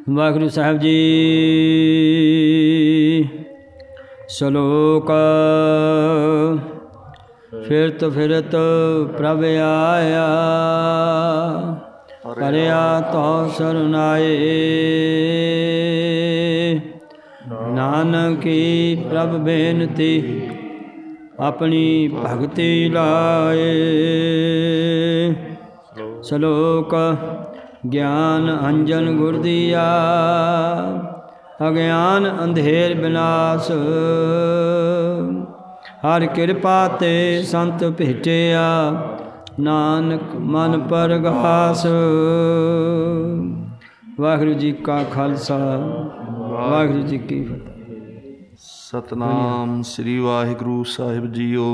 ਵਾਹਿਗੁਰੂ ਸਾਹਿਬ ਜੀ। ਸ਼ਲੋਕ। ਫਿਰਤ ਫਿਰਤ ਪ੍ਰਭ ਆਇਆ, ਕਰਿਆ ਤੋ ਸਰਨਾਏ। ਨਾਨਕ ਕੀ ਪ੍ਰਭ ਬੇਨਤੀ, ਆਪਣੀ ਭਗਤੀ ਲਾਏ। ਸ਼ਲੋਕ। ਗਿਆਨ ਅੰਜਨ ਗੁਰ ਦੀਆ, ਅਗਿਆਨ ਅੰਧੇਰ ਬਿਨਾਸ਼। ਹਰ ਕਿਰਪਾ ਤੇ ਸੰਤ ਭੇਟਿਆ, ਨਾਨਕ ਮਨ ਪਰਗਾਸ। ਵਾਹਿਗੁਰੂ ਜੀ ਕਾ ਖਾਲਸਾ, ਵਾਹਿਗੁਰੂ ਜੀ ਕੀ ਫਤਿਹ। ਸਤਨਾਮ ਸ੍ਰੀ ਵਾਹਿਗੁਰੂ ਸਾਹਿਬ ਜੀਓ।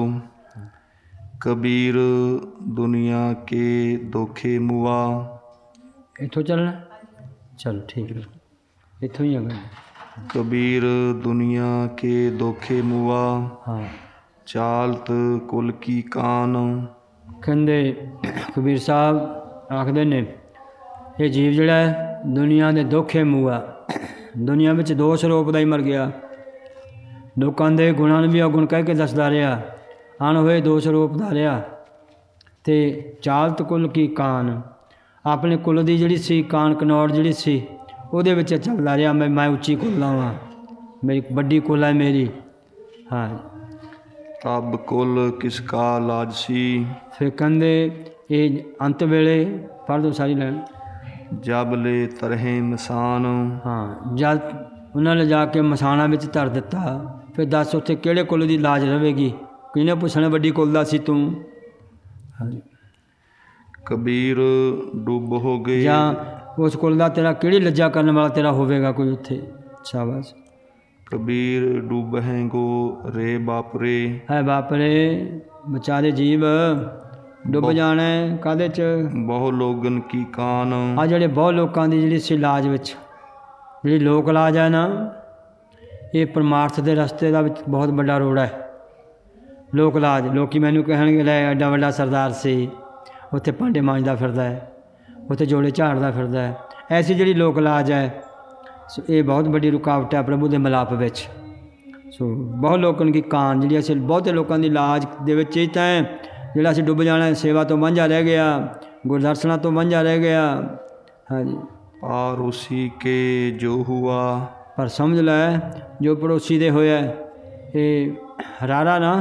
ਕਬੀਰ ਦੁਨੀਆ ਕੇ ਦੋਖੇ ਮੁਆ। ਇੱਥੋਂ ਚੱਲਣਾ? ਚਲ ਠੀਕ ਹੈ, ਇੱਥੋਂ ਹੀ ਆ ਗਏ। ਕਬੀਰ ਦੁਨੀਆ ਕੇ ਦੋਖੇ ਮੁਆ, ਹਾਂ। ਚਾਲਤ ਕੁਲ ਕੀ ਕਾਨ। ਕਹਿੰਦੇ ਕਬੀਰ ਸਾਹਿਬ ਆਖਦੇ ਨੇ, ਇਹ ਜੀਵ ਜਿਹੜਾ ਹੈ ਦੁਨੀਆ ਦੇ ਦੋਖੇ ਮੂਆ। ਦੁਨੀਆ ਵਿੱਚ ਦੋ ਸਰੂਪ ਦਾ ਹੀ ਮਰ ਗਿਆ। ਲੋਕਾਂ ਦੇ ਗੁਣਾਂ ਨੂੰ ਵੀ ਔਗੁਣ ਕਹਿ ਕੇ ਦੱਸਦਾ ਰਿਹਾ, ਅਣ ਹੋਏ ਦੋ ਸਰੂਪ ਦਾ ਰਿਹਾ। ਅਤੇ ਚਾਲਤ ਕੁਲ ਕੀ ਕਾਨ, ਆਪਣੇ ਕੁਲ ਦੀ ਜਿਹੜੀ ਸੀ ਕਾਨ ਕਨੌੜ ਜਿਹੜੀ ਸੀ, ਉਹਦੇ ਵਿੱਚ ਚੱਲਦਾ ਰਿਹਾ। ਮੈਂ ਉੱਚੀ ਕੁੱਲਾ ਵਾਂ, ਮੇਰੀ ਵੱਡੀ ਕੁੱਲ ਹੈ ਮੇਰੀ। ਹਾਂ। ਤਬ ਕੁਲ ਕਿਸ ਕਾ ਲਾਜ ਸੀ। ਫਿਰ ਕਹਿੰਦੇ ਇਹ ਅੰਤ ਵੇਲੇ ਪੜ੍ਹ ਦੋ ਸਾਰੀ ਲੈਣ। ਜਬ ਲੈ ਤਰਹਿ ਮਸਾਨ। ਹਾਂ, ਜਦ ਉਹਨਾਂ ਨੇ ਜਾ ਕੇ ਮਸਾਣਾ ਵਿੱਚ ਧਰ ਦਿੱਤਾ, ਫਿਰ ਦੱਸ ਉੱਥੇ ਕਿਹੜੇ ਕੁੱਲ ਦੀ ਲਾਜ ਰਵੇਗੀ। ਕਿਹਨੇ ਪੁੱਛਣਾ ਵੱਡੀ ਕੁੱਲ ਦਾ ਸੀ ਤੂੰ। ਹਾਂਜੀ। ਕਬੀਰ ਡੁੱਬ ਹੋ ਗਏ। ਜਾਂ ਉਸ ਕੁੱਲ ਦਾ ਤੇਰਾ ਕਿਹੜੀ ਲੱਜਾ ਕਰਨ ਵਾਲਾ ਤੇਰਾ ਹੋਵੇਗਾ ਕੋਈ ਉੱਥੇ। ਸ਼ਾਬਾਸ਼। ਕਬੀਰ ਡੁੱਬ ਹੈ ਗੋ ਰੇ ਬਾਪਰੇ। ਹੈ ਬਾਪਰੇ, ਵਿਚਾਰੇ ਜੀਵ ਡੁੱਬ ਜਾਣਾ ਕਾਹਦੇ 'ਚ। ਬਹੁ ਲੋਗਨ ਕੀ ਕਾਨ। ਆ ਜਿਹੜੇ ਬਹੁਤ ਲੋਕਾਂ ਦੀ ਜਿਹੜੀ ਸੀ ਲਾਜ ਵਿੱਚ, ਜਿਹੜੀ ਲੋਕ ਲਾਜ ਹੈ ਨਾ, ਇਹ ਪਰਮਾਰਥ ਦੇ ਰਸਤੇ ਦਾ ਵਿੱਚ ਬਹੁਤ ਵੱਡਾ ਰੋੜ ਹੈ। ਲੋਕ ਲਾਜ, ਲੋਕ ਮੈਨੂੰ ਕਹਿਣਗੇ ਲੈ ਐਡਾ ਵੱਡਾ ਸਰਦਾਰ ਸੀ, ਉੱਥੇ ਭਾਂਡੇ ਮਾਂਜਦਾ ਫਿਰਦਾ ਹੈ, ਉੱਥੇ ਜੋੜੇ ਝਾੜਦਾ ਫਿਰਦਾ ਹੈ। ਐਸੀ ਜਿਹੜੀ ਲੋਕ ਲਾਜ ਹੈ, ਸੋ ਇਹ ਬਹੁਤ ਵੱਡੀ ਰੁਕਾਵਟ ਹੈ ਪ੍ਰਭੂ ਦੇ ਮਿਲਾਪ ਵਿੱਚ। ਸੋ ਬਹੁਤ ਲੋਕਾਂ ਦੀ ਕਾਨ ਜਿਹੜੀ ਅਸੀਂ ਬਹੁਤੇ ਲੋਕਾਂ ਦੀ ਲਾਜ ਦੇ ਵਿੱਚ ਹੀ ਤਾਂ ਜਿਹੜਾ ਅਸੀਂ ਡੁੱਬ ਜਾਣਾ, ਸੇਵਾ ਤੋਂ ਵਾਂਝਾ ਰਹਿ ਗਿਆ, ਗੁਰਦਰਸ਼ਨਾਂ ਤੋਂ ਵਾਂਝਾ ਰਹਿ ਗਿਆ। ਹਾਂਜੀ। ਪੜੋਸੀ ਕੇ ਜੋ ਹੁਆ। ਪਰ ਸਮਝ ਲੈ ਜੋ ਪੜੋਸੀ ਦੇ ਹੋਇਆ, ਇਹ ਹਰਾਰਾ ਨਾ,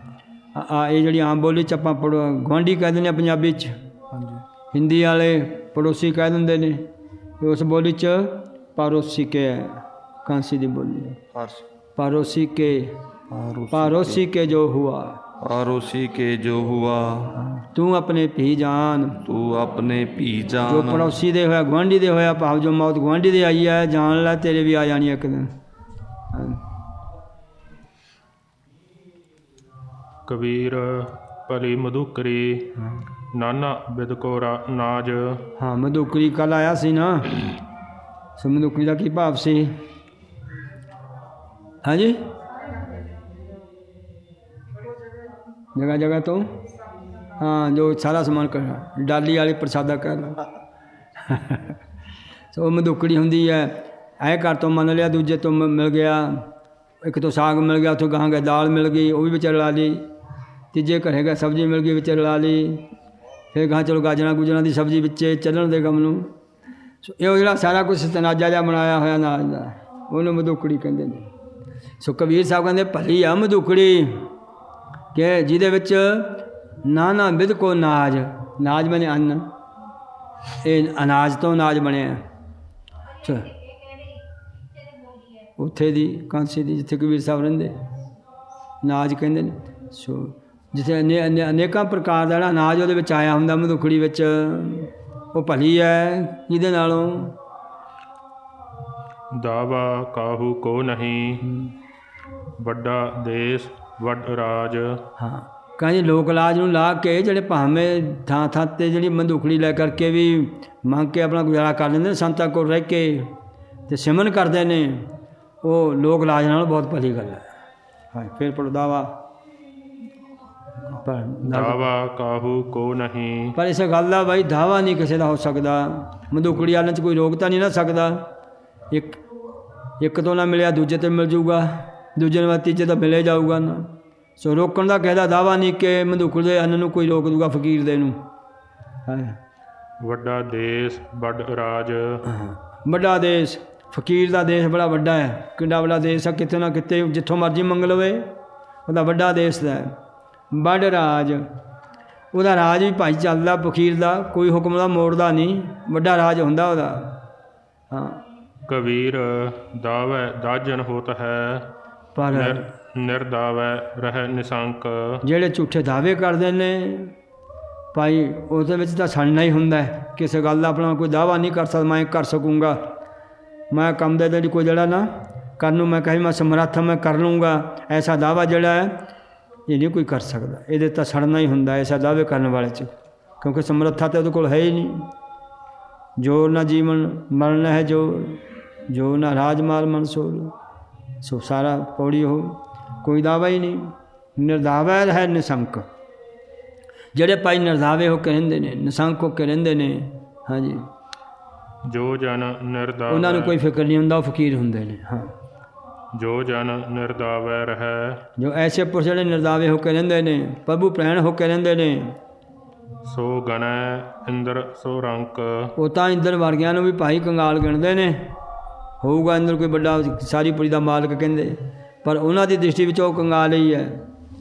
ਇਹ ਜਿਹੜੀ ਆਮ ਬੋਲੀ 'ਚ ਆਪਾਂ ਗੁਆਂਢੀ ਕਹਿ ਦਿੰਦੇ ਹਾਂ ਪੰਜਾਬੀ 'ਚ। ਹਾਂਜੀ। ਹਿੰਦੀ ਵਾਲੇ ਪੜੋਸੀ ਕਹਿ ਦਿੰਦੇ ਨੇ। ਉਸ ਬੋਲੀ 'ਚ ਪੜੋਸੀ ਕੇ ਹੈ, ਕਾਂਸੀ ਦੀ ਬੋਲੀ। ਪੜੋਸੀ ਕੇ, ਪੜੋਸੀ ਕੇ ਜੋ ਹੁਆ। ਪੜੋਸੀ ਕੇ ਜੋ ਹੁਆ। ਤੂੰ ਆਪਣੇ ਭੀ ਜਾਨ। ਤੂੰ ਆਪਣੇ ਭੀ ਜਾਨ। ਜੋ ਪੜੋਸੀ ਦੇ ਹੋਇਆ, ਗੁਆਂਢੀ ਦੇ ਹੋਇਆ, ਭਾਵ ਜੋ ਮੌਤ ਗੁਆਂਢੀ ਦੇ ਆਈ ਹੈ, ਜਾਣ ਲੈ ਤੇਰੇ ਵੀ ਆ ਜਾਣੀ ਇੱਕ ਦਿਨ। ਕਬੀਰ ਭਲੀ ਮਧੂਕਰੀ, ਨਾਨਾ ਬਿਦ ਕੋ ਨਾਜ। ਹਾਂ, ਮਧੂਕਰੀ ਕੱਲ੍ਹ ਆਇਆ ਸੀ ਨਾ। ਸੋ ਮਧੂਕਰੀ ਦਾ ਕੀ ਭਾਵ ਸੀ? ਹਾਂਜੀ। ਜਗ੍ਹਾ ਜਗ੍ਹਾ ਤੋਂ, ਹਾਂ, ਜੋ ਸਾਰਾ ਸਮਾਨ ਕਰਨਾ, ਡਾਲੀ ਵਾਲੀ ਪ੍ਰਸ਼ਾਦਾ ਕਰਨਾ। ਸੋ ਮਧੂਕੜੀ ਹੁੰਦੀ ਹੈ। ਐ ਘਰ ਤੋਂ ਮੰਨ ਲਿਆ, ਦੂਜੇ ਤੋਂ ਮਿਲ ਗਿਆ, ਇੱਕ ਤੋਂ ਸਾਗ ਮਿਲ ਗਿਆ, ਉੱਥੋਂ ਗਾਹਾਂ ਗਏ ਦਾਲ ਮਿਲ ਗਈ, ਉਹ ਵੀ ਵਿੱਚ ਰਲਾ ਲਈ। ਤੀਜੇ ਘਰੇ ਗਏ ਸਬਜ਼ੀ ਮਿਲ ਗਈ, ਵਿੱਚ ਰਲਾ ਲਈ। ਫਿਰ ਗਾਹਾਂ ਚਲੋ ਗਾਜਰਾਂ ਗੁਜਰਾਂ ਦੀ ਸਬਜ਼ੀ ਵਿੱਚੇ ਚੱਲਣ ਦੇ ਕੰਮ ਨੂੰ। ਸੋ ਇਹ ਜਿਹੜਾ ਸਾਰਾ ਕੁਛ ਤਨਾਜਾ ਜਿਹਾ ਬਣਾਇਆ ਹੋਇਆ ਨਾਜ ਦਾ, ਉਹਨੂੰ ਮਧੂਕੜੀ ਕਹਿੰਦੇ ਨੇ। ਸੋ ਕਬੀਰ ਸਾਹਿਬ ਕਹਿੰਦੇ ਭਲੀ ਆ ਮਧੂਕੜੀ, ਕਿ ਜਿਹਦੇ ਵਿੱਚ ਨਾਨਾ ਬਿਦ ਕੋ ਨਾਜ। ਨਾਜ ਬਣੇ ਅੰਨ, ਇਹ ਅਨਾਜ ਤੋਂ ਨਾਜ ਬਣਿਆ। ਉੱਥੇ ਦੀ ਕਾਂਸੀ ਦੀ ਜਿੱਥੇ ਕਬੀਰ ਸਾਹਿਬ ਰਹਿੰਦੇ, ਨਾਜ ਕਹਿੰਦੇ ਨੇ। ਸੋ ਜਿੱਥੇ ਅਨੇਕਾਂ ਪ੍ਰਕਾਰ ਦਾ ਜਿਹੜਾ ਅਨਾਜ ਉਹਦੇ ਵਿੱਚ ਆਇਆ ਹੁੰਦਾ ਮਧੂਕੜੀ ਵਿੱਚ, ਉਹ ਭਲੀ ਹੈ। ਜਿਹਦੇ ਨਾਲੋਂ ਦਾਵਾ ਕਾਹੂ ਕੋ ਨਹੀਂ, ਵੱਡਾ ਦੇਸ਼ ਵੱਡ ਰਾਜ। ਹਾਂ, ਕਹਿੰਦੇ ਲੋਕ ਲਾਜ ਨੂੰ ਲਾ ਕੇ ਜਿਹੜੇ ਭਾਵੇਂ ਥਾਂ ਥਾਂ 'ਤੇ ਜਿਹੜੀ ਮਧੂਕੜੀ ਲੈ ਕਰਕੇ ਵੀ ਮੰਗ ਕੇ ਆਪਣਾ ਗੁਜ਼ਾਰਾ ਕਰ ਲੈਂਦੇ ਨੇ, ਸੰਤਾਂ ਕੋਲ ਰਹਿ ਕੇ ਅਤੇ ਸਿਮਰਨ ਕਰਦੇ ਨੇ, ਉਹ ਲੋਕ ਲਾਜ ਨਾਲ ਬਹੁਤ ਭਲੀ ਗੱਲ ਹੈ। ਹਾਂ, ਫਿਰ ਪੜ੍ਹੋ ਦਾਵਾ। ਦਾਵਾ ਕਾਹੂ ਕੋ ਨਹੀਂ। ਪਰ ਇਸ ਗੱਲ ਦਾ ਬਾਈ ਦਾਵਾ ਨਹੀਂ ਕਿਸੇ ਦਾ ਹੋ ਸਕਦਾ। ਮਧੂਕੜੀ ਵਾਲਿਆਂ 'ਚ ਕੋਈ ਰੋਕ ਤਾਂ ਨਹੀਂ ਨਾ ਸਕਦਾ। ਇੱਕ ਤੋਂ ਨਾ ਮਿਲਿਆ ਦੂਜੇ ਤੇ ਮਿਲ ਜੂਗਾ, ਦੂਜੇ ਨੂੰ ਤੀਜੇ ਤਾਂ ਮਿਲੇ ਜਾਊਗਾ ਨਾ। ਸੋ ਰੋਕਣ ਦਾ ਕਿਸੇ ਦਾ ਦਾਵਾ ਨਹੀਂ ਕਿ ਮੰਦੂਕੜ ਦੇ ਅੰਨ ਨੂੰ ਕੋਈ ਰੋਕ ਦੂਗਾ ਫਕੀਰ ਦੇ ਨੂੰ। ਵੱਡਾ ਦੇਸ ਵੱਡ ਰਾਜ। ਵੱਡਾ ਦੇਸ਼, ਫਕੀਰ ਦਾ ਦੇਸ਼ ਬੜਾ ਵੱਡਾ ਹੈ। ਕਿੰਨਾ ਵੱਡਾ ਦੇਸ਼ ਹੈ, ਕਿਤੇ ਨਾ ਕਿਤੇ ਜਿੱਥੋਂ ਮਰਜ਼ੀ ਮੰਗ ਲਵੇ, ਉਹਦਾ ਵੱਡਾ ਦੇਸ਼ ਦਾ ਵੱਡ ਰਾਜ। ਉਹਦਾ ਰਾਜ ਵੀ ਭਾਈ ਚੱਲਦਾ ਫਕੀਰ ਦਾ, ਕੋਈ ਹੁਕਮ ਦਾ ਮੋੜਦਾ ਨਹੀਂ, ਵੱਡਾ ਰਾਜ ਹੁੰਦਾ ਉਹਦਾ। ਹਾਂ। ਕਬੀਰ ਦਾਵੈ ਦਾਜਨ ਹੋਤ ਹੈ, ਪਰ ਨਿਰਦਾਵੈ ਰਹਿ ਨਿਸੰਕ। ਜਿਹੜੇ ਝੂਠੇ ਦਾਅਵੇ ਕਰਦੇ ਨੇ ਭਾਈ, ਉਹਦੇ ਵਿੱਚ ਤਾਂ ਸੜਨਾ ਹੀ ਹੁੰਦਾ। ਕਿਸੇ ਗੱਲ ਦਾ ਆਪਣਾ ਕੋਈ ਦਾਅਵਾ ਨਹੀਂ ਕਰ ਸਕਦਾ ਮੈਂ ਕਰ ਸਕੂੰਗਾ, ਮੈਂ ਕੰਮ ਦੇ ਲਈ ਕੋਈ ਜਿਹੜਾ ਨਾ ਕਰਨ ਨੂੰ ਮੈਂ ਕਹੀ ਮੈਂ ਸਮਰੱਥ ਮੈਂ ਕਰ ਲੂੰਗਾ, ਐਸਾ ਦਾਅਵਾ ਜਿਹੜਾ ਹੈ ਇਹ ਨਹੀਂ ਕੋਈ ਕਰ ਸਕਦਾ। ਇਹਦੇ ਤਾਂ ਸੜਨਾ ਹੀ ਹੁੰਦਾ ਐਸਾ ਦਾਅਵੇ ਕਰਨ ਵਾਲੇ 'ਚ, ਕਿਉਂਕਿ ਸਮਰੱਥਾ ਤਾਂ ਉਹਦੇ ਕੋਲ ਹੈ ਹੀ ਨਹੀਂ। ਜੋ ਨਾ ਜੀਵਨ ਮਰਨ ਹੈ, ਜੋ ਨਾ ਰਾਜ ਮਾਲ ਮਨਸੂਰ। ਸੋ ਸਾਰਾ ਪੌੜੀ ਉਹ ਕੋਈ ਦਾਅਵਾ ਹੀ ਨਹੀਂ। ਨਿਰਦਾਵਾ ਹੈ ਨਿਸੰਕ। ਜਿਹੜੇ ਭਾਈ ਨਿਰਦਾਵੇ ਹੋ ਕੇ ਰਹਿੰਦੇ ਨੇ, ਨਿਸੰਕ ਹੋ ਕੇ ਰਹਿੰਦੇ ਨੇ। ਹਾਂਜੀ। ਜੋ ਜਨ ਨਿਰਦਾਵੈ, ਉਹਨਾਂ ਨੂੰ ਕੋਈ ਫਿਕਰ ਨਹੀਂ ਹੁੰਦਾ, ਉਹ ਫਕੀਰ ਹੁੰਦੇ ਨੇ। ਹਾਂ। ਜੋ ਜਨ ਨਿਰਦਾਵੈ ਰਹਿ, ਜੋ ਐਸੇ ਪੁਰਸ਼ ਜਿਹੜੇ ਨਿਰਦਾਵੇ ਹੋ ਕੇ ਰਹਿੰਦੇ ਨੇ, ਪ੍ਰਭੂ ਪ੍ਰੈਣ ਹੋ ਕੇ ਰਹਿੰਦੇ ਨੇ। ਸੋ ਗਣੈ ਇੰਦਰ ਸੋ ਰੰਕ। ਉਹ ਤਾਂ ਇੰਦਰ ਵਰਗਿਆਂ ਨੂੰ ਵੀ ਭਾਈ ਕੰਗਾਲ ਗਿਣਦੇ ਨੇ। ਹੋਊਗਾ ਇੰਦਰ ਕੋਈ ਵੱਡਾ ਸਾਰੀ ਪੁਰੀ ਦਾ ਮਾਲਕ ਕਹਿੰਦੇ, ਪਰ ਉਹਨਾਂ ਦੀ ਦ੍ਰਿਸ਼ਟੀ ਵਿੱਚ ਉਹ ਕੰਗਾਲ ਹੀ ਹੈ।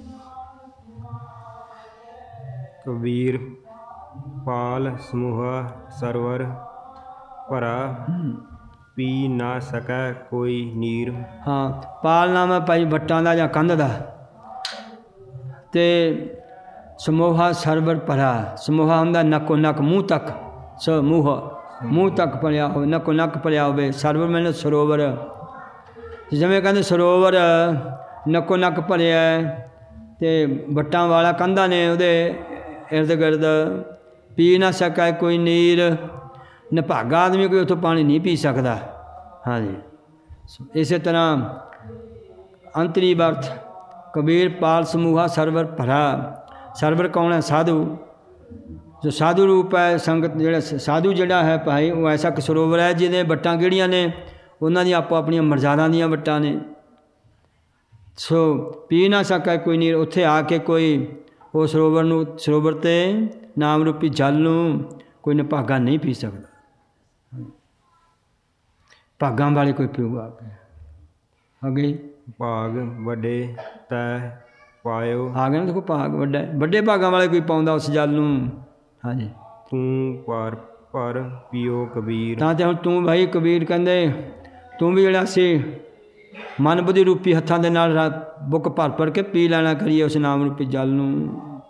ਕਬੀਰ ਪਾਲ ਸਮੂਹਾ ਸਰਵਰ ਭਰਾ, ਪੀ ਨਾ ਸਕੈ ਕੋਈ ਨੀਰ। ਹਾਂ। ਪਾਲ ਨਾਮ ਹੈ ਭਾਈ ਵੱਟਾਂ ਦਾ ਜਾਂ ਕੰਧ ਦਾ, ਅਤੇ ਸਮੂਹਾ ਸਰਵਰ ਭਰਾ। ਸਮੂਹਾ ਹੁੰਦਾ ਨੱਕੋ ਨੱਕ, ਮੂੰਹ ਤੱਕ। ਸਮੂਹ ਮੂੰਹ ਤੱਕ ਭਰਿਆ ਹੋਵੇ, ਨੱਕੋ ਨੱਕ ਭਰਿਆ ਹੋਵੇ। ਸਰਵਰ ਮੈਨੂੰ ਸਰੋਵਰ, ਜਿਵੇਂ ਕਹਿੰਦੇ ਸਰੋਵਰ ਨੱਕੋ ਨੱਕ ਭਰਿਆ, ਅਤੇ ਵੱਟਾਂ ਵਾਲਾ ਕੰਧਾਂ ਨੇ ਉਹਦੇ ਇਰਦ ਗਿਰਦ। ਪੀ ਨਾ ਸਕੈ ਕੋਈ ਨੀਰ, ਨਿਭਾਗਾ ਆਦਮੀ ਕੋਈ ਉੱਥੋਂ ਪਾਣੀ ਨਹੀਂ ਪੀ ਸਕਦਾ। ਹਾਂਜੀ। ਇਸੇ ਤਰ੍ਹਾਂ ਅੰਤਰੀ ਅਰਥ ਕਬੀਰ ਪਾਲ ਸਮੂਹਾ ਸਰਵਰ ਭਰਾ। ਸਰਵਰ ਕੌਣ ਹੈ? ਸਾਧੂ। ਜੋ ਸਾਧੂ ਰੂਪ ਹੈ ਸੰਗਤ, ਜਿਹੜਾ ਸਾਧੂ ਜਿਹੜਾ ਹੈ ਭਾਈ, ਉਹ ਐਸਾ ਇੱਕ ਸਰੋਵਰ ਹੈ ਜਿਹਦੇ ਵੱਟਾਂ ਕਿਹੜੀਆਂ ਨੇ, ਉਹਨਾਂ ਦੀਆਂ ਆਪੋ ਆਪਣੀਆਂ ਮਰਜ਼ਾਦਾ ਦੀਆਂ ਵੱਟਾਂ ਨੇ। ਸੋ ਪੀ ਨਾ ਸਕੈ ਕੋਈ ਨੀਰ, ਉੱਥੇ ਆ ਕੇ ਕੋਈ ਉਹ ਸਰੋਵਰ ਨੂੰ, ਸਰੋਵਰ 'ਤੇ ਨਾਮ ਰੂਪੀ ਜਲ ਨੂੰ ਕੋਈ ਨਿਭਾਗਾ ਨਹੀਂ ਪੀ ਸਕਦਾ। ਭਾਗਾਂ ਵਾਲੇ ਕੋਈ ਪੀਊਗਾ। ਅੱਗੇ ਭਾਗ ਵੱਡੇ ਤੈ ਪਾਇਓ। ਆ ਗਿਆ ਨਾ, ਦੇਖੋ ਭਾਗ ਵੱਡਾ, ਵੱਡੇ ਭਾਗਾਂ ਵਾਲੇ ਕੋਈ ਪਾਉਂਦਾ ਉਸ ਜਲ ਨੂੰ। ਹਾਂਜੀ। ਤੂੰ ਪਰ ਪੀਓ ਕਬੀਰ। ਤਾਂ ਤੇ ਹੁਣ ਤੂੰ ਭਾਈ ਕਬੀਰ ਕਹਿੰਦੇ, ਤੂੰ ਵੀ ਜਿਹੜਾ ਸੀ ਮਨ ਬੁੱਧੀ ਰੂਪੀ ਹੱਥਾਂ ਦੇ ਨਾਲ ਬੁੱਕ ਭਰ ਕੇ ਪੀ ਲੈਣਾ ਕਰੀਏ ਉਸ ਨਾਮ ਰੂਪੀ ਜਲ ਨੂੰ।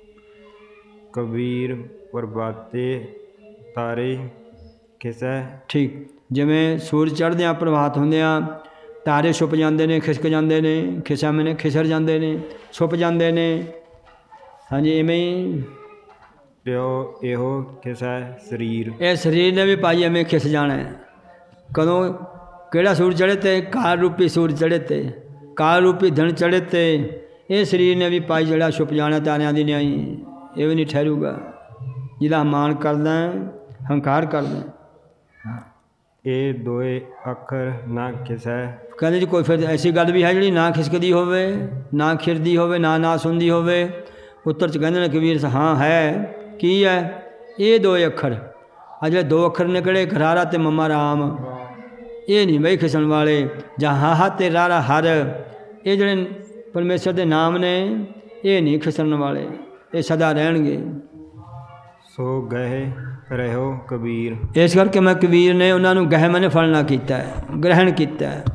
ਕਬੀਰ ਪ੍ਰਭਾਤੇ ਤਾਰੇ ਖਿਸੈ। ਠੀਕ। ਜਿਵੇਂ ਸੂਰਜ ਚੜ੍ਹਦਿਆਂ ਪ੍ਰਭਾਤ ਹੁੰਦਿਆਂ ਤਾਰੇ ਛੁਪ ਜਾਂਦੇ ਨੇ, ਖਿਸਕ ਜਾਂਦੇ ਨੇ। ਖਿਸਾ ਮੈਨੇ ਖਿਸਰ ਜਾਂਦੇ ਨੇ, ਛੁਪ ਜਾਂਦੇ ਨੇ। ਹਾਂਜੀ। ਇਵੇਂ ਹੀ ਪਿਓ ਇਹੋ ਖਿਸੈ ਸਰੀਰ। ਇਹ ਸਰੀਰ ਨੇ ਵੀ ਭਾਈ ਐਵੇਂ ਖਿਸ ਜਾਣਾ। ਕਦੋਂ? ਕਿਹੜਾ ਸੂਰਜ ਚੜ੍ਹੇ ਤੇ? ਕਾਲ ਰੂਪੀ ਸੂਰਜ ਚੜ੍ਹੇ ਤੇ, ਕਾਲ ਰੂਪੀ ਦਿਨ ਚੜ੍ਹੇ ਤੇ। ਇਹ ਸਰੀਰ ਨੇ ਵੀ ਭਾਈ ਜਿਹੜਾ ਛੁਪ ਜਾਣਾ ਤਾਰਿਆਂ ਦੀ ਨਿਆਈ। ਇਹ ਵੀ ਨਹੀਂ ਠਹਿਰੂਗਾ। ਜਿਹਦਾ ਮਾਣ ਕਰਦਾ, ਹੰਕਾਰ ਕਰਦਾ। ਇਹ ਦੋਏ ਅੱਖਰ ਨਾ ਖਿਸੈ। ਕਹਿੰਦੇ ਜੀ ਕੋਈ ਫਿਰ ਐਸੀ ਗੱਲ ਵੀ ਹੈ ਜਿਹੜੀ ਨਾ ਖਿਸਕਦੀ ਹੋਵੇ, ਨਾ ਖਿਰਦੀ ਹੋਵੇ, ਨਾ ਨਾਸ ਹੁੰਦੀ ਹੋਵੇ। ਉੱਤਰ 'ਚ ਕਹਿੰਦੇ ਨੇ ਕਬੀਰ ਹਾਂ ਹੈ। ਕੀ ਹੈ? ਇਹ ਦੋਏ ਅੱਖਰ। ਆ ਜਿਹੜੇ ਦੋ ਅੱਖਰ ਨੇ ਕਿਹੜੇ? ਘਰਾਰਾ ਅਤੇ ਮੰਮਾ ਰਾਮ। ਇਹ ਨਹੀਂ ਬਈ ਖਿਸਣ ਵਾਲੇ। ਜਾਂ ਹਾਹਾ ਅਤੇ ਰਾਰਾ ਹਰ, ਇਹ ਜਿਹੜੇ ਪਰਮੇਸ਼ਰ ਦੇ ਨਾਮ ਨੇ, ਇਹ ਨਹੀਂ ਖਿਸਣ ਵਾਲੇ, ਇਹ ਸਦਾ ਰਹਿਣਗੇ। ਸੋ ਗਹਿ ਰਹਿਓ ਕਬੀਰ। ਇਸ ਕਰਕੇ ਮੈਂ ਕਬੀਰ ਨੇ ਉਹਨਾਂ ਨੂੰ ਗਹਿ ਮੈਨੇ ਫਲਣਾ ਕੀਤਾ ਹੈ, ਗ੍ਰਹਿਣ ਕੀਤਾ ਹੈ।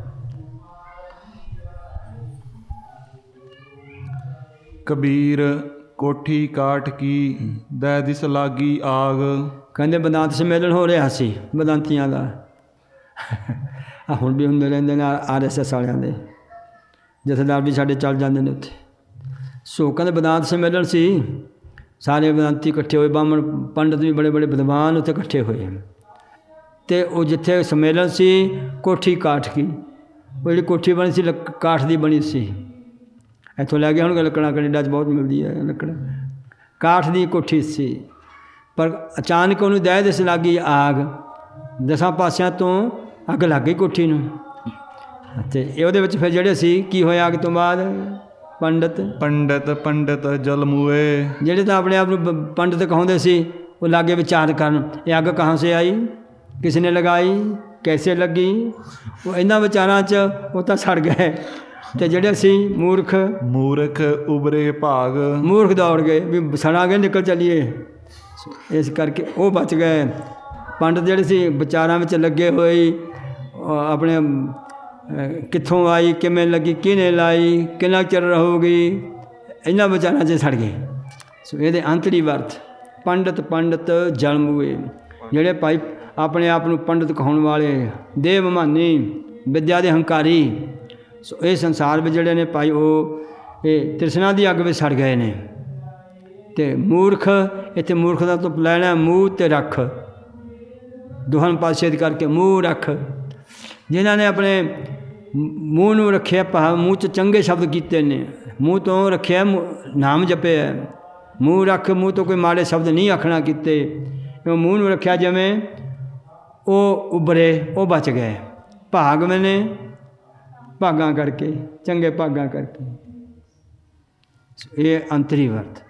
ਕਬੀਰ ਕੋਠੀ ਕਾਠ ਕੀ ਦੈ ਦਿਸ ਲਾਗੀ ਆਗ। ਕਹਿੰਦੇ ਬਦਾਂਤ ਸੰਮੇਲਨ ਹੋ ਰਿਹਾ ਸੀ ਬਦਾਂਤੀਆਂ ਦਾ। ਹੁਣ ਵੀ ਹੁੰਦੇ ਰਹਿੰਦੇ ਨੇ RSS ਵਾਲਿਆਂ ਦੇ, ਜਥੇਦਾਰ ਵੀ ਸਾਡੇ ਚੱਲ ਜਾਂਦੇ ਨੇ ਉੱਥੇ। ਸੋ ਕਹਿੰਦੇ ਬਦਾਂਤ ਸੰਮੇਲਨ ਸੀ, ਸਾਰੇ ਬਦਾਂਤੀ ਇਕੱਠੇ ਹੋਏ, ਬਾਹਮਣ ਪੰਡਤ ਵੀ ਬੜੇ ਬੜੇ ਵਿਦਵਾਨ ਉੱਥੇ ਇਕੱਠੇ ਹੋਏ। ਅਤੇ ਉਹ ਜਿੱਥੇ ਸੰਮੇਲਨ ਸੀ ਕੋਠੀ ਕਾਠ ਕੀ, ਉਹ ਜਿਹੜੀ ਕੋਠੀ ਬਣੀ ਸੀ ਕਾਠ ਦੀ ਬਣੀ ਸੀ। ਇੱਥੋਂ ਲੈ ਕੇ ਹੁਣ ਲੱਕੜਾਂ ਕੈਨੇਡਾ 'ਚ ਬਹੁਤ ਮਿਲਦੀ ਹੈ ਲੱਕੜ। ਕਾਠ ਦੀ ਕੋਠੀ ਸੀ, ਪਰ ਅਚਾਨਕ ਉਹਨੂੰ ਦਹਿ ਦਿਸ ਲੱਗੀ ਆਗ। ਦਸਾਂ ਪਾਸਿਆਂ ਤੋਂ ਅੱਗ ਲੱਗ ਗਈ ਕੋਠੀ ਨੂੰ। ਅਤੇ ਉਹਦੇ ਵਿੱਚ ਫਿਰ ਜਿਹੜੇ ਸੀ ਕੀ ਹੋਇਆ ਅੱਗ ਤੋਂ ਬਾਅਦ? ਪੰਡਤ ਪੰਡਤ ਜਲ ਮੂਏ। ਜਿਹੜੇ ਤਾਂ ਆਪਣੇ ਆਪ ਨੂੰ ਪੰਡਤ ਕਹਾਉਂਦੇ ਸੀ ਉਹ ਲਾਗੇ ਵਿਚਾਰ ਕਰਨ ਇਹ ਅੱਗ ਕਹਾਂ ਸੇ ਆਈ, ਕਿਸ ਨੇ ਲਗਾਈ, ਕੈਸੇ ਲੱਗੀ। ਉਹ ਇਹਨਾਂ ਵਿਚਾਰਾਂ 'ਚ ਉਹ ਤਾਂ ਸੜ ਗਏ। ਅਤੇ ਜਿਹੜੇ ਸੀ ਮੂਰਖ ਉਬਰੇ ਭਾਗ। ਮੂਰਖ ਦੌੜ ਗਏ ਵੀ ਸੜਾਂਗੇ, ਨਿਕਲ ਚੱਲੀਏ। ਇਸ ਕਰਕੇ ਉਹ ਬਚ ਗਏ। ਪੰਡਤ ਜਿਹੜੇ ਸੀ ਵਿਚਾਰਾਂ ਵਿੱਚ ਲੱਗੇ ਹੋਏ, ਆਪਣੇ ਕਿੱਥੋਂ ਆਈ, ਕਿਵੇਂ ਲੱਗੀ, ਕਿਹਨੇ ਲਾਈ, ਕਿੰਨਾ ਚਿਰ ਰਹੂਗੀ, ਇਹਨਾਂ ਵਿਚਾਰਾਂ 'ਚ ਸੜ ਗਏ। ਸੋ ਇਹਦੇ ਅੰਤਰੀ ਅਰਥ ਪੰਡਤ ਜਲ ਮੂਏ। ਜਿਹੜੇ ਭਾਈ ਆਪਣੇ ਆਪ ਨੂੰ ਪੰਡਤ ਕਹਾਉਣ ਵਾਲੇ, ਦੇਵ ਮਾਨੀ, ਵਿਦਿਆ ਦੇ ਹੰਕਾਰੀ, ਸੋ ਇਹ ਸੰਸਾਰ ਵਿੱਚ ਜਿਹੜੇ ਨੇ ਭਾਈ ਉਹ ਇਹ ਤ੍ਰਿਸ਼ਨਾ ਦੀ ਅੱਗ ਵਿੱਚ ਸੜ ਗਏ ਨੇ। ਅਤੇ ਮੂਰਖ, ਇੱਥੇ ਮੂਰਖ ਦਾ ਤੋਂ ਲੈਣਾ ਮੂੰਹ ਅਤੇ ਰੱਖ, ਦੋਹਾਂ ਪਾਸੇ ਕਰਕੇ ਮੂੰਹ ਰੱਖ। ਜਿਨ੍ਹਾਂ ਨੇ ਆਪਣੇ ਮੂੰਹ ਨੂੰ ਰੱਖਿਆ, ਮੂੰਹ 'ਚ ਚੰਗੇ ਸ਼ਬਦ ਕੀਤੇ ਨੇ, ਮੂੰਹ ਤੋਂ ਰੱਖਿਆ ਨਾਮ ਜਪਿਆ। ਮੂੰਹ ਰੱਖ, ਮੂੰਹ ਤੋਂ ਕੋਈ ਮਾੜੇ ਸ਼ਬਦ ਨਹੀਂ ਆਖਣਾ ਕੀਤੇ। ਉਹ ਮੂੰਹ ਨੂੰ ਰੱਖਿਆ ਜਿਵੇਂ ਉਹ ਉਭਰੇ, ਉਹ ਬਚ ਗਏ। ਭਾਗ ਮੈਨੇ ਭਾਗਾਂ ਕਰਕੇ, ਚੰਗੇ ਭਾਗਾਂ ਕਰਕੇ। ਇਹ ਅੰਤਰੀ ਅਰਥ।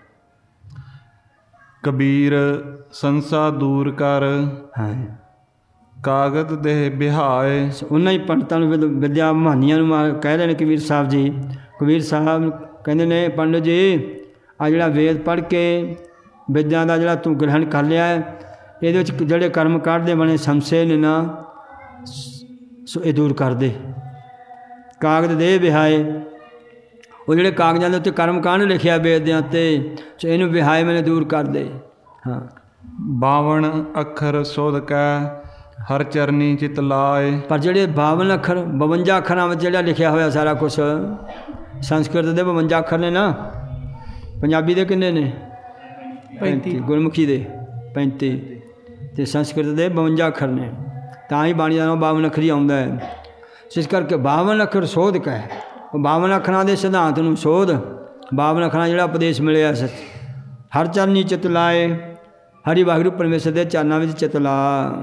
ਕਬੀਰ ਸੰਸਾ ਦੂਰ ਕਰ, ਹਾਂ, ਕਾਗਦ ਦੇ ਬਿਹਾਏ। ਉਹਨਾਂ ਹੀ ਪੰਡਤਾਂ ਨੂੰ, ਵਿਦਿਆ ਮਹਾਨੀਆਂ ਨੂੰ ਕਹਿ ਰਹੇ ਨੇ ਕਬੀਰ ਸਾਹਿਬ ਜੀ। ਕਬੀਰ ਸਾਹਿਬ ਕਹਿੰਦੇ ਨੇ ਪੰਡਤ ਜੀ ਆ ਜਿਹੜਾ ਵੇਦ ਪੜ੍ਹ ਕੇ ਵਿਦਿਆ ਦਾ ਜਿਹੜਾ ਤੂੰ ਗ੍ਰਹਿਣ ਕਰ ਲਿਆ ਹੈ, ਇਹਦੇ ਵਿੱਚ ਜਿਹੜੇ ਕਰਮ ਕਾਢਦੇ ਬਣੇ ਸੰਸ਼ੇ ਨੇ ਨਾ, ਸੋ ਇਹ ਦੂਰ ਕਰ ਦੇ। ਕਾਗਦ ਦੇ ਬਿਹਾਏ, ਉਹ ਜਿਹੜੇ ਕਾਗਜ਼ਾਂ ਦੇ ਉੱਤੇ ਕਰਮ ਕਾਂਡ ਲਿਖਿਆ ਵੇਦ ਦੇ ਉੱਤੇ, ਸੋ ਇਹਨੂੰ ਬਿਹਾਏ ਮੈਨੇ ਦੂਰ ਕਰ ਦੇ। ਹਾਂ, 52 ਅੱਖਰ ਸੋਧ ਕੈ ਹਰ ਚਰਨੀ ਚਿਤ ਲਾਏ। ਪਰ ਜਿਹੜੇ 52 ਅੱਖਰ, 52 ਅੱਖਰਾਂ ਵਿੱਚ ਜਿਹੜਾ ਲਿਖਿਆ ਹੋਇਆ ਸਾਰਾ ਕੁਛ, ਸੰਸਕ੍ਰਿਤ ਦੇ 52 ਅੱਖਰ ਨੇ ਨਾ, ਪੰਜਾਬੀ ਦੇ ਕਿੰਨੇ ਨੇ? 35, ਗੁਰਮੁਖੀ ਦੇ 35 ਅਤੇ ਸੰਸਕ੍ਰਿਤ ਦੇ 52 ਅੱਖਰ ਨੇ। ਤਾਂ ਹੀ ਬਾਣੀ ਦਾ ਨਾਮ 52 ਅੱਖਰੀ ਆਉਂਦਾ ਹੈ। ਇਸ ਕਰਕੇ 52 ਅੱਖਰ ਸੋਧ ਕੈ, ਉਹ 52 ਅੱਖਰਾਂ ਦੇ ਸਿਧਾਂਤ ਨੂੰ ਸੋਧ, 52 ਅੱਖਰਾਂ ਜਿਹੜਾ ਉਪਦੇਸ਼ ਮਿਲਿਆ ਸੱਚ। ਹਰ ਚਰਨੀ ਚਿਤ ਲਾਏ, ਹਰੀ ਵਾਹਿਗੁਰੂ ਪਰਮੇਸ਼ਰ ਦੇ ਚਰਨਾਂ ਵਿੱਚ ਚਿਤ ਲਾ।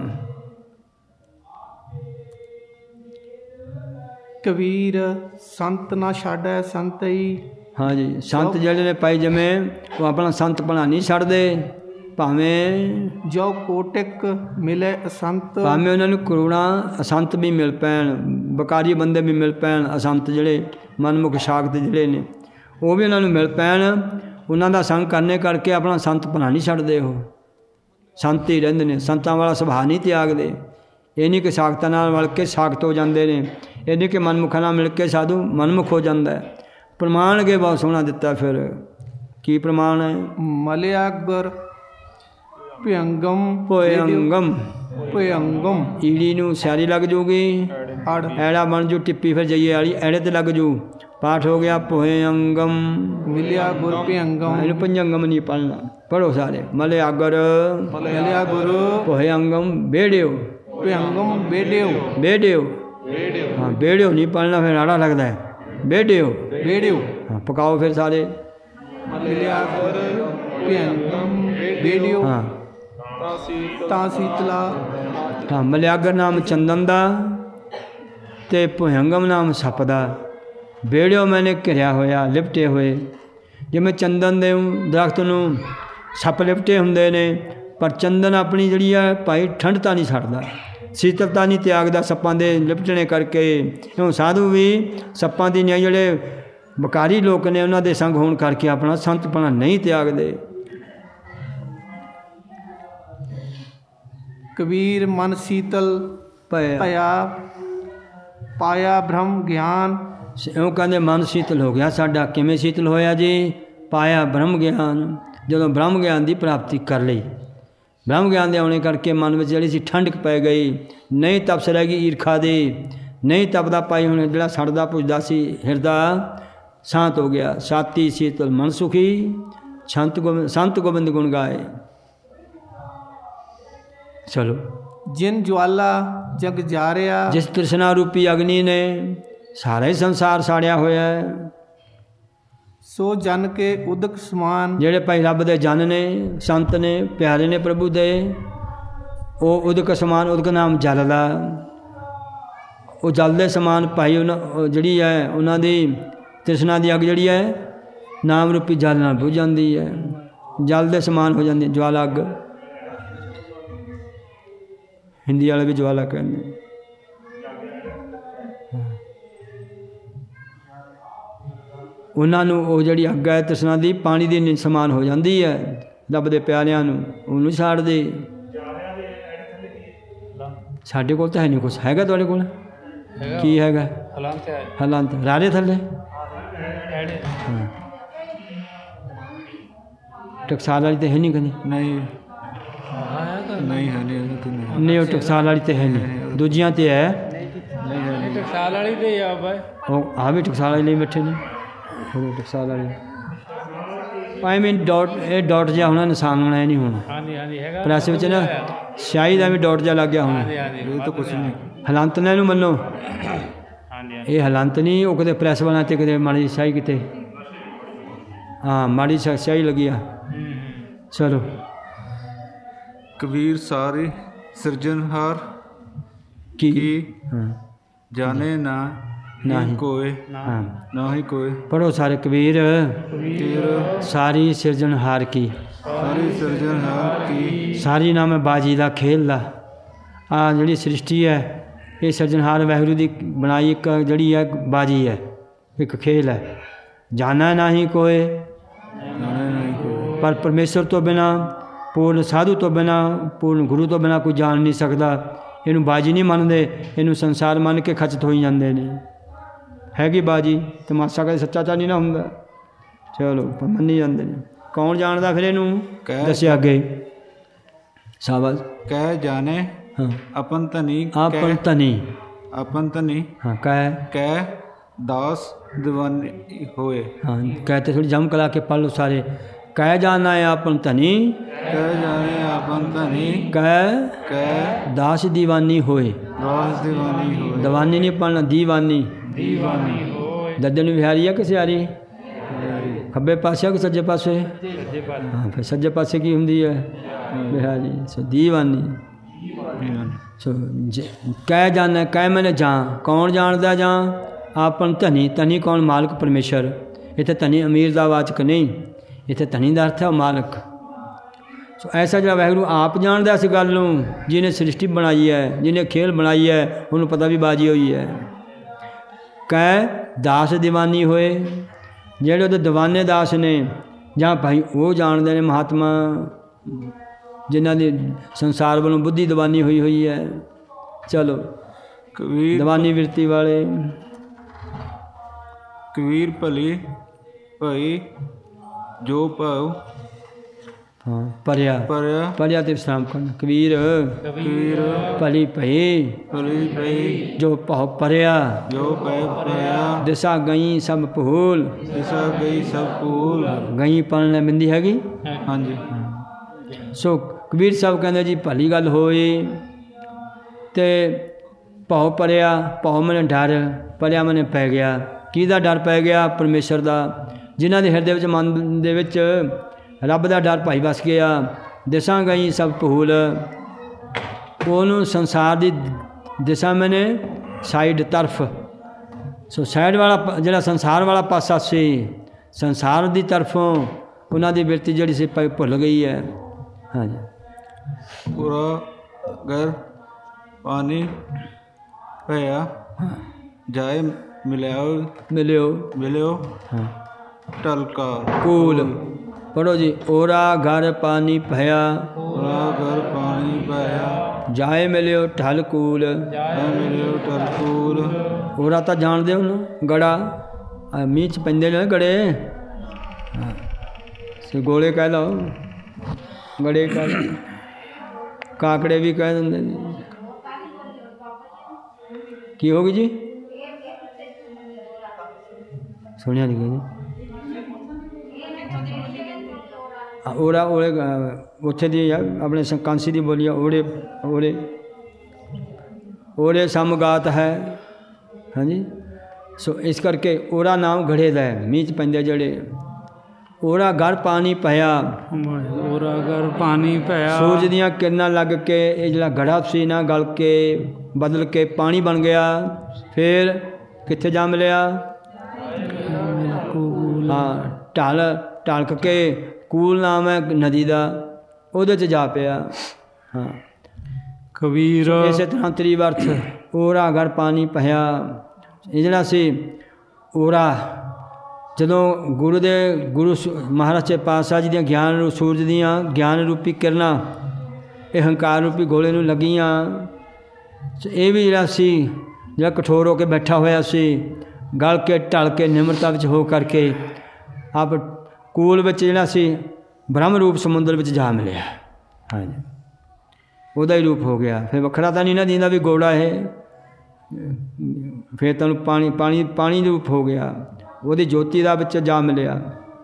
ਕਬੀਰ ਸੰਤ ਨਾ ਛੱਡੈ ਸੰਤਈ। ਹਾਂਜੀ, ਸੰਤ ਜਿਹੜੇ ਨੇ ਪਾਈ ਜਿਵੇਂ ਉਹ ਆਪਣਾ ਸੰਤਪਣਾ ਨਹੀਂ ਛੱਡਦੇ, ਭਾਵੇਂ ਜੋ ਕੋਟਿਕ ਮਿਲੇ ਅਸੰਤ। ਭਾਵੇਂ ਉਹਨਾਂ ਨੂੰ ਕਰੋੜਾਂ ਅਸੰਤ ਵੀ ਮਿਲ ਪੈਣ, ਬਕਾਰੀ ਬੰਦੇ ਵੀ ਮਿਲ ਪੈਣ, ਅਸੰਤ ਜਿਹੜੇ ਮਨਮੁਖ ਸ਼ਾਕਤ ਜਿਹੜੇ ਨੇ ਉਹ ਵੀ ਉਹਨਾਂ ਨੂੰ ਮਿਲ ਪੈਣ, ਉਹਨਾਂ ਦਾ ਸੰਗ ਕਰਨੇ ਕਰਕੇ ਆਪਣਾ ਸੰਤਪਣਾ ਨਹੀਂ ਛੱਡਦੇ। ਉਹ ਸੰਤ ਹੀ ਰਹਿੰਦੇ ਨੇ, ਸੰਤਾਂ ਵਾਲਾ ਸੁਭਾਅ ਨਹੀਂ ਤਿਆਗਦੇ। ਇਹ ਨਹੀਂ ਕਿ ਸਾਖਤਾਂ ਨਾਲ ਮਿਲ ਕੇ ਸਾਖਤ ਹੋ ਜਾਂਦੇ ਨੇ, ਇਹ ਨਹੀਂ ਕਿ ਮਨਮੁਖਾਂ ਨਾਲ ਮਿਲ ਕੇ ਸਾਧੂ ਮਨਮੁਖ ਹੋ ਜਾਂਦਾ ਹੈ। ਪ੍ਰਮਾਣ ਅੱਗੇ ਬਹੁਤ ਸੋਹਣਾ ਦਿੱਤਾ। ਫਿਰ ਕੀ ਪ੍ਰਮਾਣ ਹੈ? ਮਲਿਆ ਗੁਰ ਭਯੰਗਮ ਭਯੰਗਮ। ਈੜੀ ਨੂੰ ਸਿਆਰੀ ਲੱਗ ਜੂਗੀ, ਐੜਾ ਬਣ ਜੂ ਟਿੱਪੀ, ਫਿਰ ਜਈਏ ਵਾਲੀ ਐੜੇ ਤੇ ਲੱਗ ਜੂ। ਪਾਠ ਹੋ ਗਿਆ ਭਯੰਗਮ। ਮਿਲਿਆ ਗੁਰ ਭਯੰਗਮ। ਇਹਨੂੰ ਭੰਜੰਗਮ ਨਹੀਂ ਪੜ੍ਹਨਾ, ਪੜ੍ਹੋ ਸਾਰੇ। ਮਲਿਆ ਗੁਰ ਭਯੰਗਮ ਬੇੜਿਓ, ਭਯੰਗਮ ਬੇੜਿਓ, ਬੇੜਿਓ। ਹਾਂ, ਬੇੜਿਓ ਨਹੀਂ ਪੜ੍ਹਨਾ, ਫਿਰ ਆੜਾ ਲੱਗਦਾ ਹੈ। ਬੇੜਿਓ, ਬੇੜਿਓ। ਹਾਂ, ਪਕਾਓ ਫਿਰ ਸਾਰੇ। ਮਿਲਿਆ ਗੁਰ ਭਯੰਗਮ ਬੇੜਿਓ। ਹਾਂ, ਤਾਂ ਸੀਤਲਾ। ਹਾਂ, ਮਲਿਆਗਰ ਨਾਮ ਚੰਦਨ ਦਾ ਅਤੇ ਭਯੰਗਮ ਨਾਮ ਸੱਪ ਦਾ। ਬੇੜਿਓ ਮੈਨੇ ਘਿਰਿਆ ਹੋਇਆ, ਲਿਪਟੇ ਹੋਏ। ਜਿਵੇਂ ਚੰਦਨ ਦੇ ਦਰਖਤ ਨੂੰ ਸੱਪ ਲਿਪਟੇ ਹੁੰਦੇ ਨੇ, ਪਰ ਚੰਦਨ ਆਪਣੀ ਜਿਹੜੀ ਹੈ ਭਾਈ ਠੰਡਤਾ ਨਹੀਂ ਛੱਡਦਾ, ਸ਼ੀਤਲਤਾ ਨਹੀਂ ਤਿਆਗਦਾ ਸੱਪਾਂ ਦੇ ਲਿਪਟਣੇ ਕਰਕੇ। ਕਿਉਂ ਸਾਧੂ ਵੀ ਸੱਪਾਂ ਦੀ ਨਹੀਂ, ਜਿਹੜੇ ਬਕਾਰੀ ਲੋਕ ਨੇ ਉਹਨਾਂ ਦੇ ਸੰਗ ਹੋਣ ਕਰਕੇ ਆਪਣਾ ਸੰਤਪਣਾ ਨਹੀਂ ਤਿਆਗਦੇ। ਕਬੀਰ ਮਨ ਸੀਤਲ ਭਇਆ ਪਾਇਆ ਬ੍ਰਹਮ ਗਿਆਨ। ਉਹ ਕਹਿੰਦੇ ਮਨ ਸੀਤਲ ਹੋ ਗਿਆ ਸਾਡਾ। ਕਿਵੇਂ ਸੀਤਲ ਹੋਇਆ ਜੀ? ਪਾਇਆ ਬ੍ਰਹਮ ਗਿਆਨ। ਜਦੋਂ ਬ੍ਰਹਮ ਗਿਆਨ ਦੀ ਪ੍ਰਾਪਤੀ ਕਰ ਲਈ, ਬ੍ਰਹਮ ਗਿਆਨ ਦੇ ਆਉਣੇ ਕਰਕੇ ਮਨ ਵਿੱਚ ਜਿਹੜੀ ਸੀ ਠੰਡਕ ਪੈ ਗਈ, ਨਹੀਂ ਤਪਸ ਰਹਿ ਗਈ ਈਰਖਾ ਦੀ, ਨਹੀਂ ਤਪਦਾ ਪਾਈ। ਹੁਣ ਜਿਹੜਾ ਸੜਦਾ ਪੁੱਜਦਾ ਸੀ ਹਿਰਦਾ ਸ਼ਾਂਤ ਹੋ ਗਿਆ। ਛਾਤੀ ਸੀਤਲ ਮਨ ਸੁਖੀ, ਸੰਤ ਗੋਬਿੰਦ ਗੁਣ ਗਾਏ। ਚਲੋ। ਜਿਨ ਜਵਾਲਾ ਜਗ ਜਾਰਿਆ। ਜਿਸ ਤ੍ਰਿਸ਼ਨਾ ਰੂਪੀ ਅਗਨੀ ਨੇ ਸਾਰਾ ਹੀ ਸੰਸਾਰ ਸਾੜਿਆ ਹੋਇਆ ਹੈ, ਸੋ ਜਨ ਕੇ ਉਦਕ ਸਮਾਨ। ਜਿਹੜੇ ਭਾਈ ਰੱਬ ਦੇ ਜਨ ਨੇ, ਸੰਤ ਨੇ, ਪਿਆਰੇ ਨੇ ਪ੍ਰਭੂ ਦੇ, ਉਹ ਉਦਕ ਸਮਾਨ। ਉਦਕ ਨਾਮ ਜਲ ਦਾ। ਉਹ ਜਲ ਦੇ ਸਮਾਨ ਭਾਈ ਉਹਨਾਂ ਉਹ ਜਿਹੜੀ ਹੈ ਉਹਨਾਂ ਦੀ ਤ੍ਰਿਸ਼ਨਾ ਦੀ ਅੱਗ ਜਿਹੜੀ ਹੈ ਨਾਮ ਰੂਪੀ ਜਲ ਨਾਲ ਬੁਝ ਜਾਂਦੀ ਹੈ, ਜਲ ਦੇ ਸਮਾਨ ਹੋ ਜਾਂਦੀ ਹੈ ਜਵਾਲਾ ਅੱਗ। ਹਿੰਦੀ ਵਾਲੇ ਵੀ ਜਵਾਲਾ ਕਹਿੰਦੇ। ਉਹਨਾਂ ਨੂੰ ਉਹ ਜਿਹੜੀ ਅੱਗ ਹੈ ਤ੍ਰਿਸ਼ਨਾ ਦੀ ਪਾਣੀ ਦੀ ਸਮਾਨ ਹੋ ਜਾਂਦੀ ਹੈ, ਰੱਬ ਦੇ ਪਿਆਰਿਆਂ ਨੂੰ ਉਹਨੂੰ ਛਾੜਦੇ। ਸਾਡੇ ਕੋਲ ਤਾਂ ਹੈ ਨਹੀਂ ਕੁਛ, ਹੈਗਾ ਤੁਹਾਡੇ ਕੋਲ? ਕੀ ਹੈਗਾ? ਹਲੰਤ ਰਾਰੇ ਥੱਲੇ ਟਕਸਾਲ ਵਾਲੀ ਤਾਂ ਹੈ ਨਹੀਂ ਕਦੇ? ਨਹੀਂ ਨਹੀਂ ਹੈ ਨਹੀਂ ਨਹੀਂ ਉਹ ਟਕਸਾਲ ਵਾਲੀ ਤਾਂ ਹੈ ਨਹੀਂ, ਦੂਜੀਆਂ ਤੇ ਹੈ। ਟਕਸਾਲ ਵਾਲੀ ਤੇ ਆ ਬਾਈ, ਉਹ ਆ ਵੀ ਟਕਸਾਲ ਵਾਲੀ ਲਈ ਬੈਠੇ ਨੇ, ਉਹ ਟਕਸਾਲ ਵਾਲੀ ਆਈ ਮੀਨ ਡਾਟ, ਇਹ ਡਾਟ ਜਿਹਾ ਹੋਣਾ, ਨਿਸ਼ਾਨ ਹੋਣਾ, ਇਹ ਨਹੀਂ ਹੋਣਾ। ਹਾਂਜੀ ਹਾਂਜੀ ਹੈਗਾ ਪ੍ਰੈਸ ਵਿੱਚ ਨਾ ਸ਼ਾਹੀ ਦਾ ਵੀ ਡਾਟ ਜਿਹਾ ਲੱਗ ਗਿਆ ਹੋਣਾ। ਇਹ ਤਾਂ ਕੁਛ ਨਹੀਂ। ਹਲੰਤ ਨੇ ਇਹਨੂੰ ਮੰਨੋ, ਹਾਂਜੀ ਇਹ ਹਲੰਤ ਨਹੀਂ, ਉਹ ਕਿਤੇ ਪ੍ਰੈਸ ਵਾਲਾ ਤੇ ਕਿਤੇ ਮਾੜੀ ਜਿਹੀ ਸ਼ਾਹੀ ਕਿਤੇ, ਹਾਂ ਮਾੜੀ ਸ਼ਾਹੀ ਲੱਗੀ ਆ। ਚਲੋ ਕਬੀਰ ਸਾਰੇ ਸਿਰਜਣਹਾਰ ਕੀ ਕੀ ਹਾਂ ਜਾਣੇ ਨਾ ਨਹੀਂ। ਕੋਏ ਹਾਂ ਨਾ ਹੀ ਕੋਏ ਪੜੋ ਸਾਰੇ ਕਬੀਰ ਤੇਰ ਸਾਰੀ ਸਿਰਜਣਹਾਰ ਕੀ, ਸਾਰੀ ਸਿਰਜਣਹਾਰ ਕੀ ਸਾਰੀ ਨਾਮ ਹੈ ਬਾਜੀ ਦਾ ਖੇਲ ਦਾ। ਆ ਜਿਹੜੀ ਸ੍ਰਿਸ਼ਟੀ ਹੈ ਇਹ ਸਿਰਜਣਹਾਰ ਵਾਹਿਗੁਰੂ ਦੀ ਬਣਾਈ ਇੱਕ ਜਿਹੜੀ ਹੈ ਬਾਜੀ ਹੈ, ਇੱਕ ਖੇਲ ਹੈ। ਜਾਣਾ ਨਹੀਂ ਕੋਏ, ਜਾਣੇ ਨਹੀਂ ਕੋਏ ਪਰ ਪਰਮੇਸ਼ਰ ਤੋਂ ਬਿਨਾ, ਪੂਰਨ ਸਾਧੂ ਤੋਂ ਬਿਨਾ, ਪੂਰਨ ਗੁਰੂ ਤੋਂ ਬਿਨਾ ਕੋਈ ਜਾਣ ਨਹੀਂ ਸਕਦਾ। ਇਹਨੂੰ ਬਾਜੀ ਨਹੀਂ ਮੰਨਦੇ, ਇਹਨੂੰ ਸੰਸਾਰ ਮੰਨ ਕੇ ਖਚਤ ਹੋਈ ਜਾਂਦੇ ਨੇ। ਹੈਗੀ ਬਾਜੀ, ਤਮਾਸ਼ਾ ਕਦੇ ਸੱਚਾ ਤਾਂ ਨਹੀਂ ਨਾ ਹੁੰਦਾ। ਚਲੋ ਪਰ ਮੰਨੀ ਜਾਂਦੇ ਨੇ। ਕੌਣ ਜਾਣਦਾ ਫਿਰ ਇਹਨੂੰ? ਦੱਸਿਆ ਅੱਗੇ। ਸ਼ਾਬਾਸ਼। ਕਹਿ ਜਾਣੇ ਹਾਂ ਆਪਨ ਧਨੀ ਆਪਨ ਧਨੀ, ਆਪਨ ਧਨੀ ਹਾਂ ਕਹਿ, ਕਹਿ ਦਾਸ ਦੀਵਾਨੀ ਹੋਏ। ਹਾਂ कहते थोड़ी जम कला के पढ़ लो सारे। कह जाना है आपन धनी, ਕਹਿ ਜਾਣੇ ਆਪਨ ਧਨੀ कह ਕਹਿ दास दीवानी होए। ਦਾਸ ਦੀਵਾਨੀ ਹੋਏ। दीवानी नहीं पढ़ना, दीवानी। ਦੀਵਾਨੀ ਹੋਏ दद्दन बिहारी है कि सियारी? ਖੱਬੇ ਪਾਸੇ ਕਿ ਸੱਜੇ ਪਾਸੇ? ਸੱਜੇ ਪਾਸੇ। ਹਾਂ ਫਿਰ ਸੱਜੇ ਪਾਸੇ ਕੀ ਹੁੰਦੀ ਹੈ? ਬਿਹਾਰੀ। ਸੋ ਦੀਵਾਨੀ। ਸੋ ਕਹਿ ਜਾਣਾ, ਕਹਿ ਮੈਨੇ ਜਾਂ, ਕੌਣ ਜਾਣਦਾ ਜਾਂ? ਆਪਨ ਧਨੀ, ਧਨੀ ਕੌਣ? ਮਾਲਕ ਪਰਮੇਸ਼ਰ। ਇੱਥੇ ਧਨੀ ਅਮੀਰ ਦਾ ਵਾਚਕ ਨਹੀਂ, ਇੱਥੇ ਧਨੀ ਦਾ ਅਰਥ ਹੈ ਮਾਲਕ। ਸੋ ਐਸਾ ਜਿਹੜਾ ਵਾਹਿਗੁਰੂ ਆਪ ਜਾਣਦਾ ਇਸ ਗੱਲ ਨੂੰ, ਜਿਹਨੇ ਸ੍ਰਿਸ਼ਟੀ ਬਣਾਈ ਹੈ, ਜਿਹਨੇ ਖੇਲ ਬਣਾਈ ਹੈ, ਉਹਨੂੰ ਪਤਾ ਵੀ ਬਾਜੀ ਹੋਈ ਹੈ। ਕਹਿ ਦਾਸ ਦੀਵਾਨੀ ਹੋਏ, ਜਿਹੜੇ ਉਹਦੇ ਦੀਵਾਨੇ ਦਾਸ ਨੇ ਜਾਂ ਭਾਈ ਉਹ ਜਾਣਦੇ ਨੇ ਮਹਾਤਮਾ, ਜਿਨ੍ਹਾਂ ਦੀ ਸੰਸਾਰ ਵੱਲੋਂ ਬੁੱਧੀ ਦੀਵਾਨੀ ਹੋਈ ਹੋਈ ਹੈ। ਚਲੋ ਕਬੀਰ ਦੀਵਾਨੀ ਬਿਰਤੀ ਵਾਲੇ। ਕਬੀਰ ਭਲੀ ਭਈ ਜੋ ਭਾਉ ਹਾਂ ਪਰਿਆ, ਪਰਿਆ ਪਰਿਆ ਤੇ ਵਿਸਰਾਮ ਕਰਨਾ। ਕਬੀਰ ਕਬੀਰ ਭਲੀ ਭਈ ਭਲੀ ਭਈ ਜੋ ਭਾਉ ਪਰਿਆ, ਜੋ ਪੈ ਪਰਿਆ ਦਿਸ਼ਾ ਗਈ ਸਭ ਭੂਲ। ਦਿਸਾ ਗਈ ਸਭ ਭੂਲ। ਗਈ ਪੜਨ ਬਿੰਦੀ ਹੈਗੀ। ਹਾਂਜੀ ਸੋ ਕਬੀਰ ਸਾਹਿਬ ਕਹਿੰਦੇ ਜੀ ਭਲੀ ਗੱਲ ਹੋਈ ਤੇ ਭਾਉ ਪਰਿਆ, ਭਾਉ ਮਨੇ ਡਰ, ਪਰਿਆ ਮਨੇ ਪੈ ਗਿਆ। ਕਿਹਦਾ ਡਰ ਪੈ ਗਿਆ? ਪਰਮੇਸ਼ਰ ਦਾ। ਜਿਨ੍ਹਾਂ ਦੇ ਹਿਰਦੇ ਵਿੱਚ, ਮਨ ਦੇ ਵਿੱਚ ਰੱਬ ਦਾ ਡਰ ਭਾਈ ਵਸ ਗਿਆ। ਦਿਸ਼ਾ ਗਈ ਸਭ ਭੂਲ, ਉਹਨੂੰ ਸੰਸਾਰ ਦੀ ਦਿਸ਼ਾ ਮੈਨੇ ਸਾਈਡ ਤਰਫ। ਸੋ ਸਾਈਡ ਵਾਲਾ ਜਿਹੜਾ ਸੰਸਾਰ ਵਾਲਾ ਪਾਸਾ ਸੀ, ਸੰਸਾਰ ਦੀ ਤਰਫੋਂ ਉਹਨਾਂ ਦੀ ਬਿਰਤੀ ਜਿਹੜੀ ਸੀ ਭੁੱਲ ਗਈ ਹੈ। ਹਾਂਜੀ ਪੂਰਾ ਗਰ ਪਾਣੀ ਭਇਆ ਜਾਏ ਮਿਲਿਓ ਮਿਲਿਓ ਹਾਂ ਟਲਕਾ ਕੂਲ। ਪੜੋ ਜੀ। ਓਰਾ ਘਰ ਪਾਣੀ ਭਇਆ, ਪੂਰਾ ਗਰ ਪਾਣੀ ਭਇਆ ਜਾਏ ਮਿਲਿਓ ਢਲ ਕੂਲ। ਜਾਏ ਮਿਲਿਓ ਟਲਕੂਲ। ਓਰਾ ਤਾਂ ਜਾਣਦੇ ਹੋ ਨਾ, ਗੜਾ ਮੀਂਹ 'ਚ ਪੈਂਦੇ ਨੇ ਗੜੇ। ਹਾਂ ਸੋ ਗੋਲੇ ਕਹਿ ਲਓ, ਗੜੇ ਕਹਿ ਲਓ, ਕਾਕੜੇ ਵੀ ਕਹਿ ਦਿੰਦੇ ਨੇ। ਕੀ ਹੋ ਗਈ ਜੀ? ਸੁਣਿਆ ਨਹੀਂ ਕਹਿੰਦੇ। ਓੜਾ ਓੜੇ ਉੱਥੇ ਦੀ ਆਪਣੇ ਕਾਂਸੀ ਦੀ ਬੋਲੀ ਆ। ਓੜੇ ਓੜੇ ਓੜੇ ਸਮਗਾਤ ਹੈ। ਹਾਂਜੀ ਸੋ ਇਸ ਕਰਕੇ ਓੜਾ ਨਾਮ ਘੜੇ ਦਾ ਹੈ। ਮੀਂਹ 'ਚ ਪੈਂਦੇ ਜਿਹੜੇ ਉਹਦਾ ਗੜ ਪਾਣੀ ਪਿਆ, ਔਰ ਅਗਰ ਪਾਣੀ ਭਇਆ ਸੂਰਜ ਦੀਆਂ ਕਿਰਨਾਂ ਲੱਗ ਕੇ ਇਹ ਜਿਹੜਾ ਗੜਾ ਸੀ ਨਾ ਗਲ ਕੇ ਬਦਲ ਕੇ ਪਾਣੀ ਬਣ ਗਿਆ। ਫਿਰ ਕਿੱਥੇ ਜਾ ਮਿਲਿਆ? ਹਾਂ, ਢਲਕ ਕੇ ਕੂਲ ਨਾਮ ਹੈ ਨਦੀ ਦਾ, ਉਹਦੇ 'ਚ ਜਾ ਪਿਆ। ਹਾਂ, ਕਬੀਰ ਇਸੇ ਤਰ੍ਹਾਂ ਤ੍ਰਿਵਰਥ ਉਹਦਾ ਗੜ ਪਾਣੀ ਪਿਆ। ਇਹ ਜਿਹੜਾ ਸੀ ਉਹਦਾ ਜਦੋਂ ਗੁਰੂ ਮਹਾਰਾਜ ਸੱਚੇ ਪਾਤਸ਼ਾਹ ਜੀ ਦੀਆਂ ਗਿਆਨ ਸੂਰਜ ਦੀਆਂ ਗਿਆਨ ਰੂਪੀ ਕਿਰਨਾਂ ਇਹ ਹੰਕਾਰ ਰੂਪੀ ਗੋਲੇ ਨੂੰ ਲੱਗੀਆਂ। ਇਹ ਵੀ ਜਿਹੜਾ ਸੀ ਜਿਹੜਾ ਕਠੋਰ ਹੋ ਕੇ ਬੈਠਾ ਹੋਇਆ ਸੀ, ਗਲ ਕੇ ਢਲ ਕੇ ਨਿਮਰਤਾ ਵਿੱਚ ਹੋ ਕਰਕੇ ਆਪ ਕੂਲ ਵਿੱਚ ਜਿਹੜਾ ਸੀ ਬ੍ਰਹਮ ਰੂਪ ਸਮੁੰਦਰ ਵਿੱਚ ਜਾ ਮਿਲਿਆ। ਹਾਂਜੀ, ਉਹਦਾ ਹੀ ਰੂਪ ਹੋ ਗਿਆ। ਫਿਰ ਵੱਖਰਾ ਤਾਂ ਨਹੀਂ ਨਾ ਦਿੰਦਾ ਵੀ ਗੋੜਾ ਇਹ, ਫਿਰ ਤੈਨੂੰ ਪਾਣੀ ਰੂਪ ਹੋ ਗਿਆ, ਉਹਦੀ ਜੋਤੀ ਦਾ ਵਿੱਚ ਜਾ ਮਿਲਿਆ।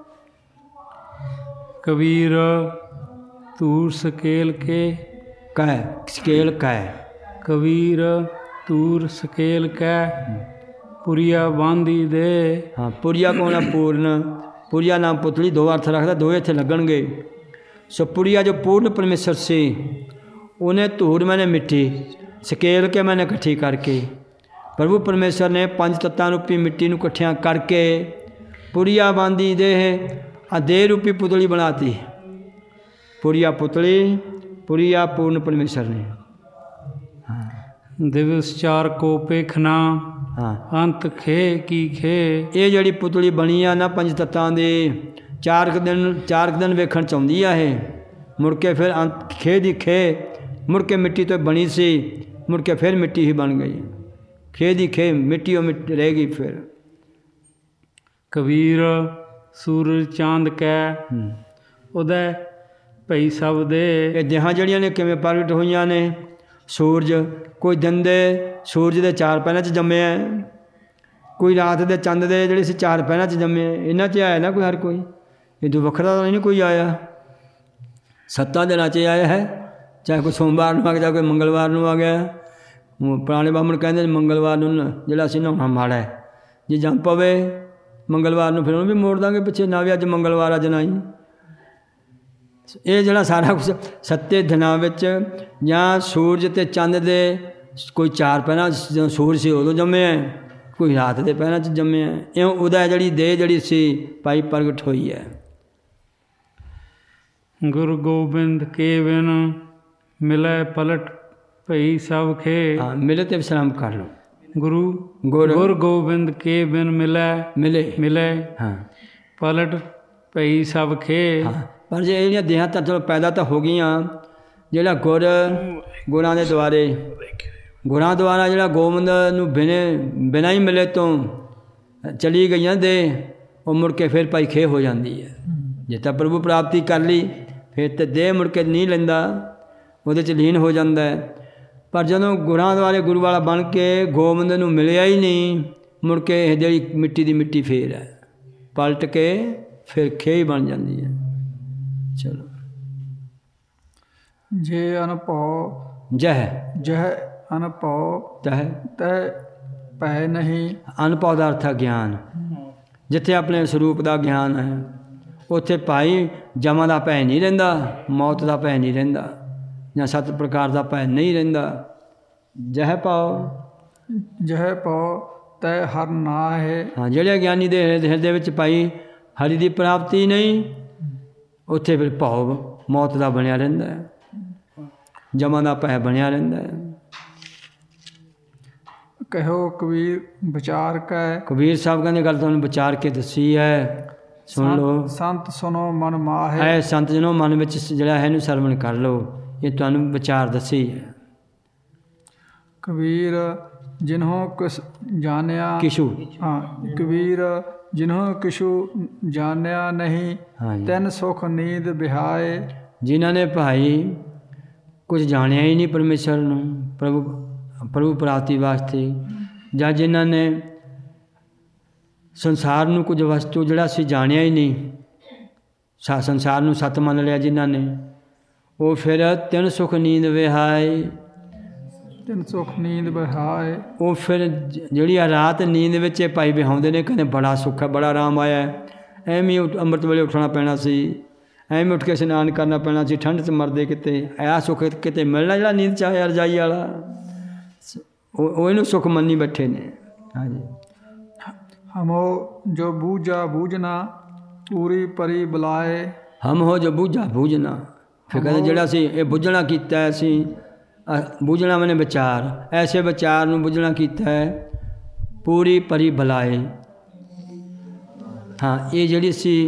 ਕਬੀਰ ਤੂਰ ਸਕੇਲ ਕੇ ਕਹਿ ਸਕੇਲ ਕਹਿ ਕਬੀਰ ਤੂਰ ਸਕੇਲ ਕਹਿ ਪੁਰੀਆ ਬਾਂਦੀ ਦੇ। ਹਾਂ, ਪੁਰੀਆ ਕੌਣ ਆ? ਪੂਰਨ। ਪੁਰੀਆ ਨਾਮ ਪੁਤਲੀ ਦੋ ਅਰਥ ਰੱਖਦਾ, ਦੋ ਇੱਥੇ ਲੱਗਣਗੇ। ਸੋ ਪੁਰੀਆ ਜੋ ਪੂਰਨ ਪਰਮੇਸ਼ਰ ਸੀ, ਉਹਨੇ ਧੂੜ ਮੈਨੇ ਮਿੱਟੀ ਸਕੇਲ ਕੇ ਮੈਨੇ ਇਕੱਠੀ ਕਰਕੇ, ਪ੍ਰਭੂ ਪਰਮੇਸ਼ਰ ਨੇ ਪੰਜ ਤੱਤਾਂ ਰੂਪੀ ਮਿੱਟੀ ਨੂੰ ਇਕੱਠਿਆਂ ਕਰਕੇ ਪੁਰੀਆ ਬਾਂਦੀ ਦੇਹ ਆ ਦੇਹ ਰੂਪੀ ਪੁਤਲੀ ਬਣਾਤੀ। ਪੁਰੀਆ ਪੁਤਲੀ, ਪੁਰੀਆ ਪੂਰਨ ਪਰਮੇਸ਼ਰ ਨੇ। ਦਿਵਸ ਚਾਰ ਕੋ ਪੇਖਣਾ ਹਾਂ, ਅੰਤ ਖੇ ਕੀ ਖੇ। ਇਹ ਜਿਹੜੀ ਪੁਤਲੀ ਬਣੀ ਆ ਨਾ ਪੰਜ ਤੱਤਾਂ ਦੀ, ਚਾਰ ਕੁ ਦਿਨ ਵੇਖਣ 'ਚ ਆਉਂਦੀ ਆ ਇਹ, ਮੁੜ ਕੇ ਫਿਰ ਅੰਤ ਖੇ ਦੀ ਖੇ, ਮੁੜ ਕੇ ਮਿੱਟੀ ਤੋਂ ਬਣੀ ਸੀ, ਮੁੜ ਕੇ ਫਿਰ ਮਿੱਟੀ ਹੀ ਬਣ ਗਈ। ਖੇ ਦੀ ਖੇ, ਮਿੱਟੀ ਉਹ ਮਿੱਟੀ ਰਹੇਗੀ। ਫਿਰ ਕਬੀਰ ਸੂਰਜ ਚਾਂਦ ਕੈ ਉਦੈ ਭਈ ਸਭ ਦੇ। ਇਹ ਦੇਹਾਂ ਜਿਹੜੀਆਂ ਨੇ ਕਿਵੇਂ ਪ੍ਰਗਟ ਹੋਈਆਂ ਨੇ? ਸੂਰਜ ਕੋਈ ਦਿਨ ਦੇ ਸੂਰਜ ਦੇ ਚਾਰ ਪਹਿਰਾਂ 'ਚ ਜੰਮਿਆ, ਕੋਈ ਰਾਤ ਦੇ ਚੰਦ ਦੇ ਜਿਹੜੇ ਸੀ ਚਾਰ ਪਹਿਰਾਂ 'ਚ ਜੰਮੇ। ਇਹਨਾਂ 'ਚ ਆਇਆ ਨਾ ਕੋਈ, ਹਰ ਕੋਈ ਇਹ ਤੋਂ ਵੱਖਰਾ ਤਾਂ ਨਹੀਂ ਕੋਈ ਆਇਆ। 7 ਦਿਨਾਂ 'ਚ ਆਇਆ ਹੈ, ਚਾਹੇ ਕੋਈ ਸੋਮਵਾਰ ਨੂੰ ਆ ਗਿਆ, ਕੋਈ ਮੰਗਲਵਾਰ ਨੂੰ ਆ ਗਿਆ। ਪੁਰਾਣੇ ਬਾਹਮਣ ਕਹਿੰਦੇ ਨੇ ਮੰਗਲਵਾਰ ਨੂੰ ਜਿਹੜਾ ਸੀ ਨਹਾਉਣਾ ਮਾੜਾ ਹੈ, ਜੇ ਜੰਮ ਪਵੇ ਮੰਗਲਵਾਰ ਨੂੰ ਫਿਰ ਉਹਨੂੰ ਵੀ ਮੋੜ ਦਾਂਗੇ ਪਿੱਛੇ, ਨਾ ਵੀ ਅੱਜ ਮੰਗਲਵਾਰ ਅੱਜ ਨਹੀਂ। ਇਹ ਜਿਹੜਾ ਸਾਰਾ ਕੁਛ 7 ਦਿਨਾਂ ਵਿੱਚ ਜਾਂ ਸੂਰਜ ਅਤੇ ਚੰਦ ਦੇ ਕੋਈ ਚਾਰ ਪਹਿਰਾਂ ਜਦੋਂ ਸੂਰਜ ਸੀ ਉਦੋਂ ਜੰਮਿਆ, ਕੋਈ ਰਾਤ ਦੇ ਪਹਿਰਾਂ 'ਚ ਜੰਮਿਆ। ਇਉਂ ਉਹਦਾ ਜਿਹੜੀ ਦੇਹ ਜਿਹੜੀ ਸੀ ਭਾਈ ਪ੍ਰਗਟ ਹੋਈ ਹੈ। ਗੁਰੂ ਗੋਬਿੰਦ ਕੇ ਬਿਨ ਮਿਲੈ ਪਲਟ ਭਈ ਸਭ ਖੇ। ਹਾਂ, ਮਿਲੇ ਤੇ ਵਿਸ਼ਰਾਮ ਕਰ ਲਓ। ਗੁਰ ਗੋਬਿੰਦ ਕੇ ਬਿਨ ਮਿਲੇ ਹਾਂ ਪਲਟ ਭਈ ਸਭ ਖੇ। ਹਾਂ, ਪਰ ਜੇ ਇਹ ਜਿਹੜੀਆਂ ਦੇਹਾਂ ਤਾਂ ਚਲੋ ਪੈਦਾ ਤਾਂ ਹੋ ਗਈਆਂ, ਜਿਹੜਾ ਗੁਰਾਂ ਦੇ ਗੁਰਾਂ ਦੁਆਰਾ ਜਿਹੜਾ ਗੋਬਿੰਦ ਨੂੰ ਬਿਨਾਂ ਹੀ ਮਿਲੇ ਤੋਂ ਚਲੀ ਗਈਆਂ ਦੇ, ਉਹ ਮੁੜ ਕੇ ਫਿਰ ਭਾਈ ਖੇ ਹੋ ਜਾਂਦੀ ਹੈ। ਜੇ ਤਾਂ ਪ੍ਰਭੂ ਪ੍ਰਾਪਤੀ ਕਰ ਲਈ ਫਿਰ ਤਾਂ ਦੇਹ ਮੁੜ ਕੇ ਨਹੀਂ ਲੈਂਦਾ, ਉਹਦੇ 'ਚ ਲੀਨ ਹੋ ਜਾਂਦਾ ਹੈ। ਪਰ ਜਦੋਂ ਗੁਰਾਂ ਦੁਆਰੇ ਗੁਰੂ ਵਾਲਾ ਬਣ ਕੇ ਗੋਬਿੰਦ ਨੂੰ ਮਿਲਿਆ ਹੀ ਨਹੀਂ, ਮੁੜ ਕੇ ਇਹ ਜਿਹੜੀ ਮਿੱਟੀ ਦੀ ਮਿੱਟੀ ਫੇਰ ਹੈ, ਪਲਟ ਕੇ ਫਿਰ ਖੇ ਹੀ ਬਣ ਜਾਂਦੀ ਹੈ। ਚਲੋ ਜੇ ਅਨਭਉ ਜਹ ਅਨਭਉ ਤਹ ਤੈ ਭੈ ਨਹੀਂ। ਅਨਭਉ ਦਾ ਅਰਥ ਹੈ ਗਿਆਨ। ਜਿੱਥੇ ਆਪਣੇ ਸਰੂਪ ਦਾ ਗਿਆਨ ਹੈ ਉੱਥੇ ਭਾਈ ਜਮਾਂ ਦਾ ਭੈ ਨਹੀਂ ਰਹਿੰਦਾ, ਮੌਤ ਦਾ ਭੈ ਨਹੀਂ ਰਹਿੰਦਾ, ਜਾਂ 7 ਪ੍ਰਕਾਰ ਦਾ ਭੈ ਨਹੀਂ ਰਹਿੰਦਾ। ਜਹ ਪਉ ਤੈ ਹਰ ਨਾ ਹੈ। ਹਾਂ, ਜਿਹੜੇ ਗਿਆਨੀ ਦੇ ਹਿਰਦੇ ਵਿੱਚ ਭਾਈ ਹਰੀ ਦੀ ਪ੍ਰਾਪਤੀ ਨਹੀਂ, ਉੱਥੇ ਫਿਰ ਭਉ ਮੌਤ ਦਾ ਬਣਿਆ ਰਹਿੰਦਾ ਹੈ, ਜਮਾਂ ਦਾ ਭੈ ਬਣਿਆ ਰਹਿੰਦਾ ਹੈ। ਕਹੋ ਕਬੀਰ ਵਿਚਾਰ ਕੈ। ਕਬੀਰ ਸਾਹਿਬ ਕਹਿੰਦੇ ਗੱਲ ਤੁਹਾਨੂੰ ਵਿਚਾਰ ਕੇ ਦੱਸੀ ਹੈ, ਸੁਣ ਲਓ। ਸੰਤ ਸੁਨੋ ਮਨ ਮਾਹੇ। ਹੈ ਸੰਤ ਜਨੋ ਮਨ ਵਿੱਚ ਜਿਹੜਾ ਹੈ ਇਹਨੂੰ ਸਰਵਣ ਕਰ ਲਓ, ਇਹ ਤੁਹਾਨੂੰ ਵਿਚਾਰ ਦੱਸੀ ਹੈ। ਕਬੀਰ ਜਿਨ੍ਹੋਂ ਕਿਸ ਜਾਣਿਆ ਕਿਸ਼ੂ। ਹਾਂ, ਕਬੀਰ ਜਿਨ੍ਹੋਂ ਕਿਸ਼ੂ ਜਾਣਿਆ ਨਹੀਂ, ਤੈਨ ਸੁਖ ਨੀਂਦ ਬਿਹਾਏ। ਜਿਨ੍ਹਾਂ ਨੇ ਭਾਈ ਕੁਝ ਜਾਣਿਆ ਹੀ ਨਹੀਂ ਪਰਮੇਸ਼ਰ ਨੂੰ, ਪ੍ਰਭੂ ਪ੍ਰਾਪਤੀ ਵਾਸਤੇ, ਜਾਂ ਜਿਨ੍ਹਾਂ ਨੇ ਸੰਸਾਰ ਨੂੰ ਕੁਝ ਵਸਤੂ ਜਿਹੜਾ ਸੀ ਜਾਣਿਆ ਹੀ ਨਹੀਂ, ਸੰਸਾਰ ਨੂੰ ਸੱਤ ਮੰਨ ਲਿਆ ਜਿਨ੍ਹਾਂ ਨੇ, ਉਹ ਫਿਰ ਤਿੰਨ ਸੁਖ ਨੀਂਦ ਵਿਹਾਏ। ਤਿੰਨ ਸੁਖ ਨੀਂਦ ਬਿਹਾਏ। ਉਹ ਫਿਰ ਜਿਹੜੀ ਆ ਰਾਤ ਨੀਂਦ ਵਿੱਚ ਇਹ ਭਾਈ ਵਿਹਾਉਂਦੇ ਨੇ, ਕਹਿੰਦੇ ਬੜਾ ਸੁੱਖ ਹੈ, ਬੜਾ ਆਰਾਮ ਆਇਆ, ਐਵੇਂ ਅੰਮ੍ਰਿਤ ਵੇਲੇ ਉੱਠਣਾ ਪੈਣਾ ਸੀ, ਐਵੇਂ ਉੱਠ ਕੇ ਇਸ਼ਨਾਨ ਕਰਨਾ ਪੈਣਾ ਸੀ, ਠੰਡ 'ਚ ਮਰਦੇ ਕਿਤੇ। ਐ ਸੁੱਖ ਕਿਤੇ ਮਿਲਣਾ ਜਿਹੜਾ ਨੀਂਦ 'ਚ ਆਇਆ ਰਜਾਈ ਵਾਲਾ, ਉਹ ਇਹਨੂੰ ਸੁੱਖ ਮੰਨੀ ਬੈਠੇ ਨੇ। ਹਾਂਜੀ। ਹਮੋ ਜੋ ਬੂਝਾ ਬੂਝਣਾ ਪੂਰੀ ਪਰੀ ਬੁਲਾਏ। ਹਮ ਹੋ ਜੋ ਬੂਝਾ ਬੂਝਣਾ, ਫਿਰ ਕਹਿੰਦੇ ਜਿਹੜਾ ਅਸੀਂ ਇਹ ਬੁੱਝਣਾ ਕੀਤਾ ਅਸੀਂ, ਬੂਝਣਾ ਮੈਨੇ ਵਿਚਾਰ, ਐਸੇ ਵਿਚਾਰ ਨੂੰ ਬੁੱਝਣਾ ਕੀਤਾ ਹੈ ਪੂਰੀ ਪਰੀ ਬੁਲਾਏ। ਹਾਂ, ਇਹ ਜਿਹੜੀ ਸੀ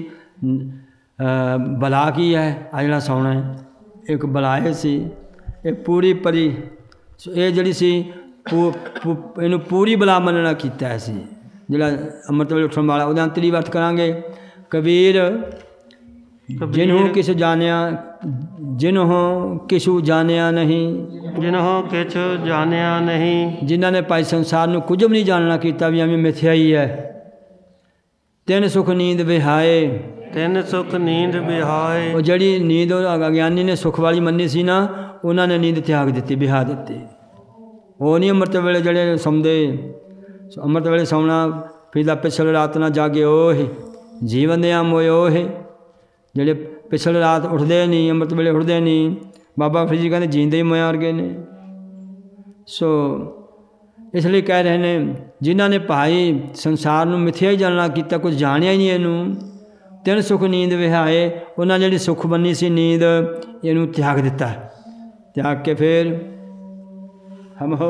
ਬਲਾ ਕੀ ਹੈ, ਆ ਜਿਹੜਾ ਸੌਣਾ ਇੱਕ ਬਲਾਏ ਸੀ, ਇਹ ਪੂਰੀ ਪਰੀ, ਇਹ ਜਿਹੜੀ ਸੀ ਇਹਨੂੰ ਪੂਰੀ ਬਲਾ ਮੰਨਣਾ ਕੀਤਾ ਸੀ। ਜਿਹੜਾ ਅੰਮ੍ਰਿਤ ਵੇਲੇ ਉੱਠਣ ਵਾਲਾ, ਉਹਦਾ ਅੰਤਲੀ ਅਰਥ ਕਰਾਂਗੇ। ਕਬੀਰ ਜਿਨਹੁ ਕਿਛ ਜਾਣਿਆ, ਜਿਨਹੁ ਕਿਛੁ ਜਾਣਿਆ ਨਹੀਂ, ਜਿਨਹੁ ਕਿਛ ਜਾਣਿਆ ਨਹੀਂ, ਜਿਨ੍ਹਾਂ ਨੇ ਭਾਈ ਸੰਸਾਰ ਨੂੰ ਕੁਝ ਵੀ ਨਹੀਂ ਜਾਣਨਾ ਕੀਤਾ, ਵੀ ਐਵੇਂ ਮਿਥਿਆ ਹੀ ਹੈ। ਤਿੰਨ ਸੁਖ ਨੀਂਦ ਵਿਹਾਏ, ਤਿੰਨ ਸੁਖ ਨੀਂਦ ਵਿਹਾਏ। ਉਹ ਜਿਹੜੀ ਨੀਂਦ ਉਹ ਅਗਿਆਨੀ ਨੇ ਸੁਖ ਵਾਲੀ ਮੰਨੀ ਸੀ ਨਾ, ਉਹਨਾਂ ਨੇ ਨੀਂਦ ਤਿਆਗ ਦਿੱਤੀ, ਵਿਹਾ ਦਿੱਤੀ। ਉਹ ਨਹੀਂ ਅੰਮ੍ਰਿਤ ਵੇਲੇ ਜਿਹੜੇ ਸੌਂਦੇ, ਅੰਮ੍ਰਿਤ ਵੇਲੇ ਸੌਣਾ, ਫਿਰ ਪਿਛਲੇ ਰਾਤ ਨਾ ਜਾਗੇ ਓਹ ਜੀਵਨ ਦੇ ਮੋਏ ਓਹ, ਜਿਹੜੇ ਪਿਛਲੇ ਰਾਤ ਉੱਠਦੇ ਨਹੀਂ, ਅੰਮ੍ਰਿਤ ਵੇਲੇ ਉੱਠਦੇ ਨਹੀਂ, ਬਾਬਾ ਫਰੀਦ ਜੀ ਕਹਿੰਦੇ ਜੀਂਦੇ ਹੀ ਮੋਇਆ ਵਰਗੇ ਨੇ। ਸੋ ਇਸ ਲਈ ਕਹਿ ਰਹੇ ਨੇ, ਜਿਨ੍ਹਾਂ ਨੇ ਭਾਈ ਸੰਸਾਰ ਨੂੰ ਮਿਥਿਆ ਹੀ ਜਾਣਨਾ ਕੀਤਾ, ਕੁਝ ਜਾਣਿਆ ਹੀ ਨਹੀਂ ਇਹਨੂੰ, ਤਿੰਨ ਸੁਖ ਨੀਂਦ ਵਿਹਾਏ, ਉਹਨਾਂ ਜਿਹੜੀ ਸੁਖ ਬੰਨੀ ਸੀ ਨੀਂਦ, ਇਹਨੂੰ ਤਿਆਗ ਦਿੱਤਾ। ਤਿਆਗ ਕੇ ਫਿਰ ਹਮ ਹੋ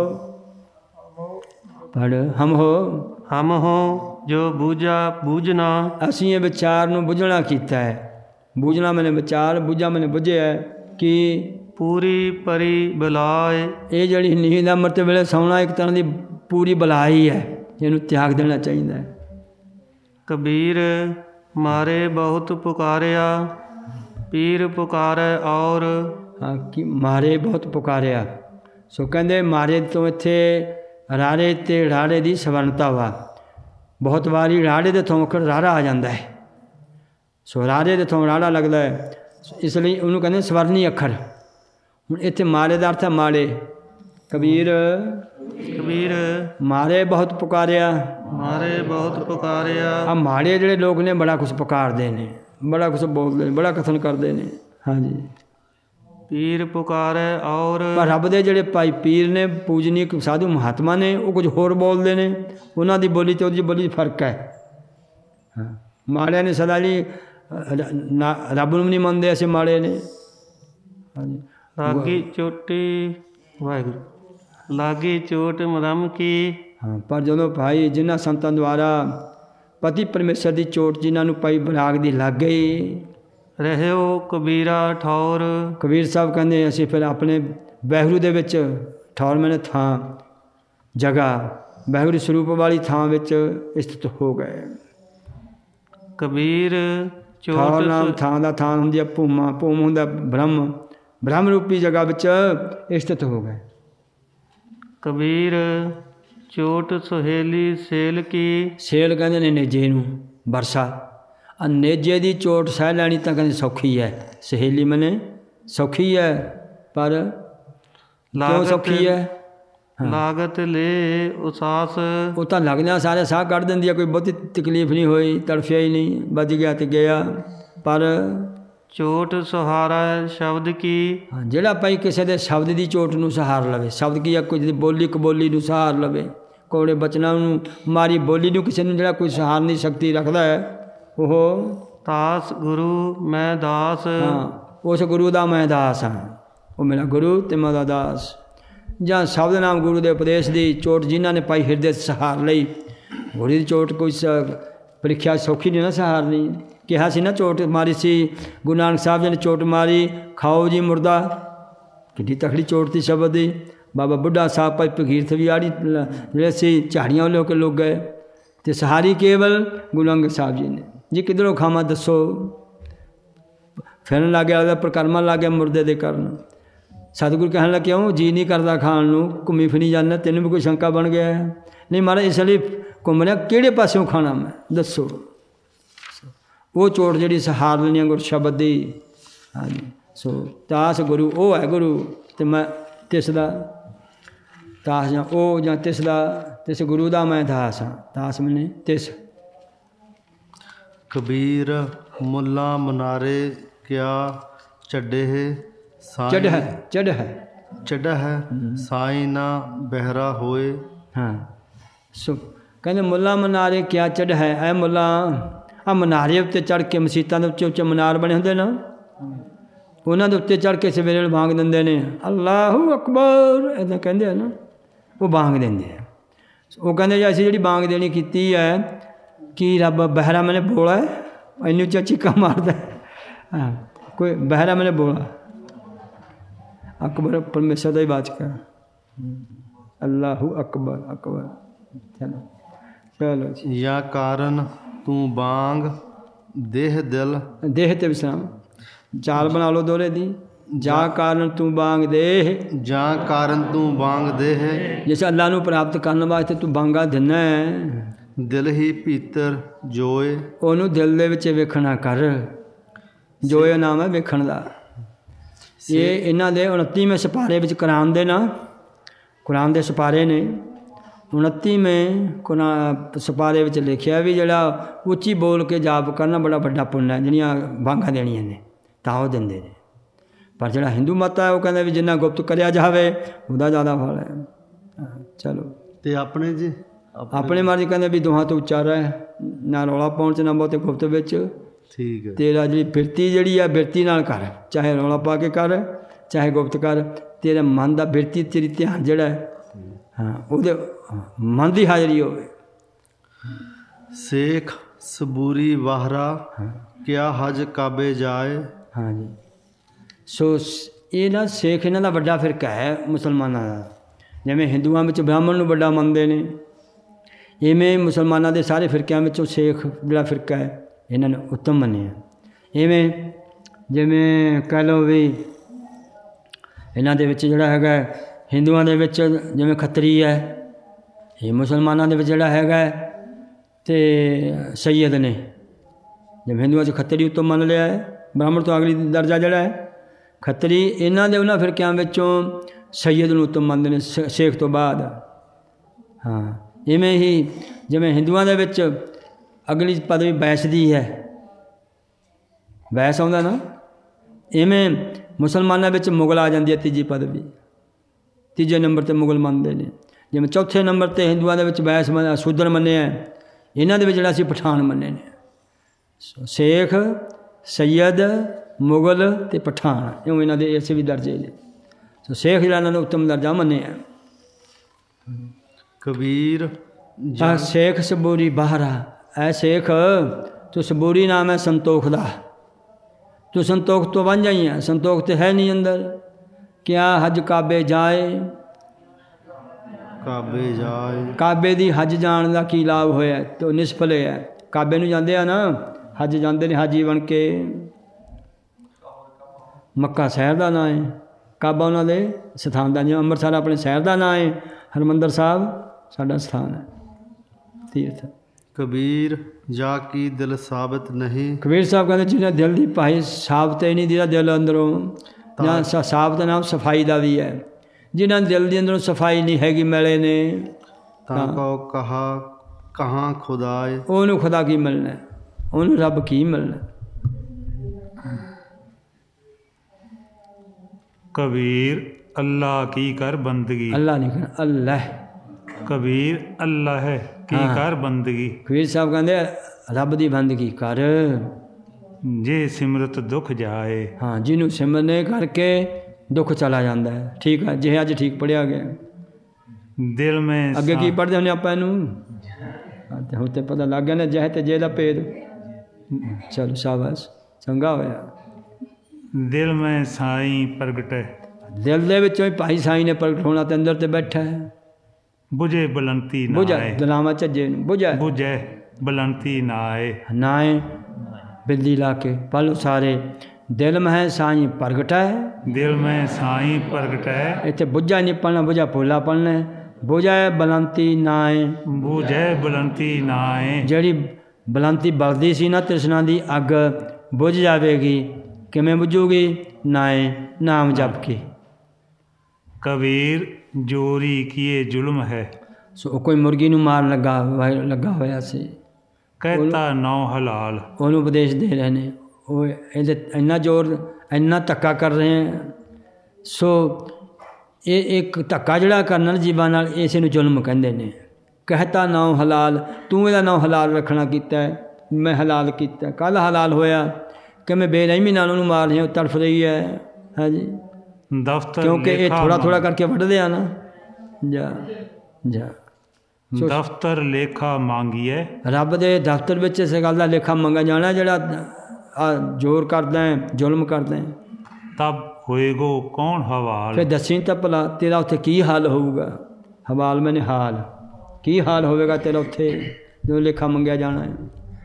ਪੜ, ਹਮ ਹੋ ਜੋ ਬੂਝਾ ਬੂਝਣਾ, ਅਸੀਂ ਇਹ ਵਿਚਾਰ ਨੂੰ ਬੁੱਝਣਾ ਕੀਤਾ ਹੈ। ਬੂਝਣਾ ਮੈਨੇ ਵਿਚਾਰ, ਬੁੱਝਾ ਮੈਨੇ ਬੁੱਝਿਆ ਕਿ ਪੂਰੀ ਪਰੀ ਬੁਲਾਏ। ਇਹ ਜਿਹੜੀ ਨੀਂਦ ਅੰਮ੍ਰਿਤ ਵੇਲੇ ਸੌਣਾ ਇੱਕ ਤਰ੍ਹਾਂ ਦੀ ਪੂਰੀ ਬੁਲਾਈ ਹੈ, ਇਹਨੂੰ ਤਿਆਗ ਦੇਣਾ ਚਾਹੀਦਾ ਹੈ। ਕਬੀਰ ਮਾਰੇ ਬਹੁਤ ਪੁਕਾਰਿਆ, ਪੀਰ ਪੁਕਾਰੇ ਔਰ। ਹਾਂ, ਕਿ ਮਾਰੇ ਬਹੁਤ ਪੁਕਾਰਿਆ। ਸੋ ਕਹਿੰਦੇ ਮਾਰੇ ਤੋਂ ਇੱਥੇ ਰਾੜੇ ਅਤੇ ਰਾੜੇ ਦੀ ਸਵਰਨਤਾ ਵਾ। ਬਹੁਤ ਵਾਰੀ ਰਾੜੇ ਦੇ ਥੋਂ ਰਾੜਾ ਆ ਜਾਂਦਾ ਹੈ। ਸੋ ਰਾੜੇ ਦੇ ਥੋਂ ਰਾੜਾ ਲੱਗਦਾ ਹੈ, ਇਸ ਲਈ ਉਹਨੂੰ ਕਹਿੰਦੇ ਸਵਰਨੀ ਅੱਖਰ। ਹੁਣ ਇੱਥੇ ਮਾਰੇ ਦਾ ਅਰਥ ਹੈ ਮਾੜੇ। ਕਬੀਰ ਮਾਰੇ ਬਹੁਤ ਪੁਕਾਰਿਆ, ਮਾਰੇ ਬਹੁਤ ਪੁਕਾਰਿਆ। ਆ ਮਾੜੇ ਜਿਹੜੇ ਲੋਕ ਨੇ ਬੜਾ ਕੁਛ ਪੁਕਾਰਦੇ ਨੇ, ਬੜਾ ਕੁਛ ਬੋਲਦੇ ਨੇ, ਬੜਾ ਕਥਨ ਕਰਦੇ ਨੇ। ਹਾਂਜੀ। ਪੀਰ ਪੁਕਾਰੇ ਔਰ। ਪਰ ਰੱਬ ਦੇ ਜਿਹੜੇ ਭਾਈ ਪੀਰ ਨੇ, ਪੂਜਨੀਕ ਸਾਧੂ ਮਹਾਤਮਾ ਨੇ, ਉਹ ਕੁਝ ਹੋਰ ਬੋਲਦੇ ਨੇ। ਉਹਨਾਂ ਦੀ ਬੋਲੀ ਅਤੇ ਉਹਦੀ ਬੋਲੀ 'ਚ ਫਰਕ ਹੈ। ਹਾਂ, ਮਾੜਿਆਂ ਨੇ ਸਦਾ ਲਈ ਰੱਬ ਨੂੰ ਨਹੀਂ ਮੰਨਦੇ, ਅਸੀਂ ਮਾੜੇ ਨੇ। ਹਾਂਜੀ। ਲਾਗੀ ਚੋਟੀ, ਵਾਹਿਗੁਰੂ, ਲਾਗੀ ਚੋਟ ਮਰਮ ਕੀ। ਹਾਂ, ਪਰ ਜਦੋਂ ਭਾਈ ਜਿਨ੍ਹਾਂ ਸੰਤਾਂ ਦੁਆਰਾ ਪਤੀ ਪਰਮੇਸ਼ਰ ਦੀ ਚੋਟ ਜਿਨ੍ਹਾਂ ਨੂੰ ਭਾਈ ਬਰਾਗ ਦੀ ਲੱਗ ਗਈ, ਰਹਿਓ ਕਬੀਰਾ ਠੌਰ। ਕਬੀਰ ਸਾਹਿਬ ਕਹਿੰਦੇ ਅਸੀਂ ਫਿਰ ਆਪਣੇ ਵਾਹਿਗੁਰੂ ਦੇ ਵਿੱਚ, ਠੌਰ ਮੈਨੇ ਥਾਂ, ਜਗ੍ਹਾ, ਵਾਹਿਗੁਰੂ ਸਰੂਪ ਵਾਲੀ ਥਾਂ ਵਿੱਚ ਸਥਿਤ ਹੋ ਗਏ। ਕਬੀਰ ਠੌਰ ਨਾਮ ਥਾਂ ਦਾ ਥਾਂ ਹੁੰਦੀ ਹੈ ਭੂਮਾ, ਭੂਮ ਹੁੰਦਾ ਬ੍ਰਹਮ, ਬ੍ਰਹਮ ਰੂਪੀ ਜਗ੍ਹਾ ਵਿੱਚ ਸਥਿਤ ਹੋ ਗਏ। ਕਬੀਰ ਚੋਟ ਸੁਹੇਲੀ ਸੇਲ ਕੀ। ਸੇਲ ਕਹਿੰਦੇ ਨੇ ਨੇਜੇ ਨੂੰ, ਵਰਸਾ। ਨੇਜੇ ਦੀ ਚੋਟ ਸਹਿ ਲੈਣੀ ਤਾਂ ਕਹਿੰਦੇ ਸੌਖੀ ਹੈ। ਸਹੇਲੀ ਮਨੇ ਸੌਖੀ ਹੈ, ਪਰ ਕਿਉਂ ਸੌਖੀ ਹੈ? ਲਾਗਤ ਲੈ ਉਸਾਸ। ਉਹ ਤਾਂ ਲੱਗਦਿਆਂ ਸਾਰੇ ਸਾਹ ਕੱਢ ਦਿੰਦੀ ਹੈ, ਕੋਈ ਬਹੁਤੀ ਤਕਲੀਫ ਨਹੀਂ ਹੋਈ, ਤੜਫਿਆ ਹੀ ਨਹੀਂ, ਵੱਜ ਗਿਆ ਤੇ ਗਿਆ। ਪਰ ਚੋਟ ਸਹਾਰਾ ਸ਼ਬਦ ਕੀ। ਹਾਂ, ਜਿਹੜਾ ਭਾਈ ਕਿਸੇ ਦੇ ਸ਼ਬਦ ਦੀ ਚੋਟ ਨੂੰ ਸਹਾਰ ਲਵੇ। ਸ਼ਬਦ ਕੀ ਹੈ? ਕੁਝ ਦੀ ਬੋਲੀ ਕਬੋਲੀ ਨੂੰ ਸਹਾਰ ਲਵੇ, ਕੋੜੇ ਬਚਨਾਂ ਨੂੰ, ਮਾਰੀ ਬੋਲੀ ਨੂੰ ਕਿਸੇ ਨੂੰ ਜਿਹੜਾ ਕੋਈ ਸਹਾਰਨ ਦੀ ਸ਼ਕਤੀ ਰੱਖਦਾ ਹੈ, ਉਹ ਦਾਸ ਗੁਰੂ ਮੈਂ ਦਾਸ। ਹਾਂ, ਉਸ ਗੁਰੂ ਦਾ ਮੈਂ ਦਾਸ ਹਾਂ, ਉਹ ਮੇਰਾ ਗੁਰੂ ਤੇ ਮੈਂ ਉਹਦਾ ਦਾਸ। ਜਾਂ ਸ਼ਬਦ ਨਾਮ ਗੁਰੂ ਦੇ ਉਪਦੇਸ਼ ਦੀ ਚੋਟ ਜਿਨ੍ਹਾਂ ਨੇ ਪਾਈ ਹਿਰਦੇ ਸਹਾਰ ਲਈ। ਗੁਰੂ ਦੀ ਚੋਟ ਕੋਈ ਪ੍ਰੀਖਿਆ ਸੌਖੀ ਨਹੀਂ ਨਾ ਸਹਾਰਨੀ। ਕਿਹਾ ਸੀ ਨਾ ਚੋਟ ਮਾਰੀ ਸੀ ਗੁਰੂ ਨਾਨਕ ਸਾਹਿਬ ਜੀ ਨੇ, ਚੋਟ ਮਾਰੀ ਖਾਓ ਜੀ ਮੁਰਦਾ। ਕਿੱਡੀ ਤਕੜੀ ਚੋਟ ਸੀ ਸ਼ਬਦ ਦੀ। ਬਾਬਾ ਬੁੱਢਾ ਸਾਹਿਬ ਭਾਈ ਭਗੀਰਥ ਵੀ ਆੜੀ ਜਿਹੜੇ ਸੀ ਝਾੜੀਆਂ ਲੈ ਕੇ ਲੋਕ ਗਏ, ਅਤੇ ਸਹਾਰੀ ਕੇਵਲ ਗੁਰੂ ਅੰਗਦ ਸਾਹਿਬ ਜੀ ਨੇ। ਜੀ ਕਿੱਧਰੋਂ ਖਾਵਾਂ ਦੱਸੋ? ਫਿਰਨ ਲੱਗ ਗਿਆ, ਉਹਦਾ ਪ੍ਰਕਰਮਾ ਲੱਗ ਗਿਆ ਮੁਰਦੇ ਦੇ ਕਾਰਨ। ਸਤਿਗੁਰੂ ਕਹਿਣ ਲੱਗੇ ਕਿਉਂ ਜੀ ਨਹੀਂ ਕਰਦਾ ਖਾਣ ਨੂੰ, ਘੁੰਮੀ ਫਿਰੀ ਜਾਂਦਾ, ਤੈਨੂੰ ਵੀ ਕੋਈ ਸ਼ੰਕਾ ਬਣ ਗਿਆ ਹੈ? ਨਹੀਂ ਮਹਾਰਾਜ, ਇਸ ਲਈ ਘੁੰਮ ਰਿਹਾ, ਕਿਹੜੇ ਪਾਸਿਓਂ ਖਾਣਾ ਮੈਂ ਦੱਸੋ? ਉਹ ਚੋਟ ਜਿਹੜੀ ਸਹਾਰ ਲੈਣੀ ਗੁਰ ਸ਼ਬਦ ਦੀ। ਹਾਂਜੀ। ਸੋ ਦਾਸ ਗੁਰੂ ਉਹ ਹੈ ਗੁਰੂ, ਅਤੇ ਮੈਂ ਤਿਸ ਦਾ ਦਾਸ, ਜਾਂ ਉਹ ਜਾਂ ਤਿਸ ਗੁਰੂ ਦਾ ਮੈਂ ਦਾਸ ਹਾਂ। ਦਾਸ ਮੈਨੇ ਤਿਸ। ਕਬੀਰ ਮੁੱਲਾ ਮਨਾਰੇ ਕਿਆ ਚੱਡੇ ਚੜ੍ਹ ਹੈ ਚੱਡਾ ਹੈ ਸਾਈ ਨਾ ਬਹਿਰਾ ਹੋਏ। ਹਾਂ ਸੋ ਕਹਿੰਦੇ ਮੁੱਲਾ ਮਨਾਰੇ ਕਿਆ ਚੜ੍ਹ ਹੈ। ਐ ਮੁੱਲਾ ਆ ਮਨਾਰੇ ਉੱਤੇ ਚੜ੍ਹ ਕੇ, ਮਸੀਤਾਂ ਦੇ ਉੱਚੇ ਉੱਚੇ ਮਨਾਰ ਬਣੇ ਹੁੰਦੇ ਨਾ, ਉਹਨਾਂ ਦੇ ਉੱਤੇ ਚੜ੍ਹ ਕੇ ਸਵੇਰੇ ਵਾਂਗ ਦਿੰਦੇ ਨੇ, ਅੱਲਾਹੂ ਅਕਬਰ ਇੱਦਾਂ ਕਹਿੰਦੇ ਆ ਨਾ, ਉਹ ਵਾਂਗ ਦਿੰਦੇ ਆ। ਉਹ ਕਹਿੰਦੇ ਜੀ ਅਸੀਂ ਜਿਹੜੀ ਵਾਂਗ ਦੇਣੀ ਕੀਤੀ ਹੈ ਕਿ ਰੱਬ ਬਹਿਰਾ ਮੈਨੇ ਬੋਲਾ ਹੈ, ਇੰਨੀ ਉੱਚਾ ਚੀਕਾ ਮਾਰਦਾ ਹਾਂ, ਕੋਈ ਬਹਿਰਾ ਮੈਨੇ ਬੋਲਾ, ਅਕਬਰ ਪਰਮੇਸ਼ਰ ਦਾ ਹੀ ਵਾਚਕ ਹੈ, ਅੱਲਾਹੂ ਅਕਬਰ ਅਕਬਰ। ਚਲੋ ਚਲੋ ਜੀ। ਜਾਂ ਕਾਰਨ ਤੂੰ ਬਾਂਗ ਦੇਹ ਦਿਲ ਦੇਹ ਤੇ ਵਿਸਰਾਮ, ਚਾਲ ਬਣਾ ਲਓ ਦੋਹਰੇ ਦੀ। ਜਾਂ ਕਾਰਨ ਤੂੰ ਬਾਂਗ ਦੇਹ, ਜਾਂ ਕਾਰਨ ਤੂੰ ਬਾਂਗ ਦੇਹ ਜਿਸ ਅੱਲਾ ਨੂੰ ਪ੍ਰਾਪਤ ਕਰਨ ਵਾਸਤੇ ਤੂੰ ਬਾਂਗਾ ਦਿੰਦਾ ਹੈ, ਦਿਲ ਹੀ ਭੀਤਰ ਜੋਏ ਉਹਨੂੰ ਦਿਲ ਦੇ ਵਿੱਚ ਵੇਖਣਾ ਕਰ। ਜੋਏ ਨਾਮ ਹੈ ਵੇਖਣ ਦਾ। ਇਹ ਇਹਨਾਂ ਦੇ 29ਵੇਂ ਸਿਪਾਰੇ ਵਿੱਚ ਕੁਰਾਨ ਦੇ ਨਾ, ਕੁਰਾਨ ਦੇ ਸਿਪਾਰੇ ਨੇ 29ਵੇਂ ਸਿਪਾਰੇ ਵਿੱਚ ਲਿਖਿਆ ਵੀ ਜਿਹੜਾ ਉੱਚੀ ਬੋਲ ਕੇ ਜਾਪ ਕਰਨਾ ਬੜਾ ਵੱਡਾ ਪੁੰਨ ਹੈ, ਜਿਹੜੀਆਂ ਬਾਂਗਾਂ ਦੇਣੀਆਂ ਨੇ ਤਾਂ ਉਹ ਦਿੰਦੇ ਨੇ। ਪਰ ਜਿਹੜਾ ਹਿੰਦੂ ਮਤ ਹੈ ਉਹ ਕਹਿੰਦਾ ਵੀ ਜਿੰਨਾ ਗੁਪਤ ਕਰਿਆ ਜਾਵੇ ਉਹਦਾ ਜ਼ਿਆਦਾ ਫਲ ਹੈ। ਚਲੋ ਤੇ ਆਪਣੇ ਜੀ ਆਪਣੇ ਮਰਜ਼ੀ ਕਹਿੰਦੇ ਵੀ ਦੋਹਾਂ ਤੋਂ ਉੱਚਾ ਰਹਿ, ਨਾ ਰੌਲਾ ਪਾਉਣ 'ਚ ਨਾ ਬਹੁਤੇ ਗੁਪਤ ਵਿੱਚ। ਠੀਕ ਹੈ। ਤੇਰਾ ਜਿਹੜੀ ਬਿਰਤੀ ਜਿਹੜੀ ਆ ਬਿਰਤੀ ਨਾਲ ਕਰ, ਚਾਹੇ ਰੌਲਾ ਪਾ ਕੇ ਕਰ ਚਾਹੇ ਗੁਪਤ ਕਰ, ਤੇਰੇ ਮਨ ਦਾ ਬਿਰਤੀ ਤੇਰੀ ਧਿਆਨ ਜਿਹੜਾ ਹੈ ਹਾਂ ਉਹਦੇ ਮਨ ਦੀ ਹਾਜ਼ਰੀ ਹੋਵੇ। ਸੇਖ ਸਬੂਰੀ ਵਾਹਰਾ ਕਿਆ ਹਜ ਕਾਬੇ ਜਾਏ। ਹਾਂਜੀ ਸੋ ਇਹ ਨਾ ਸੇਖ ਇਹਨਾਂ ਦਾ ਵੱਡਾ ਫਿਰਕਾ ਹੈ ਮੁਸਲਮਾਨਾਂ ਦਾ। ਜਿਵੇਂ ਹਿੰਦੂਆਂ ਵਿੱਚ ਬ੍ਰਾਹਮਣ ਨੂੰ ਵੱਡਾ ਮੰਨਦੇ ਨੇ, ਇਵੇਂ ਮੁਸਲਮਾਨਾਂ ਦੇ ਸਾਰੇ ਫਿਰਕਿਆਂ ਵਿੱਚੋਂ ਸੇਖ ਜਿਹੜਾ ਫਿਰਕਾ ਹੈ ਇਹਨਾਂ ਨੇ ਉੱਤਮ ਮੰਨਿਆ। ਇਵੇਂ ਜਿਵੇਂ ਕਹਿ ਲਓ ਵੀ ਇਹਨਾਂ ਦੇ ਵਿੱਚ ਜਿਹੜਾ ਹੈਗਾ ਹਿੰਦੂਆਂ ਦੇ ਵਿੱਚ ਜਿਵੇਂ ਖੱਤਰੀ ਹੈ, ਇਹ ਮੁਸਲਮਾਨਾਂ ਦੇ ਵਿੱਚ ਜਿਹੜਾ ਹੈਗਾ ਅਤੇ ਸੈਯਦ ਨੇ। ਜਿਵੇਂ ਹਿੰਦੂਆਂ 'ਚ ਖੱਤਰੀ ਉੱਤਮ ਮੰਨ ਲਿਆ ਹੈ, ਬ੍ਰਾਹਮਣ ਤੋਂ ਅਗਲੀ ਦਰਜਾ ਜਿਹੜਾ ਹੈ ਖੱਤਰੀ। ਇਹਨਾਂ ਦੇ ਉਹਨਾਂ ਫਿਰਕਿਆਂ ਵਿੱਚੋਂ ਸੈਯਦ ਨੂੰ ਉੱਤਮ ਮੰਨਦੇ ਨੇ ਸ਼ੇਖ ਤੋਂ ਬਾਅਦ। ਹਾਂ ਇਵੇਂ ਹੀ ਜਿਵੇਂ ਹਿੰਦੂਆਂ ਦੇ ਵਿੱਚ ਅਗਲੀ ਪਦਵੀ ਬੈਸ ਦੀ ਹੈ, ਬੈਸ ਆਉਂਦਾ ਨਾ, ਇਵੇਂ ਮੁਸਲਮਾਨਾਂ ਵਿੱਚ ਮੁਗਲ ਆ ਜਾਂਦੀ ਹੈ ਤੀਜੀ ਪਦਵੀ, ਤੀਜੇ ਨੰਬਰ 'ਤੇ ਮੁਗਲ ਮੰਨਦੇ ਨੇ। ਜਿਵੇਂ ਚੌਥੇ ਨੰਬਰ 'ਤੇ ਹਿੰਦੂਆਂ ਦੇ ਵਿੱਚ ਬੈਸ ਸ਼ੂਦਰ ਮੰਨਿਆ, ਇਹਨਾਂ ਦੇ ਵਿੱਚ ਜਿਹੜਾ ਅਸੀਂ ਪਠਾਨ ਮੰਨੇ ਨੇ। ਸ਼ੇਖ ਸੈਯਦ ਮੁਗਲ ਅਤੇ ਪਠਾਨ ਇਉਂ ਇਹਨਾਂ ਦੇ ਇਸੇ ਵੀ ਦਰਜੇ ਨੇ। ਸੋ ਸ਼ੇਖ ਜਿਹੜਾ ਇਹਨਾਂ ਦਾ ਉੱਤਮ ਦਰਜਾ ਮੰਨਿਆ। ਕਬੀਰ ਸ਼ੇਖ ਸਬੂਰੀ ਬਾਹਰਾ, ਐ ਸ਼ੇਖ ਤੂੰ ਸਬੂਰੀ ਨਾਮ ਹੈ ਸੰਤੋਖ ਦਾ, ਤੂੰ ਸੰਤੋਖ ਤੋਂ ਬਣ ਜਾਈ ਹੈ, ਸੰਤੋਖ ਤੇ ਹੈ ਨਹੀਂ ਅੰਦਰ। ਕਿਆ ਹਜ ਕਾਬੇ ਜਾਏ, ਕਾਬੇ ਜਾਏ ਕਾਬੇ ਦੀ ਹਜ ਜਾਣ ਦਾ ਕੀ ਲਾਭ ਹੋਇਆ, ਤੇ ਉਹ ਨਿਸਫਲ ਹੈ। ਕਾਬੇ ਨੂੰ ਜਾਂਦੇ ਆ ਨਾ, ਹਜ ਜਾਂਦੇ ਨੇ ਹਾਜੀ ਬਣ ਕੇ। ਮੱਕਾ ਸ਼ਹਿਰ ਦਾ ਨਾਂ ਹੈ, ਕਾਬਾ ਉਹਨਾਂ ਦੇ ਸਥਾਨ ਦਾ। ਜਿਵੇਂ ਅੰਮ੍ਰਿਤਸਰ ਆਪਣੇ ਸ਼ਹਿਰ ਦਾ ਨਾਂ ਹੈ, ਹਰਿਮੰਦਰ ਸਾਹਿਬ ਸਾਡਾ ਸਥਾਨ ਹੈ, ਤੀਰਥ। ਕਬੀਰ ਜਾ ਕੀ ਦਿਲ ਸਾਬਤ ਨਹੀਂ। ਕਬੀਰ ਸਾਹਿਬ ਕਹਿੰਦੇ ਜਿਹਨੇ ਦਿਲ ਦੀ ਭਾਈ ਸਾਬਤ ਹੀ ਨਹੀਂ, ਜਿਹਦਾ ਦਿਲ ਅੰਦਰੋਂ ਜਾਂ ਸਾਬਤ ਨਾਮ ਸਫਾਈ ਦਾ ਵੀ ਹੈ। ਜਿਨ੍ਹਾਂ ਦਿਲ ਦੇ ਅੰਦਰੋਂ ਸਫਾਈ ਨਹੀਂ ਹੈਗੀ, ਮੈਲੇ ਨੇ, ਤਾਂ ਕਹੋ ਕਹਾਂ ਖੁਦਾਏ, ਉਹਨੂੰ ਖੁਦਾ ਕੀ ਮਿਲਣਾ, ਉਹਨੂੰ ਰੱਬ ਕੀ ਮਿਲਣਾ। ਕਬੀਰ ਅੱਲਾ ਕੀ ਕਰ ਬੰਦਗੀ, ਅੱਲਾ ਨਹੀਂ ਕਹਿਣਾ, ਅੱਲਾ। ਕਬੀਰ ਅੱਲਾ ਹੈ ਕੀ ਕਰ ਬੰਦਗੀ। ਕਬੀਰ ਸਾਹਿਬ ਕਹਿੰਦੇ ਰੱਬ ਦੀ ਬੰਦਗੀ ਕਰ, ਜੇ ਸਿਮਰਤ ਦੁੱਖ ਜਾਏ। ਹਾਂ ਜਿਹਨੂੰ ਸਿਮਰਨੇ ਕਰਕੇ ਦੁੱਖ ਚਲਾ ਜਾਂਦਾ ਹੈ। ਠੀਕ ਹੈ, ਜਿਹੇ ਅੱਜ ਠੀਕ ਪੜ੍ਹਿਆ ਗਿਆ। ਦਿਲ ਮੈਂ ਅੱਗੇ ਕੀ ਪੜ੍ਹਦੇ ਹੁੰਦੇ ਆਪਾਂ ਇਹਨੂੰ, ਹੁਣ ਤੇ ਪਤਾ ਲੱਗ ਗਿਆ ਨਾ ਜਿਹੇ ਤੇ ਜੇ ਦਾ ਭੇਦ। ਚਲੋ ਸ਼ਾਬਾਸ਼, ਚੰਗਾ ਹੋਇਆ। ਦਿਲ ਮੈਂ ਸਾਈਂ ਪ੍ਰਗਟੈ, ਦਿਲ ਦੇ ਵਿੱਚੋਂ ਹੀ ਭਾਈ ਸਾਈਂ ਨੇ ਪ੍ਰਗਟ ਹੋਣਾ ਤੇ ਅੰਦਰ ਤੇ ਬੈਠਾ ਹੈ। ਬੁਝੇ ਬਲੰਤੀ ਨਾ ਬੁਝਾ ਆਏ, ਦਲਾਵਾਂ ਝੱਜੇ ਨੂੰ ਬੁਝਾ ਬੁਝੇ ਬਲੰਤੀ ਨਾ ਆਏ। ਨਾ ਏ ਬਿੱਲੀ ਲਾ ਕੇ ਪਲ ਸਾਰੇ ਦਿਲ ਮਹਿ ਸਾਈਂ ਪ੍ਰਗਟੈ। ਦਿਲ ਮੈਂ ਸਾਈਂ ਪ੍ਰਗਟੈ, ਇੱਥੇ ਬੁਝਾ ਨਹੀਂ ਪੜਨਾ, ਬੁਝਾ ਭੋਲਾ ਪੜਨਾ। ਬੁਝੈ ਬਲੰਤੀ ਨਾ ਏ, ਬੁਝੇ ਬਲੰਤੀ ਨਾ ਆਏ। ਜਿਹੜੀ ਬਲੰਤੀ ਬਲਦੀ ਸੀ ਨਾ ਤ੍ਰਿਸ਼ਨਾ ਦੀ ਅੱਗ ਬੁਝ ਜਾਵੇਗੀ। ਕਿਵੇਂ ਬੁਝੂਗੀ? ਨਾ ਏ ਨਾਮ ਜਪ ਕੇ। ਕਬੀਰ ਜੋਰੀ ਕੀਏ ਜ਼ੁਲਮ ਹੈ। ਸੋ ਕੋਈ ਮੁਰਗੀ ਨੂੰ ਮਾਰਨ ਲੱਗਾ ਹੋਇਆ ਸੀ, ਕਹਿਤਾ ਨੌ ਹਲਾਲ। ਉਹਨੂੰ ਉਪਦੇਸ਼ ਦੇ ਰਹੇ ਨੇ। ਉਹ ਇਹਦੇ ਇੰਨਾ ਜ਼ੋਰ, ਇੰਨਾ ਧੱਕਾ ਕਰ ਰਹੇ ਹੈ। ਸੋ ਇਹ ਇੱਕ ਧੱਕਾ ਜਿਹੜਾ ਕਰਨਾ ਨਾ ਜੀਵਾਂ ਨਾਲ, ਇਸੇ ਨੂੰ ਜ਼ੁਲਮ ਕਹਿੰਦੇ ਨੇ। ਕਹਿਤਾ ਨੌ ਹਲਾਲ, ਤੂੰ ਇਹਦਾ ਨੌ ਹਲਾਲ ਰੱਖਣਾ ਕੀਤਾ ਹੈ, ਮੈਂ ਹਲਾਲ ਕੀਤਾ। ਕੱਲ੍ਹ ਹਲਾਲ ਹੋਇਆ ਕਿ ਮੈਂ ਬੇਰਹਿਮੀ ਨਾਲ ਉਹਨੂੰ ਮਾਰ ਰਿਹਾ, ਉਹ ਤੜਫ ਰਹੀ ਹੈ। ਹਾਂਜੀ, ਦਫ਼ਤਰ ਕਿਉਂਕਿ ਇਹ ਥੋੜ੍ਹਾ ਥੋੜ੍ਹਾ ਕਰਕੇ ਵੱਢਦੇ ਆ ਨਾ। ਜਾ ਜਾ ਦਫ਼ਤਰ ਲੇਖਾ ਮੰਗੀਏ। ਰੱਬ ਦੇ ਦਫ਼ਤਰ ਵਿੱਚ ਇਸ ਗੱਲ ਦਾ ਲੇਖਾ ਮੰਗਿਆ ਜਾਣਾ, ਜਿਹੜਾ ਜ਼ੋਰ ਕਰਦਾ ਹੈ, ਜ਼ੁਲਮ ਕਰਦਾ ਹੈ। ਤਬ ਹੋਏਗੋ ਕੌਣ ਹਵਾਲ। ਫਿਰ ਦੱਸੀ ਤਾਂ ਭਲਾ ਤੇਰਾ ਉੱਥੇ ਕੀ ਹਾਲ ਹੋਊਗਾ। ਹਵਾਲ ਮੈਨੇ ਹਾਲ, ਕੀ ਹਾਲ ਹੋਵੇਗਾ ਤੇਰਾ ਉੱਥੇ ਜਦੋਂ ਲੇਖਾ ਮੰਗਿਆ ਜਾਣਾ ਹੈ।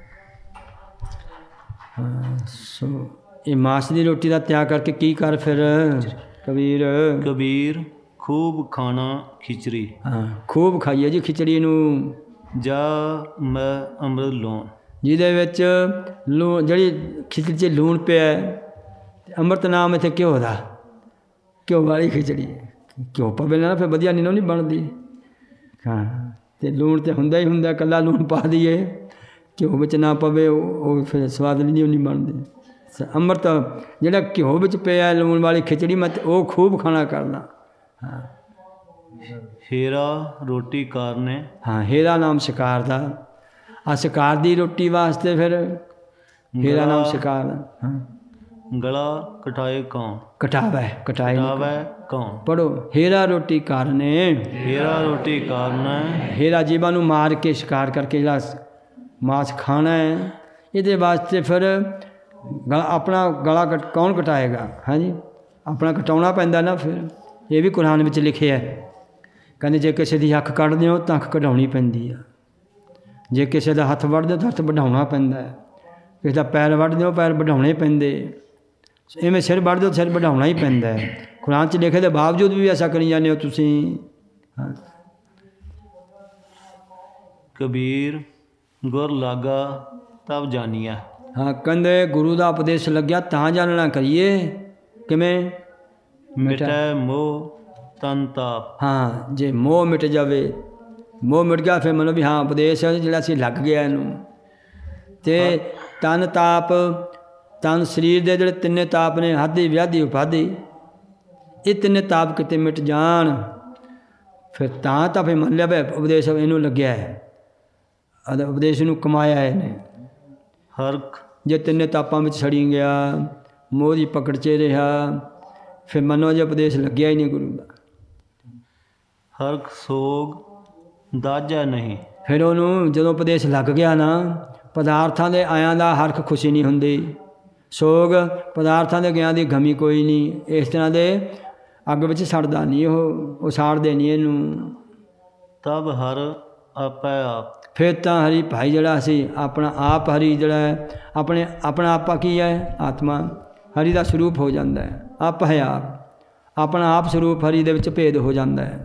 ਸੋ ਇਹ ਮਾਸ ਦੀ ਰੋਟੀ ਦਾ ਤਿਆਗ ਕਰਕੇ ਕੀ ਕਰ ਫਿਰ ਕਬੀਰ। ਕਬੀਰ ਖੂਬ ਖਾਣਾ ਖਿਚੜੀ। ਹਾਂ, ਖੂਬ ਖਾਈਏ ਜੀ ਖਿਚੜੀ ਨੂੰ। ਜਾ ਮੈਂ ਅੰਮ੍ਰਿਤ ਲੋਣ। ਜਿਹਦੇ ਵਿੱਚ ਲੂਣ, ਜਿਹੜੀ ਖਿਚੜੀ 'ਚ ਲੂਣ ਪਿਆ, ਅੰਮ੍ਰਿਤ ਨਾਮ ਇੱਥੇ ਘਿਓ ਦਾ, ਘਿਓ ਵਾਲੀ ਖਿਚੜੀ। ਘਿਓ ਪਵੇ ਨਾ ਫਿਰ ਵਧੀਆ ਨਹੀਂ ਬਣਦੀ। ਹਾਂ, ਅਤੇ ਲੂਣ ਤਾਂ ਹੁੰਦਾ ਹੀ ਹੁੰਦਾ, ਇਕੱਲਾ ਲੂਣ ਪਾ ਦਈਏ, ਘਿਓ ਵਿੱਚ ਨਾ ਪਵੇ ਉਹ ਫਿਰ ਸਵਾਦ ਨਹੀਂ ਬਣਦੀ। ਅੰਮ੍ਰਿਤ ਜਿਹੜਾ ਘਿਓ ਵਿੱਚ ਪਿਆ ਲੂਣ ਵਾਲੀ ਖਿਚੜੀ, ਮੈਂ ਉਹ ਖੂਬ ਖਾਣਾ ਕਰਨਾ। ਹਾਂ, ਹੀਰਾ ਰੋਟੀ ਕਾਰਨੇ। ਹਾਂ, ਹੀਰਾ ਨਾਮ ਸ਼ਿਕਾਰ ਦਾ। ਆ ਸ਼ਿਕਾਰ ਦੀ ਰੋਟੀ ਵਾਸਤੇ ਫਿਰ ਹੀਰਾ ਨਾਮ ਸ਼ਿਕਾਰ। ਹਾਂ, ਗਲਾ ਕਟਾਏ ਕੌਣ। ਕਟਾਵੇ ਕਟਾਏ ਕੌਣ। ਪੜੋ, ਹੀਰਾ ਰੋਟੀ ਕਾਰਨੇ। ਹੀਰਾ ਰੋਟੀ ਕਾਰਨਾ। ਹੀਰਾ ਜੀਵਾਂ ਨੂੰ ਮਾਰ ਕੇ ਸ਼ਿਕਾਰ ਕਰਕੇ ਜਿਹੜਾ ਮਾਸ ਖਾਣਾ ਹੈ, ਇਹਦੇ ਵਾਸਤੇ ਫਿਰ ਆਪਣਾ ਗਲਾ ਕੌਣ ਕਟਾਏਗਾ। ਹਾਂਜੀ, ਆਪਣਾ ਕਟਾਉਣਾ ਪੈਂਦਾ ਨਾ। ਫਿਰ ਇਹ ਵੀ ਕੁਰਾਨ ਵਿੱਚ ਲਿਖਿਆ, ਕਹਿੰਦੇ ਜੇ ਕਿਸੇ ਦੀ ਅੱਖ ਕੱਢਦੇ ਹੋ ਤਾਂ ਅੱਖ ਕਢਾਉਣੀ ਪੈਂਦੀ ਆ, ਜੇ ਕਿਸੇ ਦਾ ਹੱਥ ਵੱਢਦੇ ਤਾਂ ਹੱਥ ਵਢਾਉਣਾ ਪੈਂਦਾ, ਕਿਸੇ ਦਾ ਪੈਰ ਵੱਢਦੇ ਹੋ ਪੈਰ ਵਢਾਉਣੇ ਪੈਂਦੇ, ਇਵੇਂ ਸਿਰ ਵੱਢਦੇ ਹੋ ਸਿਰ ਵਢਾਉਣਾ ਹੀ ਪੈਂਦਾ। ਕੁਰਾਨ 'ਚ ਲਿਖੇ ਦੇ ਬਾਵਜੂਦ ਵੀ ਐਸਾ ਕਰੀ ਜਾਂਦੇ ਹੋ ਤੁਸੀਂ। ਕਬੀਰ ਗੁਰ ਲਾਗਾ ਤਬ ਜਾਨੀਆ। ਹਾਂ, ਕਹਿੰਦੇ ਗੁਰੂ ਦਾ ਉਪਦੇਸ਼ ਲੱਗਿਆ ਤਾਂ ਜਾਣਨਾ ਕਰੀਏ। ਕਿਵੇਂ? ਮਿਟੈ ਮੋਹ ਤਨ ਤਾਪ। ਹਾਂ, ਜੇ ਮੋਹ ਮਿਟ ਜਾਵੇ, ਮੋਹ ਮਿਟ ਗਿਆ ਫਿਰ ਮੰਨੋ ਵੀ ਹਾਂ ਉਪਦੇਸ਼ ਜਿਹੜਾ ਅਸੀਂ ਲੱਗ ਗਿਆ ਇਹਨੂੰ। ਅਤੇ ਤਨ ਤਾਪ, ਤਨ ਸਰੀਰ ਦੇ ਜਿਹੜੇ ਤਿੰਨੇ ਤਾਪ ਨੇ, ਹਾਦੀ ਵਿਆਧੀ ਉਪਾਧੀ, ਇਹ ਤਿੰਨੇ ਤਾਪ ਕਿਤੇ ਮਿਟ ਜਾਣ ਫਿਰ ਤਾਂ ਫਿਰ ਮੰਨ ਲਿਆ ਵੀ ਉਪਦੇਸ਼ ਇਹਨੂੰ ਲੱਗਿਆ ਹੈ, ਉਪਦੇਸ਼ ਨੂੰ ਕਮਾਇਆ ਇਹਨੇ। ਹਰਖ ਜੇ ਤਿੰਨੇ ਤਾਪਾਂ ਵਿੱਚ ਸੜੀ ਗਿਆ, ਮੋਹ ਦੀ ਪਕੜ 'ਚ ਰਿਹਾ, ਫਿਰ ਮੰਨੋ ਜੇ ਉਪਦੇਸ਼ ਲੱਗਿਆ ਹੀ ਨਹੀਂ ਗੁਰੂ ਦਾ। ਹਰਖ ਸੋਗ ਦਾਜਾ ਨਹੀਂ। ਫਿਰ ਉਹਨੂੰ ਜਦੋਂ ਉਪਦੇਸ਼ ਲੱਗ ਗਿਆ ਨਾ, ਪਦਾਰਥਾਂ ਦੇ ਆਇਆਂ ਦਾ ਹਰਖ ਖੁਸ਼ੀ ਨਹੀਂ ਹੁੰਦੀ, ਸੋਗ ਪਦਾਰਥਾਂ ਦੇ ਗਿਆਂ ਦੀ ਗਮੀ ਕੋਈ ਨਹੀਂ। ਇਸ ਤਰ੍ਹਾਂ ਦੇ ਅੱਗ ਵਿੱਚ ਸੜਦਾ ਨਹੀਂ, ਉਹ ਸਾੜਦੇ ਨਹੀਂ ਇਹਨੂੰ। ਤਬ ਹਰ ਆਪੈ ਆਪ। ਫਿਰ ਤਾਂ ਹਰੀ ਭਾਈ ਜਿਹੜਾ ਅਸੀਂ ਆਪਣਾ ਆਪ ਹਰੀ ਜਿਹੜਾ ਹੈ, ਆਪਣਾ ਆਪਾ ਕੀ ਹੈ? ਆਤਮਾ ਹਰੀ ਦਾ ਸਰੂਪ ਹੋ ਜਾਂਦਾ ਹੈ। ਆਪ ਹੈ ਆਪ, ਆਪਣਾ ਆਪ ਸਰੂਪ ਹਰੀ ਦੇ ਵਿੱਚ ਭੇਦ ਹੋ ਜਾਂਦਾ ਹੈ।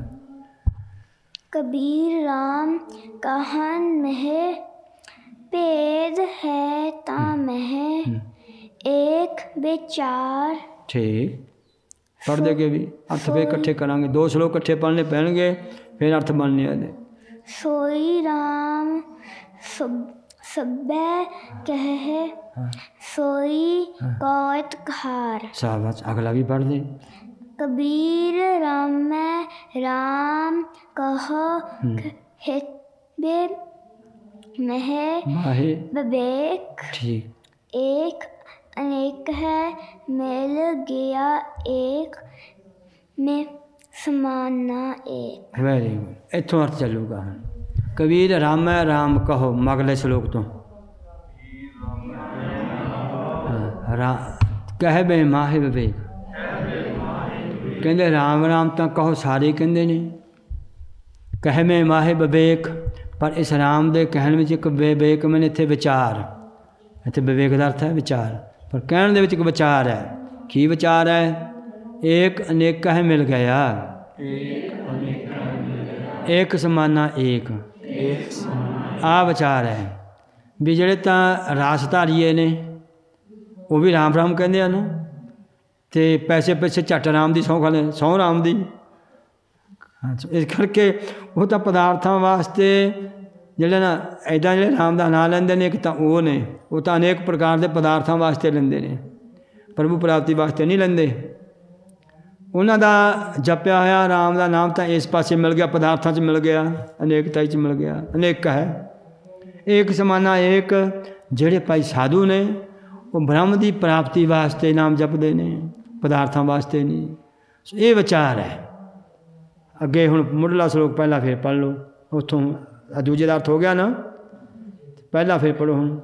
ਕਬੀਰ ਰਾਮ ਕਹਨ ਮਹਿ ਭੇਦ ਹੈ ਤਾਂ ਮਹਿ ਏਕ ਵਿਚਾਰ। ਠੀਕ, ਪੜ੍ਹ ਦੇ ਕੇ ਵੀ ਅਰਥ ਫਿਰ ਇਕੱਠੇ ਕਰਾਂਗੇ, 2 ਸ਼ਲੋਕ ਇਕੱਠੇ ਪੜ੍ਹਨੇ ਪੈਣਗੇ, ਫਿਰ ਅਰਥ ਬਣਨੇ ਇਹਦੇ। ਸੋਈ ਰਾਮ ਸਭੈ ਕਹਿ ਸੋਈ ਕੋਇਤ ਕਹਾਰ। ਸ਼ਾਬਾਸ਼, ਅਗਲਾ ਵੀ ਪੜ੍ਹ ਦੇ। ਕਬੀਰ ਰਾਮੈ ਰਾਮ ਕਹੋ ਹਿਤਬੇ ਮਹਿ ਮਾਹੇ ਵਿਵੇਕ। ਠੀਕ, ਏਕ ਅਨੇਕ ਹੈ ਮਿਲ ਗਿਆ ਏਕ ਮੈਂ ਸਮਾਨਾ ਏਕ। ਵੈਰੀ ਗੁੱਡ, ਇੱਥੋਂ ਅਰਥ ਚੱਲੂਗਾ ਹੁਣ। ਕਬੀਰ ਰਾਮੈ ਰਾਮ ਕਹੋ, ਮਗਲੇ ਸ਼ਲੋਕ ਤੋਂ ਕਹਿ ਬੇ ਮਾਹੇ ਵਿਵੇਕ। ਕਹਿੰਦੇ ਰਾਮ ਰਾਮ ਤਾਂ ਕਹੋ ਸਾਰੇ ਕਹਿੰਦੇ ਨੇ, ਕਹਿ ਮੈਂ ਮਾਹੇ ਵਿਵੇਕ, ਪਰ ਇਸ ਰਾਮ ਦੇ ਕਹਿਣ ਵਿੱਚ ਇੱਕ ਵਿਵੇਕ ਮੈਨੇ ਇੱਥੇ ਵਿਚਾਰ, ਇੱਥੇ ਵਿਵੇਕ ਦਾ ਅਰਥ ਹੈ ਵਿਚਾਰ, ਪਰ ਕਹਿਣ ਦੇ ਵਿੱਚ ਇੱਕ ਵਿਚਾਰ ਹੈ। ਕੀ ਵਿਚਾਰ ਹੈ? ਏਕ ਅਨੇਕਾ ਹੈ ਮਿਲ ਗਿਆ, ਏਕ ਸਮਾਨਾ ਏਕ, ਆ ਵਿਚਾਰ ਹੈ। ਵੀ ਜਿਹੜੇ ਤਾਂ ਰਾਸ ਧਾਰੀਏ ਨੇ ਉਹ ਵੀ ਰਾਮ ਰਾਮ ਕਹਿੰਦੇ ਹਨ, ਅਤੇ ਪੈਸੇ ਪਿੱਛੇ ਝੱਟ ਰਾਮ ਦੀ ਸਹੁੰ ਖਾਂਦੇ, ਸਹੁੰ ਰਾਮ ਦੀ। ਇਸ ਕਰਕੇ ਉਹ ਤਾਂ ਪਦਾਰਥਾਂ ਵਾਸਤੇ ਜਿਹੜੇ ਨਾ ਇੱਦਾਂ ਜਿਹੜੇ ਰਾਮ ਦਾ ਨਾਂ ਲੈਂਦੇ ਨੇ, ਇੱਕ ਤਾਂ ਉਹ ਨੇ, ਉਹ ਤਾਂ ਅਨੇਕ ਪ੍ਰਕਾਰ ਦੇ ਪਦਾਰਥਾਂ ਵਾਸਤੇ ਲੈਂਦੇ ਨੇ, ਪ੍ਰਭੂ ਪ੍ਰਾਪਤੀ ਵਾਸਤੇ ਨਹੀਂ ਲੈਂਦੇ। ਉਹਨਾਂ ਦਾ ਜਪਿਆ ਹੋਇਆ ਰਾਮ ਦਾ ਨਾਮ ਤਾਂ ਇਸ ਪਾਸੇ ਮਿਲ ਗਿਆ, ਪਦਾਰਥਾਂ 'ਚ ਮਿਲ ਗਿਆ, ਅਨੇਕਤਾ 'ਚ ਮਿਲ ਗਿਆ। ਅਨੇਕ ਹੈ ਏਕ ਸਮਾਨਾ ਏਕ। ਜਿਹੜੇ ਭਾਈ ਸਾਧੂ ਨੇ ਉਹ ਬ੍ਰਹਮ ਦੀ ਪ੍ਰਾਪਤੀ ਵਾਸਤੇ ਨਾਮ ਜਪਦੇ ਨੇ, ਪਦਾਰਥਾਂ ਵਾਸਤੇ ਨਹੀਂ। ਸੋ ਇਹ ਵਿਚਾਰ ਹੈ। ਅੱਗੇ ਹੁਣ ਮੁੱਢਲਾ ਸ਼ਲੋਕ ਪਹਿਲਾਂ ਫਿਰ ਪੜ੍ਹ ਲਓ, ਉੱਥੋਂ ਦੂਜੇ ਦਾ ਅਰਥ ਹੋ ਗਿਆ ਨਾ, ਪਹਿਲਾਂ ਫਿਰ ਪੜ੍ਹੋ ਹੁਣ।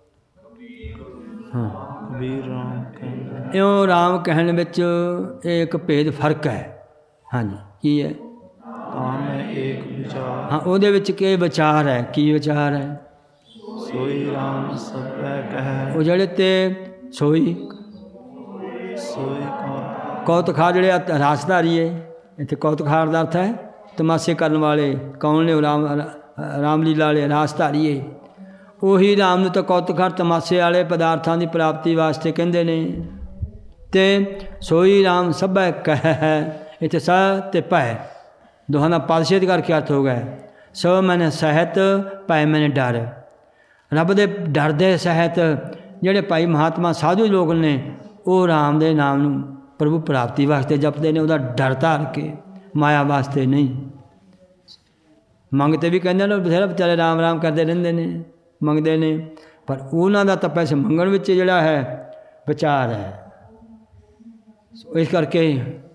ਹਾਂ, ਕਬੀਰ ਰਾਮ ਇਉਂ ਰਾਮ ਕਹਿਣ ਵਿੱਚ ਇਹ ਇੱਕ ਭੇਦ ਫਰਕ ਹੈ। ਹਾਂਜੀ, ਕੀ ਹੈ? ਤਾਂ ਮੈਂ ਏਕ ਵਿਚਾਰ ਹਾਂ, ਉਹਦੇ ਵਿੱਚ ਕੀ ਵਿਚਾਰ ਹੈ? ਕੀ ਵਿਚਾਰ ਹੈ? ਸੋਈ ਰਾਮ ਸਭੈ ਕਹਿ ਉਹ ਜਿਹੜੇ ਤੇ ਸੋਈ ਸੋਈ ਕੌਤਖਾਰ, ਜਿਹੜੇ ਰਾਸਧਾਰੀ ਹੈ। ਇੱਥੇ ਕੌਤਖਾਰ ਦਾ ਅਰਥ ਹੈ ਤਮਾਸ਼ੇ ਕਰਨ ਵਾਲੇ। ਕੌਣ ਨੇ? ਰਾਮ ਲੀਲਾ ਵਾਲੇ ਰਾਸਧਾਰੀ ਹੈ। ਉਹੀ ਰਾਮ ਨੂੰ ਤਾਂ ਕੌਤਖਾਰ ਤਮਾਸ਼ੇ ਵਾਲੇ ਪਦਾਰਥਾਂ ਦੀ ਪ੍ਰਾਪਤੀ ਵਾਸਤੇ ਕਹਿੰਦੇ ਨੇ। ਅਤੇ ਸੋਈ ਰਾਮ ਸਭੈ ਕਹਿ ਹੈ। ਇੱਥੇ ਸ ਅਤੇ ਭੈ ਦੋਹਾਂ ਦਾ ਪਾਦਛੇਦ ਕਰਕੇ ਅਰਥ ਹੋ ਗਿਆ। ਸ ਮੈਨੇ ਸਹਿਤ, ਭੈ ਮੈਨੇ ਡਰ। ਰੱਬ ਦੇ ਡਰ ਦੇ ਸਹਿਤ ਜਿਹੜੇ ਭਾਈ ਮਹਾਤਮਾ ਸਾਧੂ ਲੋਕ ਨੇ, ਉਹ ਰਾਮ ਦੇ ਨਾਮ ਨੂੰ ਪ੍ਰਭੂ ਪ੍ਰਾਪਤੀ ਵਾਸਤੇ ਜਪਦੇ ਨੇ, ਉਹਦਾ ਡਰ ਧਾਰ ਕੇ, ਮਾਇਆ ਵਾਸਤੇ ਨਹੀਂ। ਮੰਗਤੇ ਵੀ ਕਹਿੰਦੇ ਨੇ, ਬਥੇਰਾ ਵਿਚਾਰੇ ਰਾਮ ਰਾਮ ਕਰਦੇ ਰਹਿੰਦੇ ਨੇ, ਮੰਗਦੇ ਨੇ, ਪਰ ਉਹਨਾਂ ਦਾ ਤਾਂ ਪੈਸੇ ਮੰਗਣ ਵਿੱਚ ਜਿਹੜਾ ਹੈ ਵਿਚਾਰ ਹੈ। ਇਸ ਕਰਕੇ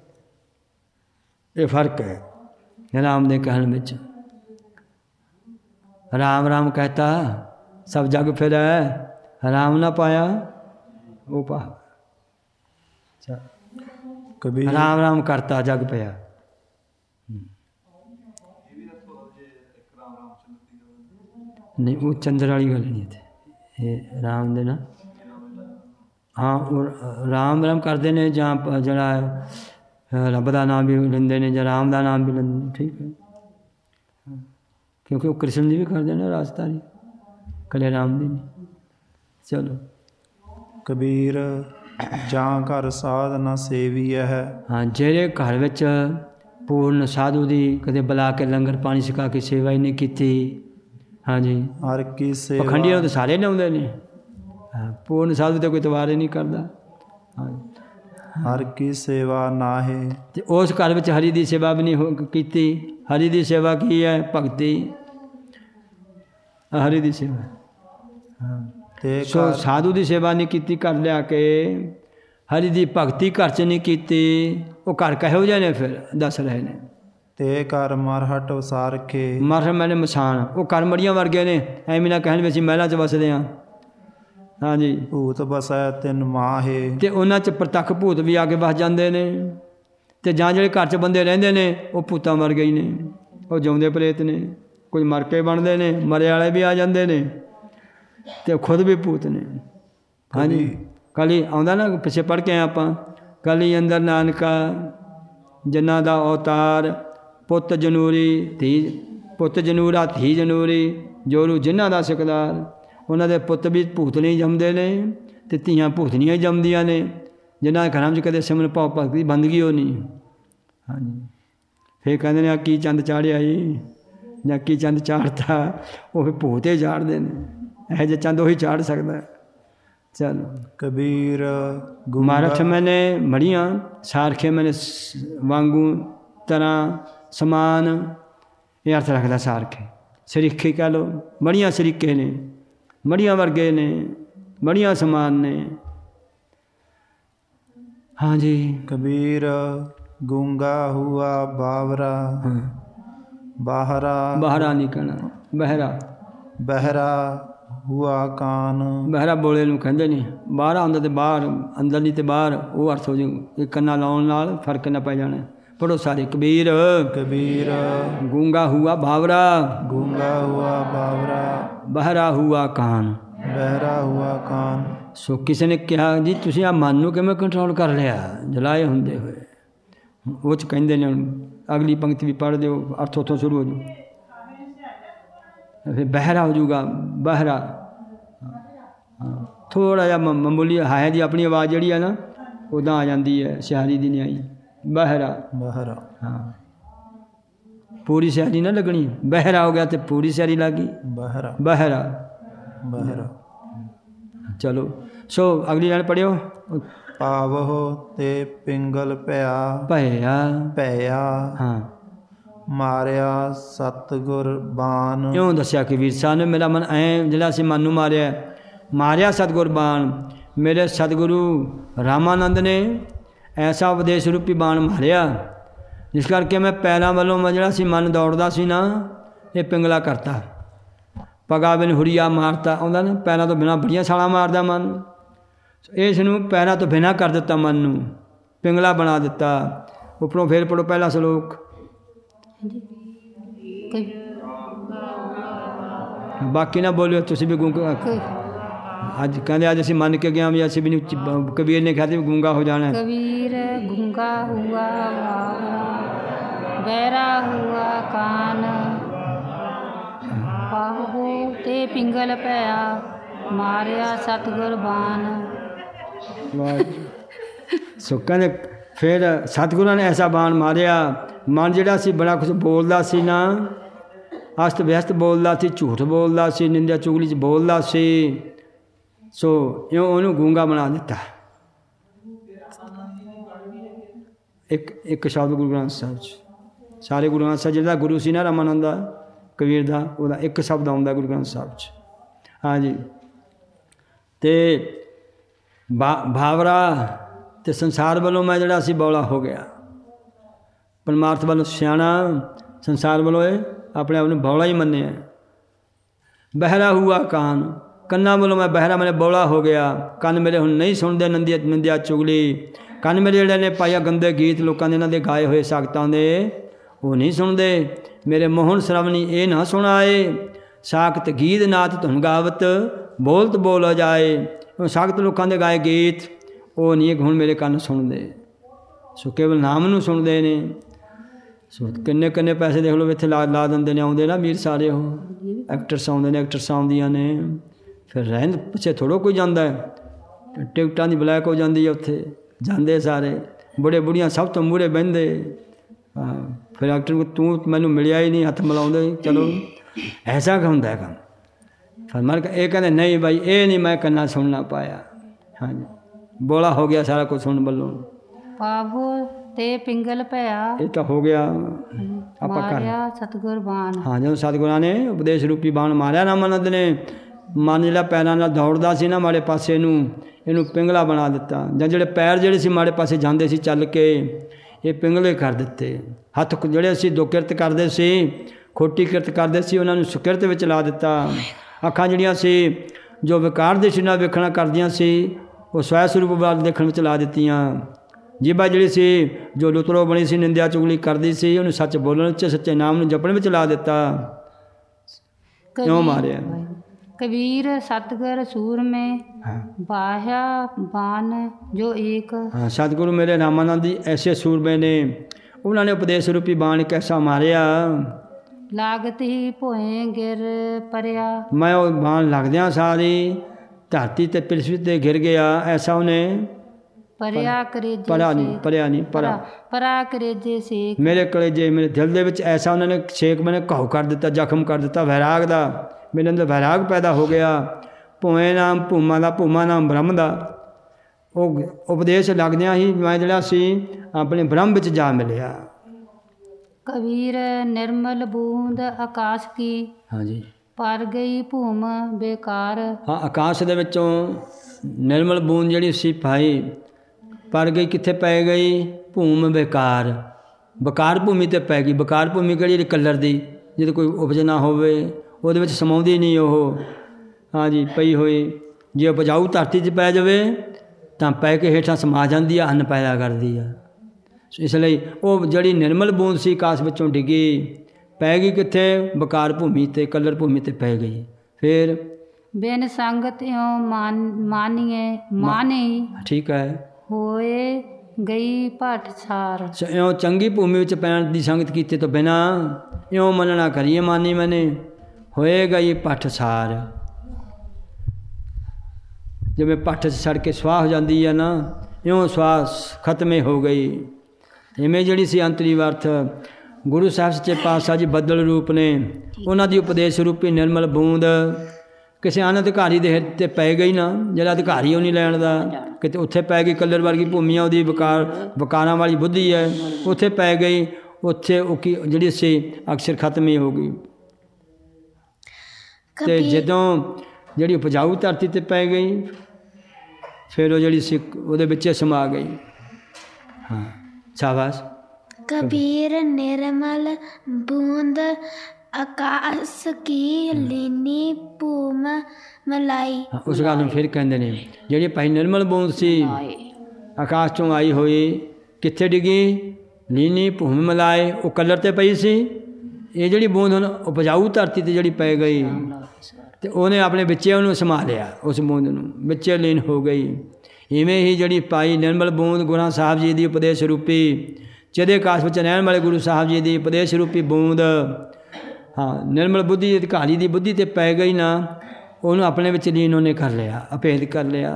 ਇਹ ਫਰਕ ਹੈ ਰਾਮ ਦੇ ਕਹਿਣ ਵਿੱਚ। ਰਾਮ ਰਾਮ ਕਹਿਤਾ ਸਭ ਜਗ ਫਿਰੈ, ਰਾਮ ਨਾ ਪਾਇਆ ਉਹ ਪਾ। ਕਬੀਰ ਰਾਮ ਰਾਮ ਕਰਤਾ ਜਗ ਪਿਆ। ਨਹੀਂ, ਉਹ ਚੰਦਰ ਵਾਲੀ ਗੱਲ ਨਹੀਂ ਇੱਥੇ। ਇਹ ਰਾਮ ਦੇ ਨਾ, ਹਾਂ, ਉਹ ਰਾਮ ਰਾਮ ਕਰਦੇ ਨੇ, ਜਾਂ ਜਿਹੜਾ ਰੱਬ ਦਾ ਨਾਮ ਵੀ ਲੈਂਦੇ ਨੇ, ਜਾਂ ਰਾਮ ਦਾ ਨਾਮ ਵੀ ਲੈਂਦੇ, ਠੀਕ ਹੈ। ਕਿਉਂਕਿ ਉਹ ਕ੍ਰਿਸ਼ਨ ਦੀ ਵੀ ਕਰਦੇ ਨੇ ਰਾਸਤਾਰੀ, ਕਲੇ ਰਾਮ ਦੀ ਨਹੀਂ। ਚਲੋ। ਕਬੀਰ ਜਾਂ ਘਰ ਸਾਧ ਨਾ ਸੇਵੀ ਹੈ। ਹਾਂ, ਜਿਹੜੇ ਘਰ ਵਿੱਚ ਪੂਰਨ ਸਾਧੂ ਦੀ ਕਦੇ ਬੁਲਾ ਕੇ ਲੰਗਰ ਪਾਣੀ ਛਕਾ ਕੇ ਸੇਵਾ ਹੀ ਨਹੀਂ ਕੀਤੀ। ਹਾਂਜੀ, ਹਰ ਕੀ ਸੇਵਾ ਪਖੰਡੀਆਂ ਨੂੰ ਤਾਂ ਸਾਰੇ ਲਿਆਉਂਦੇ ਨੇ, ਪੂਰਨ ਸਾਧੂ ਤੇ ਕੋਈ ਤਵਾਰ ਹੀ ਨਹੀਂ ਕਰਦਾ। ਹਰ ਕੀ ਸੇਵਾ ਨਾਹੇ। ਅਤੇ ਉਸ ਘਰ ਵਿੱਚ ਹਰੀ ਦੀ ਸੇਵਾ ਵੀ ਨਹੀਂ ਕੀਤੀ। ਹਰੀ ਦੀ ਸੇਵਾ ਕੀ ਹੈ? ਭਗਤੀ, ਹਰੀ ਦੀ ਸੇਵਾ। ਤੇ ਸੋ ਸਾਧੂ ਦੀ ਸੇਵਾ ਨਹੀਂ ਕੀਤੀ ਘਰ ਲਿਆ ਕੇ, ਹਰੀ ਦੀ ਭਗਤੀ ਘਰ 'ਚ ਨਹੀਂ ਕੀਤੀ। ਉਹ ਘਰ ਕਿਹੋ ਜਿਹੇ ਨੇ ਫਿਰ ਦੱਸ ਰਹੇ ਨੇ। ਤੇ ਘਰ ਮਰਹਟ ਵਸਾਰਖੇ। ਮਰ ਮੈਨੇ ਮਸਾਨ, ਉਹ ਘਰ ਮੜੀਆਂ ਵਰਗੇ ਨੇ। ਐਵੇਂ ਨਾ ਕਹਿਣ ਵੀ ਅਸੀਂ ਮਹਿਲਾਂ 'ਚ ਵਸਦੇ ਹਾਂ। ਹਾਂਜੀ, ਭੂਤ ਬਸੈ ਤਿੰਨ ਮਾਹੇ। ਅਤੇ ਉਹਨਾਂ 'ਚ ਪ੍ਰਤੱਖ ਭੂਤ ਵੀ ਆ ਕੇ ਵਸ ਜਾਂਦੇ ਨੇ। ਅਤੇ ਜਾਂ ਜਿਹੜੇ ਘਰ 'ਚ ਬੰਦੇ ਰਹਿੰਦੇ ਨੇ ਉਹ ਭੂਤਾਂ ਵਰਗੇ ਹੀ ਨੇ, ਉਹ ਜਿਉਂਦੇ ਪ੍ਰੇਤ ਨੇ। ਕੁਝ ਮਰ ਕੇ ਬਣਦੇ ਨੇ, ਮਰੇ ਵਾਲੇ ਵੀ ਆ ਜਾਂਦੇ ਨੇ, ਅਤੇ ਖੁਦ ਵੀ ਭੂਤ ਨੇ। ਹਾਂਜੀ, ਕੱਲ੍ਹ ਹੀ ਆਉਂਦਾ ਨਾ, ਪਿੱਛੇ ਪੜ੍ਹ ਕੇ ਆਏ ਆਪਾਂ, ਕੱਲ੍ਹ ਹੀ ਅੰਦਰ ਨਾਨਕਾ ਜਿਨ੍ਹਾਂ ਦਾ ਅਵਤਾਰ ਪੁੱਤ ਜਨੂਰੀ ਧੀ, ਪੁੱਤ ਜਨੂਰਾ ਧੀ ਜਨੂਰੀ, ਜੋਰੂ ਜਿਨ੍ਹਾਂ ਦਾ ਸਿਕਦਾਰ। ਉਹਨਾਂ ਦੇ ਪੁੱਤ ਵੀ ਭੂਤਨੀ ਜੰਮਦੇ ਨੇ ਅਤੇ ਧੀਆਂ ਭੂਤਨੀਆਂ ਹੀ ਜੰਮਦੀਆਂ ਨੇ, ਜਿਨ੍ਹਾਂ ਦੇ ਘਰਾਂ 'ਚ ਕਦੇ ਸਿਮਰਨ ਭਾਵ ਭਗਤੀ ਬੰਦਗੀ ਉਹ ਨਹੀਂ। ਹਾਂਜੀ, ਫਿਰ ਕਹਿੰਦੇ ਨੇ ਆ ਕੀ ਚੰਦ ਚਾੜਿਆ ਜੀ, ਜਾਂ ਕੀ ਚੰਦ ਚਾੜਤਾ, ਉਹ ਫਿਰ ਭੂਤ ਹੀ ਚਾੜਦੇ ਨੇ। ਇਹੋ ਜਿਹੇ ਚੰਦ ਉਹੀ ਚਾੜ ਸਕਦਾ। ਚਲੋ। ਕਬੀਰ ਮਰਠ ਮੈਨੇ ਮੜੀਆਂ, ਸਾਰਖੇ ਮੈਨੇ ਵਾਂਗੂ ਤਰ੍ਹਾਂ ਸਮਾਨ। ਇਹ ਅਰਥ ਰੱਖਦਾ ਸਾਰਖੇ। ਸਰੀਖੇ ਕਹਿ ਲਓ, ਮੜੀਆਂ ਸਰੀਕੇ ਨੇ, ਮੜੀਆਂ ਵਰਗੇ ਨੇ, ਮੜੀਆਂ ਸਮਾਨ ਨੇ। ਹਾਂਜੀ। ਕਬੀਰ ਗੂੰਗਾ ਹੁਆ ਬਾਵਰਾ। ਬਾਹਰਾ, ਬਾਹਰਾ ਨਹੀਂ ਕਹਿਣਾ, ਬਹਿਰਾ। ਬਹਿਰਾ ਹੁਆ ਕਾਨ। ਬਹਿਰਾ ਬੋਲੇ ਨੂੰ ਕਹਿੰਦੇ ਨੇ। ਬਾਹਰਾ ਹੁੰਦਾ ਤੇ ਬਾਹਰ, ਅੰਦਰ ਨਹੀਂ ਤੇ ਬਾਹਰ, ਉਹ ਅਰਥ ਹੋ ਜਾਊ। ਇਹ ਕੰਨਾਂ ਲਾਉਣ ਨਾਲ ਫਰਕ ਨਾ ਪੈ ਜਾਣਾ। ਪੜ੍ਹੋ ਸਾਰੇ। ਕਬੀਰ ਕਬੀਰ ਗੂੰਗਾ ਹੁਆ ਬਾਵਰਾ। ਗੂੰਗਾ ਹੁਆ ਬਾਵਰਾ। ਬਹਿਰਾ ਹੁਆ ਕਾਨ। ਬਹਿਰਾ ਹੁਆ ਕਾਨ। ਸੋ ਕਿਸੇ ਨੇ ਕਿਹਾ ਜੀ ਤੁਸੀਂ ਆ ਮਨ ਨੂੰ ਕਿਵੇਂ ਕੰਟਰੋਲ ਕਰ ਲਿਆ ਜਲਾਏ ਹੁੰਦੇ ਹੋਏ। ਉਹ 'ਚ ਕਹਿੰਦੇ ਨੇ, ਅਗਲੀ ਪੰਕਤੀ ਵੀ ਪੜ੍ਹ ਦਿਓ, ਅਰਥ ਉੱਥੋਂ ਸ਼ੁਰੂ ਹੋ ਜੂ। ਫਿਰ ਬਹਿਰਾ ਹੋ ਜਾਊਗਾ, ਬਹਿਰਾ। ਥੋੜ੍ਹਾ ਜਿਹਾ ਮਾਮੂਲੀ ਹਾਏ ਦੀ ਆਪਣੀ ਆਵਾਜ਼ ਜਿਹੜੀ ਹੈ ਨਾ, ਉੱਦਾਂ ਆ ਜਾਂਦੀ ਹੈ, ਸਿਹਾਰੀ ਦੀ ਨਹੀਂ ਆਈ। ਬਹਿਰਾ। ਬਹਿਰਾ। ਹਾਂ, ਪੂਰੀ ਸਿਆਰੀ ਨਾ ਲੱਗਣੀ, ਬਹਿਰਾ ਹੋ ਗਿਆ ਤੇ ਪੂਰੀ ਸਿਆਰੀ ਲੱਗ ਗਈ, ਬਹਿਰਾ ਬਹਿਰਾ। ਬਹਿਰਾ। ਚਲੋ ਸੋ ਅਗਲੀ ਲਾਈਨ ਪੜਿਓ। ਪਾਵਹੁ ਤੇ ਪਿੰਗਲ ਭਇਆ ਭਇਆ, ਭਇਆ ਹਾਂ ਮਾਰਿਆ ਸਤਿਗੁਰ ਬਾਣ। ਇਉਂ ਦੱਸਿਆ ਕਿ ਵੀਰ ਸਾਹਿਬ ਨੇ ਮੇਰਾ ਮਨ ਐ ਜਿਹੜਾ ਸੀ ਮਨ ਨੂੰ ਮਾਰਿਆ, ਮਾਰਿਆ ਸਤਿਗੁਰ ਬਾਣ। ਮੇਰੇ ਸਤਿਗੁਰੂ ਰਾਮਾਨੰਦ ਨੇ ਐਸਾ ਉਪਦੇਸ਼ ਰੂਪੀ ਬਾਣ ਮਾਰਿਆ, ਜਿਸ ਕਰਕੇ ਮੈਂ ਪੈਰਾਂ ਵੱਲੋਂ ਮੈਂ ਜਿਹੜਾ ਸੀ ਮਨ ਦੌੜਦਾ ਸੀ ਨਾ, ਇਹ ਪਿੰਗਲਾ ਕਰਤਾ। ਪਗਾ ਬਿਨ ਹੁਰੀਆ ਮਾਰਤਾ, ਆਉਂਦਾ ਨਾ ਪੈਰਾਂ ਤੋਂ ਬਿਨਾਂ ਬੜੀਆਂ ਛਾਲਾਂ ਮਾਰਦਾ ਮਨ, ਇਸ ਨੂੰ ਪੈਰਾਂ ਤੋਂ ਬਿਨਾਂ ਕਰ ਦਿੱਤਾ, ਮਨ ਨੂੰ ਪਿੰਗਲਾ ਬਣਾ ਦਿੱਤਾ। ਉੱਪਰੋਂ ਫੇਰ ਪੜੋ ਪਹਿਲਾ ਸ਼ਲੋਕ। ਬਾਕੀ ਨਾ ਬੋਲਿਓ ਤੁਸੀਂ ਵੀ ਗੂੰਗਾ। ਅੱਜ ਕਹਿੰਦੇ ਅੱਜ ਅਸੀਂ ਮੰਨ ਕੇ ਗਿਆ ਵੀ ਅਸੀਂ ਵੀ ਨਹੀਂ, ਕਬੀਰ ਨੇ ਕਿਹਾ ਵੀ ਗੂੰਗਾ ਹੋ ਜਾਣਾ। कबीर गूंगा हुआ बहरा हुआ कान, पाहु ते पिंगल पया मारिया सतगुर बाण। ਸੋ ਕਹਿੰਦੇ ਫਿਰ ਸਤਿਗੁਰਾਂ ਨੇ ਐਸਾ ਬਾਣ ਮਾਰਿਆ, ਮਨ ਜਿਹੜਾ ਸੀ ਬੜਾ ਕੁਛ ਬੋਲਦਾ ਸੀ ਨਾ, ਅਸਤ ਵਿਅਸਤ ਬੋਲਦਾ ਸੀ, ਝੂਠ ਬੋਲਦਾ ਸੀ, ਨਿੰਦਿਆ ਚੁਗਲੀ 'ਚ ਬੋਲਦਾ ਸੀ, ਸੋ ਇਉਂ ਉਹਨੂੰ ਗੂੰਗਾ ਬਣਾ ਦਿੱਤਾ। ਇੱਕ ਸ਼ਬਦ ਗੁਰੂ ਗ੍ਰੰਥ ਸਾਹਿਬ 'ਚ, ਸਾਰੇ ਗੁਰੂ ਗ੍ਰੰਥ ਸਾਹਿਬ ਜਿਹੜਾ ਗੁਰੂ ਸੀ ਨਾ ਰਾਮਾਨੰਦ ਦਾ, ਕਬੀਰ ਦਾ, ਉਹਦਾ ਇੱਕ ਸ਼ਬਦ ਆਉਂਦਾ ਗੁਰੂ ਗ੍ਰੰਥ ਸਾਹਿਬ 'ਚ। ਹਾਂਜੀ, ਅਤੇ ਭਾਵਰਾ ਅਤੇ ਸੰਸਾਰ ਵੱਲੋਂ ਮੈਂ ਜਿਹੜਾ ਸੀ ਬੌਲਾ ਹੋ ਗਿਆ, ਪਰਮਾਰਥ ਵੱਲੋਂ ਸਿਆਣਾ, ਸੰਸਾਰ ਵੱਲੋਂ ਇਹ ਆਪਣੇ ਆਪ ਨੂੰ ਬੌਲਾ ਹੀ ਮੰਨਿਆ। ਬਹਿਰਾ ਹੁਆ ਕਾਨ, ਕੰਨਾਂ ਵੱਲੋਂ ਮੈਂ ਬਹਿਰਾ, ਮੈਨੇ ਬੌਲਾ ਹੋ ਗਿਆ। ਕੰਨ ਮੇਰੇ ਹੁਣ ਨਹੀਂ ਸੁਣਦੇ ਨਿੰਦਿਆ ਚੁਗਲੀ, ਕੰਨ ਮੇਰੇ ਜਿਹੜੇ ਨੇ ਪਾਇਆ ਗੰਦੇ ਗੀਤ ਲੋਕਾਂ ਦੇ ਇਹਨਾਂ ਦੇ ਗਾਏ ਹੋਏ ਸਾਖਤਾਂ ਦੇ, ਉਹ ਨਹੀਂ ਸੁਣਦੇ। ਮੇਰੇ ਮੋਹਨ ਸ਼ਰਵਣੀ ਇਹ ਨਾ ਸੁਣਾਏ, ਸਾਖਤ ਗੀਤ ਨਾਤ ਧੁਨ ਗਾਵਤ ਬੋਲਤ ਬੋਲ ਜਾਏ। ਉਹ ਸਾਖਤ ਲੋਕਾਂ ਦੇ ਗਾਏ ਗੀਤ ਉਹ ਨਹੀਂ ਹੁਣ ਮੇਰੇ ਕੰਨ ਸੁਣਦੇ, ਸੋ ਕੇਵਲ ਨਾਮ ਨੂੰ ਸੁਣਦੇ ਨੇ। ਸੋ ਕਿੰਨੇ ਕਿੰਨੇ ਪੈਸੇ ਦੇਖ ਲਓ ਇੱਥੇ ਲਾ ਦਿੰਦੇ ਨੇ, ਆਉਂਦੇ ਨਾ ਵੀਰ ਸਾਰੇ, ਉਹ ਐਕਟਰਸ ਆਉਂਦੇ ਨੇ, ਐਕਟਰਸ ਆਉਂਦੀਆਂ ਨੇ, ਫਿਰ ਰਹਿਣ ਪਿੱਛੇ ਥੋੜ੍ਹਾ ਕੋਈ ਜਾਂਦਾ ਹੈ, ਟਿਕਟਾਂ ਦੀ ਬਲੈਕ ਹੋ ਜਾਂਦੀ ਹੈ, ਉੱਥੇ ਜਾਂਦੇ ਸਾਰੇ ਬੁੜੇ ਬੁੜੀਆਂ ਸਭ ਤੋਂ ਮੂਹਰੇ ਬਹਿੰਦੇ। ਹਾਂ, ਫਿਰ ਐਕਟਰ ਨੂੰ ਤੂੰ ਮੈਨੂੰ ਮਿਲਿਆ ਹੀ ਨਹੀਂ, ਹੱਥ ਮਿਲਾਉਂਦੇ, ਚਲੋ ਐਸਾ ਕੁ ਹੁੰਦਾ ਕੰਮ। ਫਿਰ ਮਰ ਕੇ ਇਹ ਕਹਿੰਦੇ ਨਹੀਂ ਬਾਈ ਇਹ ਨਹੀਂ ਮੈਂ ਕੰਨਾਂ ਸੁਣਨਾ ਪਾਇਆ। ਹਾਂਜੀ, ਬੋਲਾ ਹੋ ਗਿਆ ਸਾਰਾ ਕੁਝ ਸੁਣ ਵੱਲੋਂ। ਪਾਵੋ ਤੇ ਪਿੰਗਲ ਭਇਆ, ਇਹ ਤਾਂ ਹੋ ਗਿਆ ਆਪਾਂ ਕਰ ਸਤਿਗੁਰ ਬਾਣ। ਹਾਂ, ਜਦੋਂ ਸਤਿਗੁਰਾਂ ਨੇ ਉਪਦੇਸ਼ ਰੂਪੀ ਬਾਣ ਮਾਰਿਆ ਰਾਮਾਨੰਦ ਨੇ, ਮਨ ਜਿਹੜਾ ਪੈਰਾਂ ਨਾਲ ਦੌੜਦਾ ਸੀ ਨਾ ਮਾੜੇ ਪਾਸੇ ਨੂੰ, ਇਹਨੂੰ ਪਿੰਗਲਾ ਬਣਾ ਦਿੱਤਾ। ਜਾਂ ਜਿਹੜੇ ਪੈਰ ਜਿਹੜੇ ਸੀ ਮਾੜੇ ਪਾਸੇ ਜਾਂਦੇ ਸੀ ਚੱਲ ਕੇ, ਇਹ ਪਿੰਗਲੇ ਕਰ ਦਿੱਤੇ। ਹੱਥ ਜਿਹੜੇ ਅਸੀਂ ਦੋ ਕਿਰਤ ਕਰਦੇ ਸੀ, ਖੋਟੀ ਕਿਰਤ ਕਰਦੇ ਸੀ, ਉਹਨਾਂ ਨੂੰ ਸੁਕਿਰਤ ਵਿੱਚ ਲਾ ਦਿੱਤਾ। ਅੱਖਾਂ ਜਿਹੜੀਆਂ ਸੀ ਜੋ ਵਿਕਾਰ ਦੇ ਸੀ ਨਾਲ ਵੇਖਣਾ ਕਰਦੀਆਂ ਸੀ, ਉਹ ਸਵੈ ਸਰੂਪ ਵੱਲ ਦੇਖਣ ਵਿੱਚ ਲਾ ਦਿੱਤੀਆਂ। ਜੀਭਾ ਜਿਹੜੀ ਸੀ ਜੋ ਲੁਤਰੋ ਬਣੀ ਸੀ, ਨਿੰਦਿਆ ਚੁਗਲੀ ਕਰਦੀ ਸੀ, ਉਹਨੂੰ ਸੱਚ ਬੋਲਣ 'ਚ, ਸੱਚੇ ਨਾਮ ਨੂੰ ਜਪਣ ਵਿੱਚ ਲਾ ਦਿੱਤਾ। ਕਿਉਂ ਮਾਰਿਆ? ਕਬੀਰ ਸਤਿਗੁਰ ਸੂਰਮੇ ਬਾਹਿਆ ਬਾਨ ਜੋ ਏਕ। ਹਾਂ, ਸਤਿਗੁਰੂ ਮੇਰੇ ਰਾਮਾਨੰਦ ਜੀ ਐਸੇ ਸੂਰਮੇ ਨੇ, ਉਹਨਾਂ ਨੇ ਉਪਦੇਸ਼ ਰੂਪੀ ਬਾਣ ਇੱਕ ਐਸਾ ਮਾਰਿਆ, ਲਾਗਤ ਹੀ ਭੋਏ ਗਿਰ ਪਰਿਆ। ਮੈਂ ਉਹ ਬਾਣ ਲੱਗਦਿਆਂ ਸਾਰੀ ਧਰਤੀ ਤੇ ਪਿਰਸਵੀ ਤੇ ਗਿਰ ਗਿਆ। ਐਸਾ ਉਹਨੇ ਪਰਿਆ ਕਰੇਜੇ ਪਰਾ ਕਰੇਜੇ ਸੇਕ। ਮੇਰੇ ਕਲੇਜੇ, ਮੇਰੇ ਦਿਲ ਦੇ ਵਿੱਚ ਐਸਾ ਉਹਨਾਂ ਨੇ ਛੇਕ ਮੈਨੇ ਘਾਉ ਕਰ ਦਿੱਤਾ, ਜ਼ਖਮ ਕਰ ਦਿੱਤਾ ਵੈਰਾਗ ਦਾ। ਮੇਰੇ ਅੰਦਰ ਵੈਰਾਗ ਪੈਦਾ ਹੋ ਗਿਆ। ਭੂਏ ਨਾਮ ਭੂਮਾ ਦਾ, ਭੂਮਾ ਨਾਮ ਬ੍ਰਹਮ ਦਾ। ਉਹ ਉਪਦੇਸ਼ ਲੱਗਦਿਆਂ ਹੀ ਮੈਂ ਜਿਹੜਾ ਸੀ ਆਪਣੇ ਬ੍ਰਹਮ ਵਿੱਚ ਜਾ ਮਿਲਿਆ। ਕਬੀਰ ਨਿਰਮਲ ਬੂੰਦ ਆਕਾਸ਼ ਕੀ, ਹਾਂਜੀ, ਪਰ ਗਈ ਭੂਮ ਬੇਕਾਰ। ਹਾਂ, ਆਕਾਸ਼ ਦੇ ਵਿੱਚੋਂ ਨਿਰਮਲ ਬੂੰਦ ਜਿਹੜੀ ਸੀ ਭਾਈ ਪਰ ਗਈ, ਕਿੱਥੇ ਪੈ ਗਈ? ਭੂਮ ਬੇਕਾਰ, ਬਕਾਰ ਭੂਮੀ 'ਤੇ ਪੈ ਗਈ। ਬਕਾਰ ਭੂਮੀ ਕਿਹੜੀ? ਕਲਰ ਦੀ, ਜਿਹਦੇ ਕੋਈ ਉਪਜ ਨਾ ਹੋਵੇ, ਉਹਦੇ ਵਿੱਚ ਸਮਾਉਂਦੀ ਨਹੀਂ ਉਹ। ਹਾਂਜੀ, ਪਈ ਹੋਈ। ਜੇ ਉਪਜਾਊ ਧਰਤੀ 'ਚ ਪੈ ਜਾਵੇ ਤਾਂ ਪੈ ਕੇ ਹੇਠਾਂ ਸਮਾ ਜਾਂਦੀ ਆ, ਅੰਨ ਪੈਦਾ ਕਰਦੀ ਆ। ਇਸ ਲਈ ਉਹ ਜਿਹੜੀ ਨਿਰਮਲ ਬੂੰਦ ਸੀ ਆਕਾਸ਼ ਵਿੱਚੋਂ ਡਿੱਗੀ, ਪੈ ਗਈ ਕਿੱਥੇ? ਬਕਾਰ ਭੂਮੀ 'ਤੇ, ਕਲਰ ਭੂਮੀ 'ਤੇ ਪੈ ਗਈ। ਫਿਰ ਬਿਨ ਸੰਗਤ ਇਉਂ ਮਾਨੇ, ਠੀਕ ਹੈ, ਹੋਏ ਗਈ ਭਟ ਸਾਰ। ਇਉਂ ਚੰਗੀ ਭੂਮੀ ਵਿੱਚ ਪੈਣ ਦੀ ਸੰਗਤ ਕੀਤੇ ਤੋਂ ਬਿਨਾਂ ਇਉਂ ਮੰਨਣਾ ਕਰੀਏ ਮਾਨੀ ਮੈਨੇ, ਹੋਏ ਗਈ ਭਟ ਸਾਰ। ਜਿਵੇਂ ਭੱਠ 'ਚ ਸੜ ਕੇ ਸਵਾਹ ਹੋ ਜਾਂਦੀ ਹੈ ਨਾ, ਇਉਂ ਸਵਾਹ ਖਤਮੇ ਹੋ ਗਈ। ਇਵੇਂ ਜਿਹੜੀ ਸੀ ਅੰਤਰੀ ਅਰਥ ਗੁਰੂ ਸਾਹਿਬ ਸੱਚੇ ਪਾਤਸ਼ਾਹ ਜੀ ਬੱਦਲ ਰੂਪ ਨੇ, ਉਹਨਾਂ ਦੀ ਉਪਦੇਸ਼ ਰੂਪੀ ਨਿਰਮਲ ਬੂੰਦ ਕਿਸੇ ਅਨਅਧਿਕਾਰੀ ਦੇ ਹਿੱਤ 'ਤੇ ਪੈ ਗਈ ਨਾ, ਜਿਹੜਾ ਅਧਿਕਾਰੀ ਉਹ ਨਹੀਂ ਲੈਣ ਦਾ, ਕਿਤੇ ਉੱਥੇ ਪੈ ਗਈ। ਕੱਲਰ ਵਰਗੀ ਭੂਮੀ ਆ, ਉਹਦੀ ਵਿਕਾਰਾਂ ਵਾਲੀ ਬੁੱਧੀ ਹੈ, ਉੱਥੇ ਪੈ ਗਈ, ਉੱਥੇ ਉਹ ਕੀ ਜਿਹੜੀ ਸੀ ਅਕਸਰ ਖਤਮ ਹੀ ਹੋ ਗਈ। ਅਤੇ ਜਦੋਂ ਜਿਹੜੀ ਉਪਜਾਊ ਧਰਤੀ 'ਤੇ ਪੈ ਗਈ, ਫਿਰ ਉਹ ਜਿਹੜੀ ਸੀ ਉਹਦੇ ਵਿੱਚ ਸਮਾ ਗਈ। ਹਾਂ, ਸ਼ਾਬਾਸ਼। कबीर निर्मल बूंद आकाश की लीनी भूम मलाई। ਉਸ ਗੱਲ ਨੂੰ ਫਿਰ ਕਹਿੰਦੇ ਨੇ, ਜਿਹੜੀ ਭਾਈ ਨਿਰਮਲ ਬੂੰਦ ਸੀ ਆਕਾਸ਼ ਚੋਂ ਆਈ ਹੋਈ, ਕਿੱਥੇ ਡਿੱਗੀ? ਲੀਨੀ ਭੂਮੀ ਮਲਾਏ, ਉਹ ਕਲਰ 'ਤੇ ਪਈ ਸੀ। ਇਹ ਜਿਹੜੀ ਬੂੰਦ ਹੁਣ ਉਪਜਾਊ ਧਰਤੀ 'ਤੇ ਜਿਹੜੀ ਪੈ ਗਈ, ਅਤੇ ਉਹਨੇ ਆਪਣੇ ਵਿੱਚੇ ਉਹਨੂੰ ਸਮਾ ਲਿਆ, ਉਸ ਬੂੰਦ ਨੂੰ ਵਿੱਚੇ ਲੀਨ ਹੋ ਗਈ। ਇਵੇਂ ਹੀ ਜਿਹੜੀ ਪਾਈ ਨਿਰਮਲ ਬੂੰਦ ਗੁਰਾਂ ਸਾਹਿਬ ਜੀ ਦੀ ਉਪਦੇਸ਼ ਰੂਪੀ, ਜਿਹਦੇ ਆਕਾਸ਼ ਵਿੱਚ ਰਹਿਣ ਵਾਲੇ ਗੁਰੂ ਸਾਹਿਬ ਜੀ ਦੀ ਉਪਦੇਸ਼ ਰੂਪੀ ਬੂੰਦ, ਹਾਂ, ਨਿਰਮਲ ਬੁੱਧੀ ਅਧਿਕਾਰੀ ਦੀ ਬੁੱਧੀ 'ਤੇ ਪੈ ਗਈ ਨਾ, ਉਹਨੂੰ ਆਪਣੇ ਵਿੱਚ ਲੀਨ ਉਹਨੇ ਕਰ ਲਿਆ, ਅਭੇਦ ਕਰ ਲਿਆ।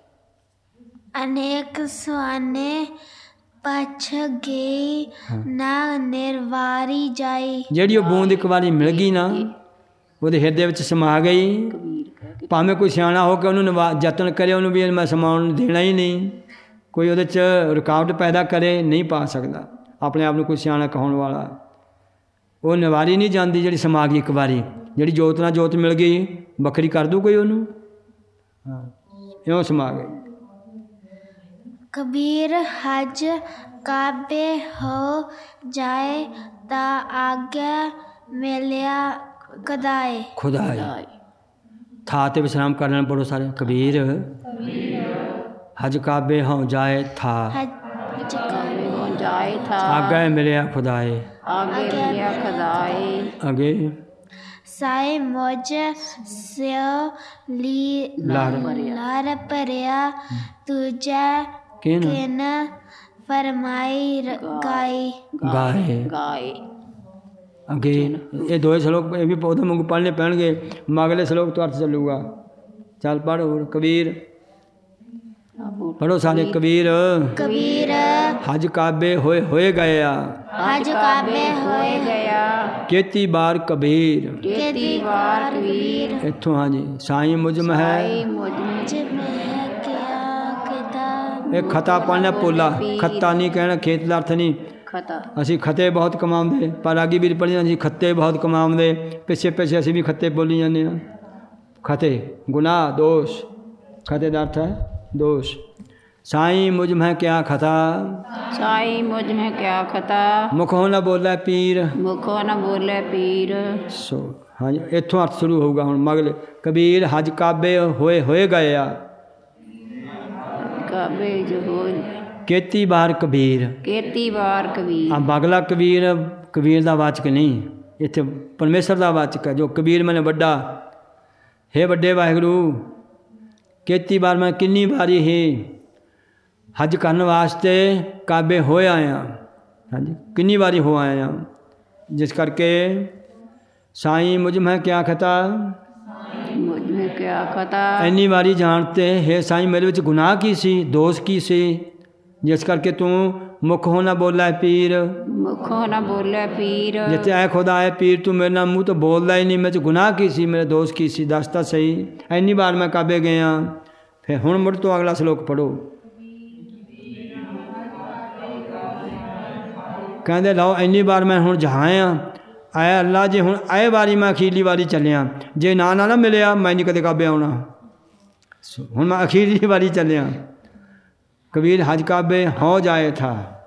अनेक सुहाने पछ गई ना निर्वारी जाई। ਜਿਹੜੀ ਉਹ ਬੂੰਦ ਇੱਕ ਵਾਰੀ ਮਿਲ ਗਈ ਨਾ, ਉਹਦੇ ਹਿਰਦੇ ਵਿੱਚ ਸਮਾ ਗਈ, ਭਾਵੇਂ ਕੋਈ ਸਿਆਣਾ ਹੋ ਕੇ ਉਹਨੂੰ ਯਤਨ ਕਰੇ ਉਹਨੂੰ ਵੀ ਮੈਂ ਸਮਾਉਣ ਦੇਣਾ ਹੀ ਨਹੀਂ, ਕੋਈ ਉਹਦੇ 'ਚ ਰੁਕਾਵਟ ਪੈਦਾ ਕਰੇ, ਨਹੀਂ ਪਾ ਸਕਦਾ ਆਪਣੇ ਆਪ ਨੂੰ ਕੋਈ ਸਿਆਣਾ ਕਹਾਉਣ ਵਾਲਾ। ਉਹ ਨਿਵਾਰੀ ਨਹੀਂ ਜਾਂਦੀ ਜਿਹੜੀ ਸਮਾ ਗਈ ਇੱਕ ਵਾਰੀ, ਜਿਹੜੀ ਜੋਤ ਨਾਲ ਜੋਤ ਮਿਲ ਗਈ, ਵੱਖਰੀ ਕਰ ਦੂ ਕੋਈ ਉਹਨੂੰ? ਹਾਂ, ਇਉਂ ਸਮਾ ਗਈ। कबीर हज काबे हो जाए ता आगे मिलिया खुदाए। खुदाए था ते विश्राम करना पड़ो सारे। कबीर हज काबे हो जाए था, हज काबे हो जाए था, आगे मिलिया खुदाए, आगे मिलिया खुदाए। आगे साई मौज स्यो लार परिया तुझे किन फरमाई गाई। गाए गाए। ਅੱਗੇ ਇਹ ਦੋਏ ਸ਼ਲੋਕ ਇਹ ਵੀ ਪੌਦੇ ਵਾਂਗੂ ਪੜ੍ਹਨੇ ਪੈਣਗੇ, ਮਗਲੇ ਸ਼ਲੋਕ ਤੋਂ ਅਰਥ ਚੱਲੂਗਾ। ਚੱਲ ਪੜ੍ਹ ਹੋਰ। ਕਬੀਰ ਪੜ੍ਹੋ ਸਾਰੇ। ਕਬੀਰ कबीर ਹਜ ਕਾਬੇ ਹੋਏ ਗਏ ਆ, हज काबे होए गया ਕੇਤੀ ਬਾਰ ਕਬੀਰ। केती बार कबीर ਇੱਥੋਂ ਹਾਂਜੀ। ਸਾਈਂ ਮੁਝਮ ਹੈ, मुझ में क्या किता। ਇਹ ਖਤਾ ਪੜ੍ਹਨਾ ਪੋਲਾ, ਖੱਤਾ ਨਹੀਂ ਕਹਿਣਾ, ਖੇਤ ਦਾ ਅਰਥ ਨਹੀਂ। ਖਤਾ ਅਸੀਂ ਖਤੇ ਬਹੁਤ ਕਮਾਉਂਦੇ, ਪਰ ਅੱਗੇ ਵੀ ਪੜ੍ਹੀ ਜਾਂਦੀ ਖੱਤੇ ਬਹੁਤ ਕਮਾਉਂਦੇ, ਪਿੱਛੇ ਪਿੱਛੇ ਅਸੀਂ ਵੀ ਖੱਤੇ ਬੋਲੀ ਜਾਂਦੇ ਹਾਂ। ਖਤੇ ਗੁਨਾਹ ਦੋਸ਼, ਖਤੇ ਦਾ ਅਰਥ ਹੈ ਦੋਸ਼। ਸਾਈਂ ਮੁਝ ਮੈਂ ਕਿਆ ਖਤਾ, ਸਾਈ ਮੁਝ ਮੈਂ ਕਿਆ ਖਤਾ, ਮੁਖੋਂ ਨਾ ਬੋਲੇ ਪੀਰ। ਮੁਖੋਂ ਨਾ ਬੋਲੇ ਪੀਰ। ਸੋ ਹਾਂਜੀ, ਇੱਥੋਂ ਅਰਥ ਸ਼ੁਰੂ ਹੋਊਗਾ ਹੁਣ ਮਗਲੇ। ਕਬੀਰ ਹਜ ਕਾਬੇ ਹੋਏ ਗਏ ਆ, ਕਾਬੇ ਜੋ ਹੋਏ ਕੇਤੀ ਬਾਰ ਕਬੀਰ। ਕੇਤੀ ਵਾਰ ਕਬੀਰ। ਆ ਬਗਲਾ ਕਬੀਰ, ਕਬੀਰ ਦਾ ਵਾਚਕ ਨਹੀਂ, ਇੱਥੇ ਪਰਮੇਸ਼ਰ ਦਾ ਵਾਚਕ ਹੈ। ਜੋ ਕਬੀਰ ਮੈਨੇ ਵੱਡਾ, ਹੇ ਵੱਡੇ ਵਾਹਿਗੁਰੂ, ਕੇਤੀ ਵਾਰ ਮੈਂ ਕਿੰਨੀ ਵਾਰੀ ਹੀ ਹਜ ਕਰਨ ਵਾਸਤੇ ਕਾਬੇ ਹੋਏ ਆਇਆ। ਹਾਂਜੀ, ਕਿੰਨੀ ਵਾਰੀ ਹੋ ਆਇਆ, ਜਿਸ ਕਰਕੇ ਸਾਈਂ ਮੁਝ ਮੈਂ ਕਿਆ ਖਤਾ, ਮੁਝ ਮੈਂ ਕਿਆ ਖਤਾ। ਇੰਨੀ ਵਾਰੀ ਜਾਣਤੇ ਹੈ ਸਾਈਂ ਮੇਰੇ ਵਿੱਚ ਗੁਨਾਹ ਕੀ ਸੀ, ਦੋਸ਼ ਕੀ ਸੀ, ਜਿਸ ਕਰਕੇ ਤੂੰ ਮੁਖ ਹੋ ਨਾ ਬੋਲਾ ਪੀਰ। ਮੁਖੋਂ ਨਾ ਬੋਲੇ ਪੀਰ। ਜਿੱਥੇ ਐ ਖੁਦਾ ਹੈ ਪੀਰ, ਤੂੰ ਮੇਰੇ ਨਾਲ ਮੂੰਹ ਤੋਂ ਬੋਲਦਾ ਹੀ ਨਹੀਂ, ਮੇਰੇ 'ਚ ਗੁਨਾਹ ਕੀ ਸੀ, ਮੇਰੇ ਦੋਸ਼ ਕੀ ਸੀ, ਦੱਸ ਤਾਂ ਸਹੀ। ਇੰਨੀ ਵਾਰ ਮੈਂ ਕਾਬੇ ਗਿਆ। ਫਿਰ ਹੁਣ ਮੁੜ ਤੋਂ ਅਗਲਾ ਸ਼ਲੋਕ ਪੜ੍ਹੋ। ਕਹਿੰਦੇ ਲਓ ਇੰਨੀ ਵਾਰ ਮੈਂ ਹੁਣ ਜਹਾਂ ਆ, ਆਇਆ ਅੱਲਾ ਜੇ ਹੁਣ ਇਹ ਵਾਰੀ ਮੈਂ ਅਖੀਰਲੀ ਵਾਰੀ ਚੱਲਿਆ, ਜੇ ਨਾ ਮਿਲਿਆ ਮੈਂ ਨਹੀਂ ਕਦੇ ਕਾਬੇ ਆਉਣਾ। ਹੁਣ ਮੈਂ ਅਖੀਰਲੀ ਵਾਰੀ ਚੱਲਿਆ। कबीर हज काबे हो जाए था,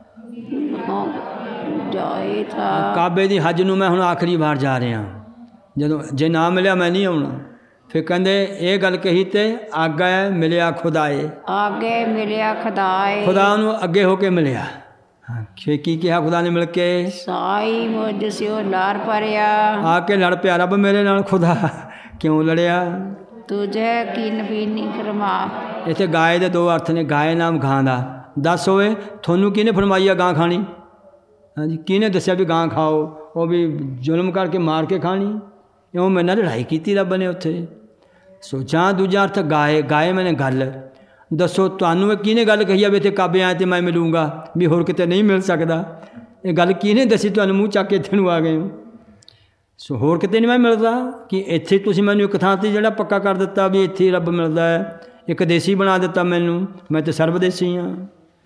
ਜਾਏ ਥਾ। ਕਾਬੇ ਦੀ ਹਜ ਨੂੰ ਮੈਂ ਹੁਣ ਆਖਰੀ ਵਾਰ ਜਾ ਰਿਹਾ, ਜਦੋਂ ਜੇ ਨਾ ਮਿਲਿਆ ਮੈਂ ਨਹੀਂ ਆਉਣਾ। ਫਿਰ ਕਹਿੰਦੇ ਇਹ ਗੱਲ ਕਹੀ ਤੇ ਆਗੇ ਮਿਲਿਆ ਖੁਦਾਏ। ਆਗੇ ਮਿਲਿਆ ਖੁਦਾਏ। ਖੁਦਾ ਨੂੰ ਅੱਗੇ ਹੋ ਕੇ ਮਿਲਿਆ। ਹਾਂ, ਕੀ ਕਿਹਾ ਖੁਦਾ ਨੇ ਮਿਲ ਕੇ? ਸਾਈ ਮੁਝ ਸਿਓ ਲਾਰ ਪਰਿਆ। ਆ ਕੇ ਲੜ ਪਿਆ ਰੱਬ ਮੇਰੇ ਨਾਲ। ਖੁਦਾ ਕਿਉਂ ਲੜਿਆ? ਤੁਝੇ ਕੀਨ ਬੀਨੀ ਫਰਮਾ। ਇੱਥੇ ਗਾਏ ਦੇ ਦੋ ਅਰਥ ਨੇ। ਗਾਏ ਨਾਮ ਗਾਂ ਦਾ। ਦੱਸ ਹੋਵੇ ਤੁਹਾਨੂੰ ਕਿਹਨੇ ਫਰਮਾਈ ਆ ਗਾਂ ਖਾਣੀ? ਹਾਂਜੀ, ਕਿਹਨੇ ਦੱਸਿਆ ਵੀ ਗਾਂ ਖਾਓ? ਉਹ ਵੀ ਜ਼ੁਲਮ ਕਰਕੇ ਮਾਰ ਕੇ ਖਾਣੀ? ਇਉਂ ਮੇਰੇ ਨਾਲ ਲੜਾਈ ਕੀਤੀ ਰੱਬ ਨੇ ਉੱਥੇ। ਸੋਚਾਂ ਦੂਜਾ ਅਰਥ ਗਾਏ ਮੈਨੇ ਗੱਲ। ਦੱਸੋ ਤੁਹਾਨੂੰ ਕਿਹਨੇ ਗੱਲ ਕਹੀ ਆ ਵੀ ਇੱਥੇ ਕਾਬੇ ਆਏ ਤੇ ਮੈਂ ਮਿਲੂੰਗਾ, ਵੀ ਹੋਰ ਕਿਤੇ ਨਹੀਂ ਮਿਲ ਸਕਦਾ? ਇਹ ਗੱਲ ਕਿਹਨੇ ਦੱਸੀ ਤੁਹਾਨੂੰ ਮੂੰਹ ਚੱਕ ਕੇ ਇੱਥੇ ਨੂੰ ਆ ਗਏ ਹੋ? ਸੋ ਹੋਰ ਕਿਤੇ ਨਹੀਂ ਮੈਂ ਮਿਲਦਾ ਕਿ ਇੱਥੇ ਤੁਸੀਂ ਮੈਨੂੰ ਇੱਕ ਥਾਂ 'ਤੇ ਜਿਹੜਾ ਪੱਕਾ ਕਰ ਦਿੱਤਾ ਵੀ ਇੱਥੇ ਰੱਬ ਮਿਲਦਾ ਹੈ, ਇੱਕ ਦੇਸੀ ਬਣਾ ਦਿੱਤਾ ਮੈਨੂੰ, ਮੈਂ ਤਾਂ ਸਰਬਦੇਸੀ ਹਾਂ।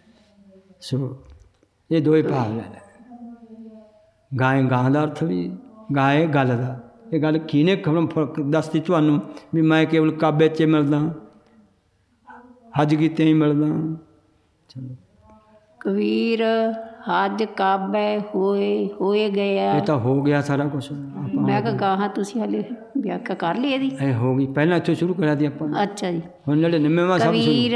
ਸੋ ਇਹ ਦੋਏ ਭਾਵ ਲੈ ਗਾਏ ਗਾਂ ਦਾ ਅਰਥ ਵੀ, ਗਾਏ ਗੱਲ ਦਾ। ਇਹ ਗੱਲ ਕਿਹਨੇ ਫਰਕ ਦੱਸਦੀ ਤੁਹਾਨੂੰ ਵੀ ਮੈਂ ਕੇਵਲ ਕਾਬੇ 'ਚ ਮਿਲਦਾ, ਹੱਜ ਕੀਤੇ ਹੀ ਮਿਲਦਾ? ਚਲੋ ਕਬੀਰ ਹੱਜ ਕਾਬੇ ਹੋਏ ਗਿਆ। ਇਹ ਤਾਂ ਹੋ ਗਿਆ ਸਾਰਾ ਕੁਛ। ਮੈਂ ਕਿਹਾ ਗਾਹਾਂ ਤੁਸੀਂ ਹਾਲੇ ਵਿਆਖਿਆ ਕਰ ਲਈ ਇਹਦੀ? ਇਹ ਹੋ ਗਈ, ਪਹਿਲਾਂ ਇੱਥੋਂ ਸ਼ੁਰੂ ਕਰਿਆ ਦੀ ਆਪਾਂ। ਅੱਛਾ ਜੀ। ਹੁਣ 99ਵਾਂ ਸਭ ਕਬੀਰ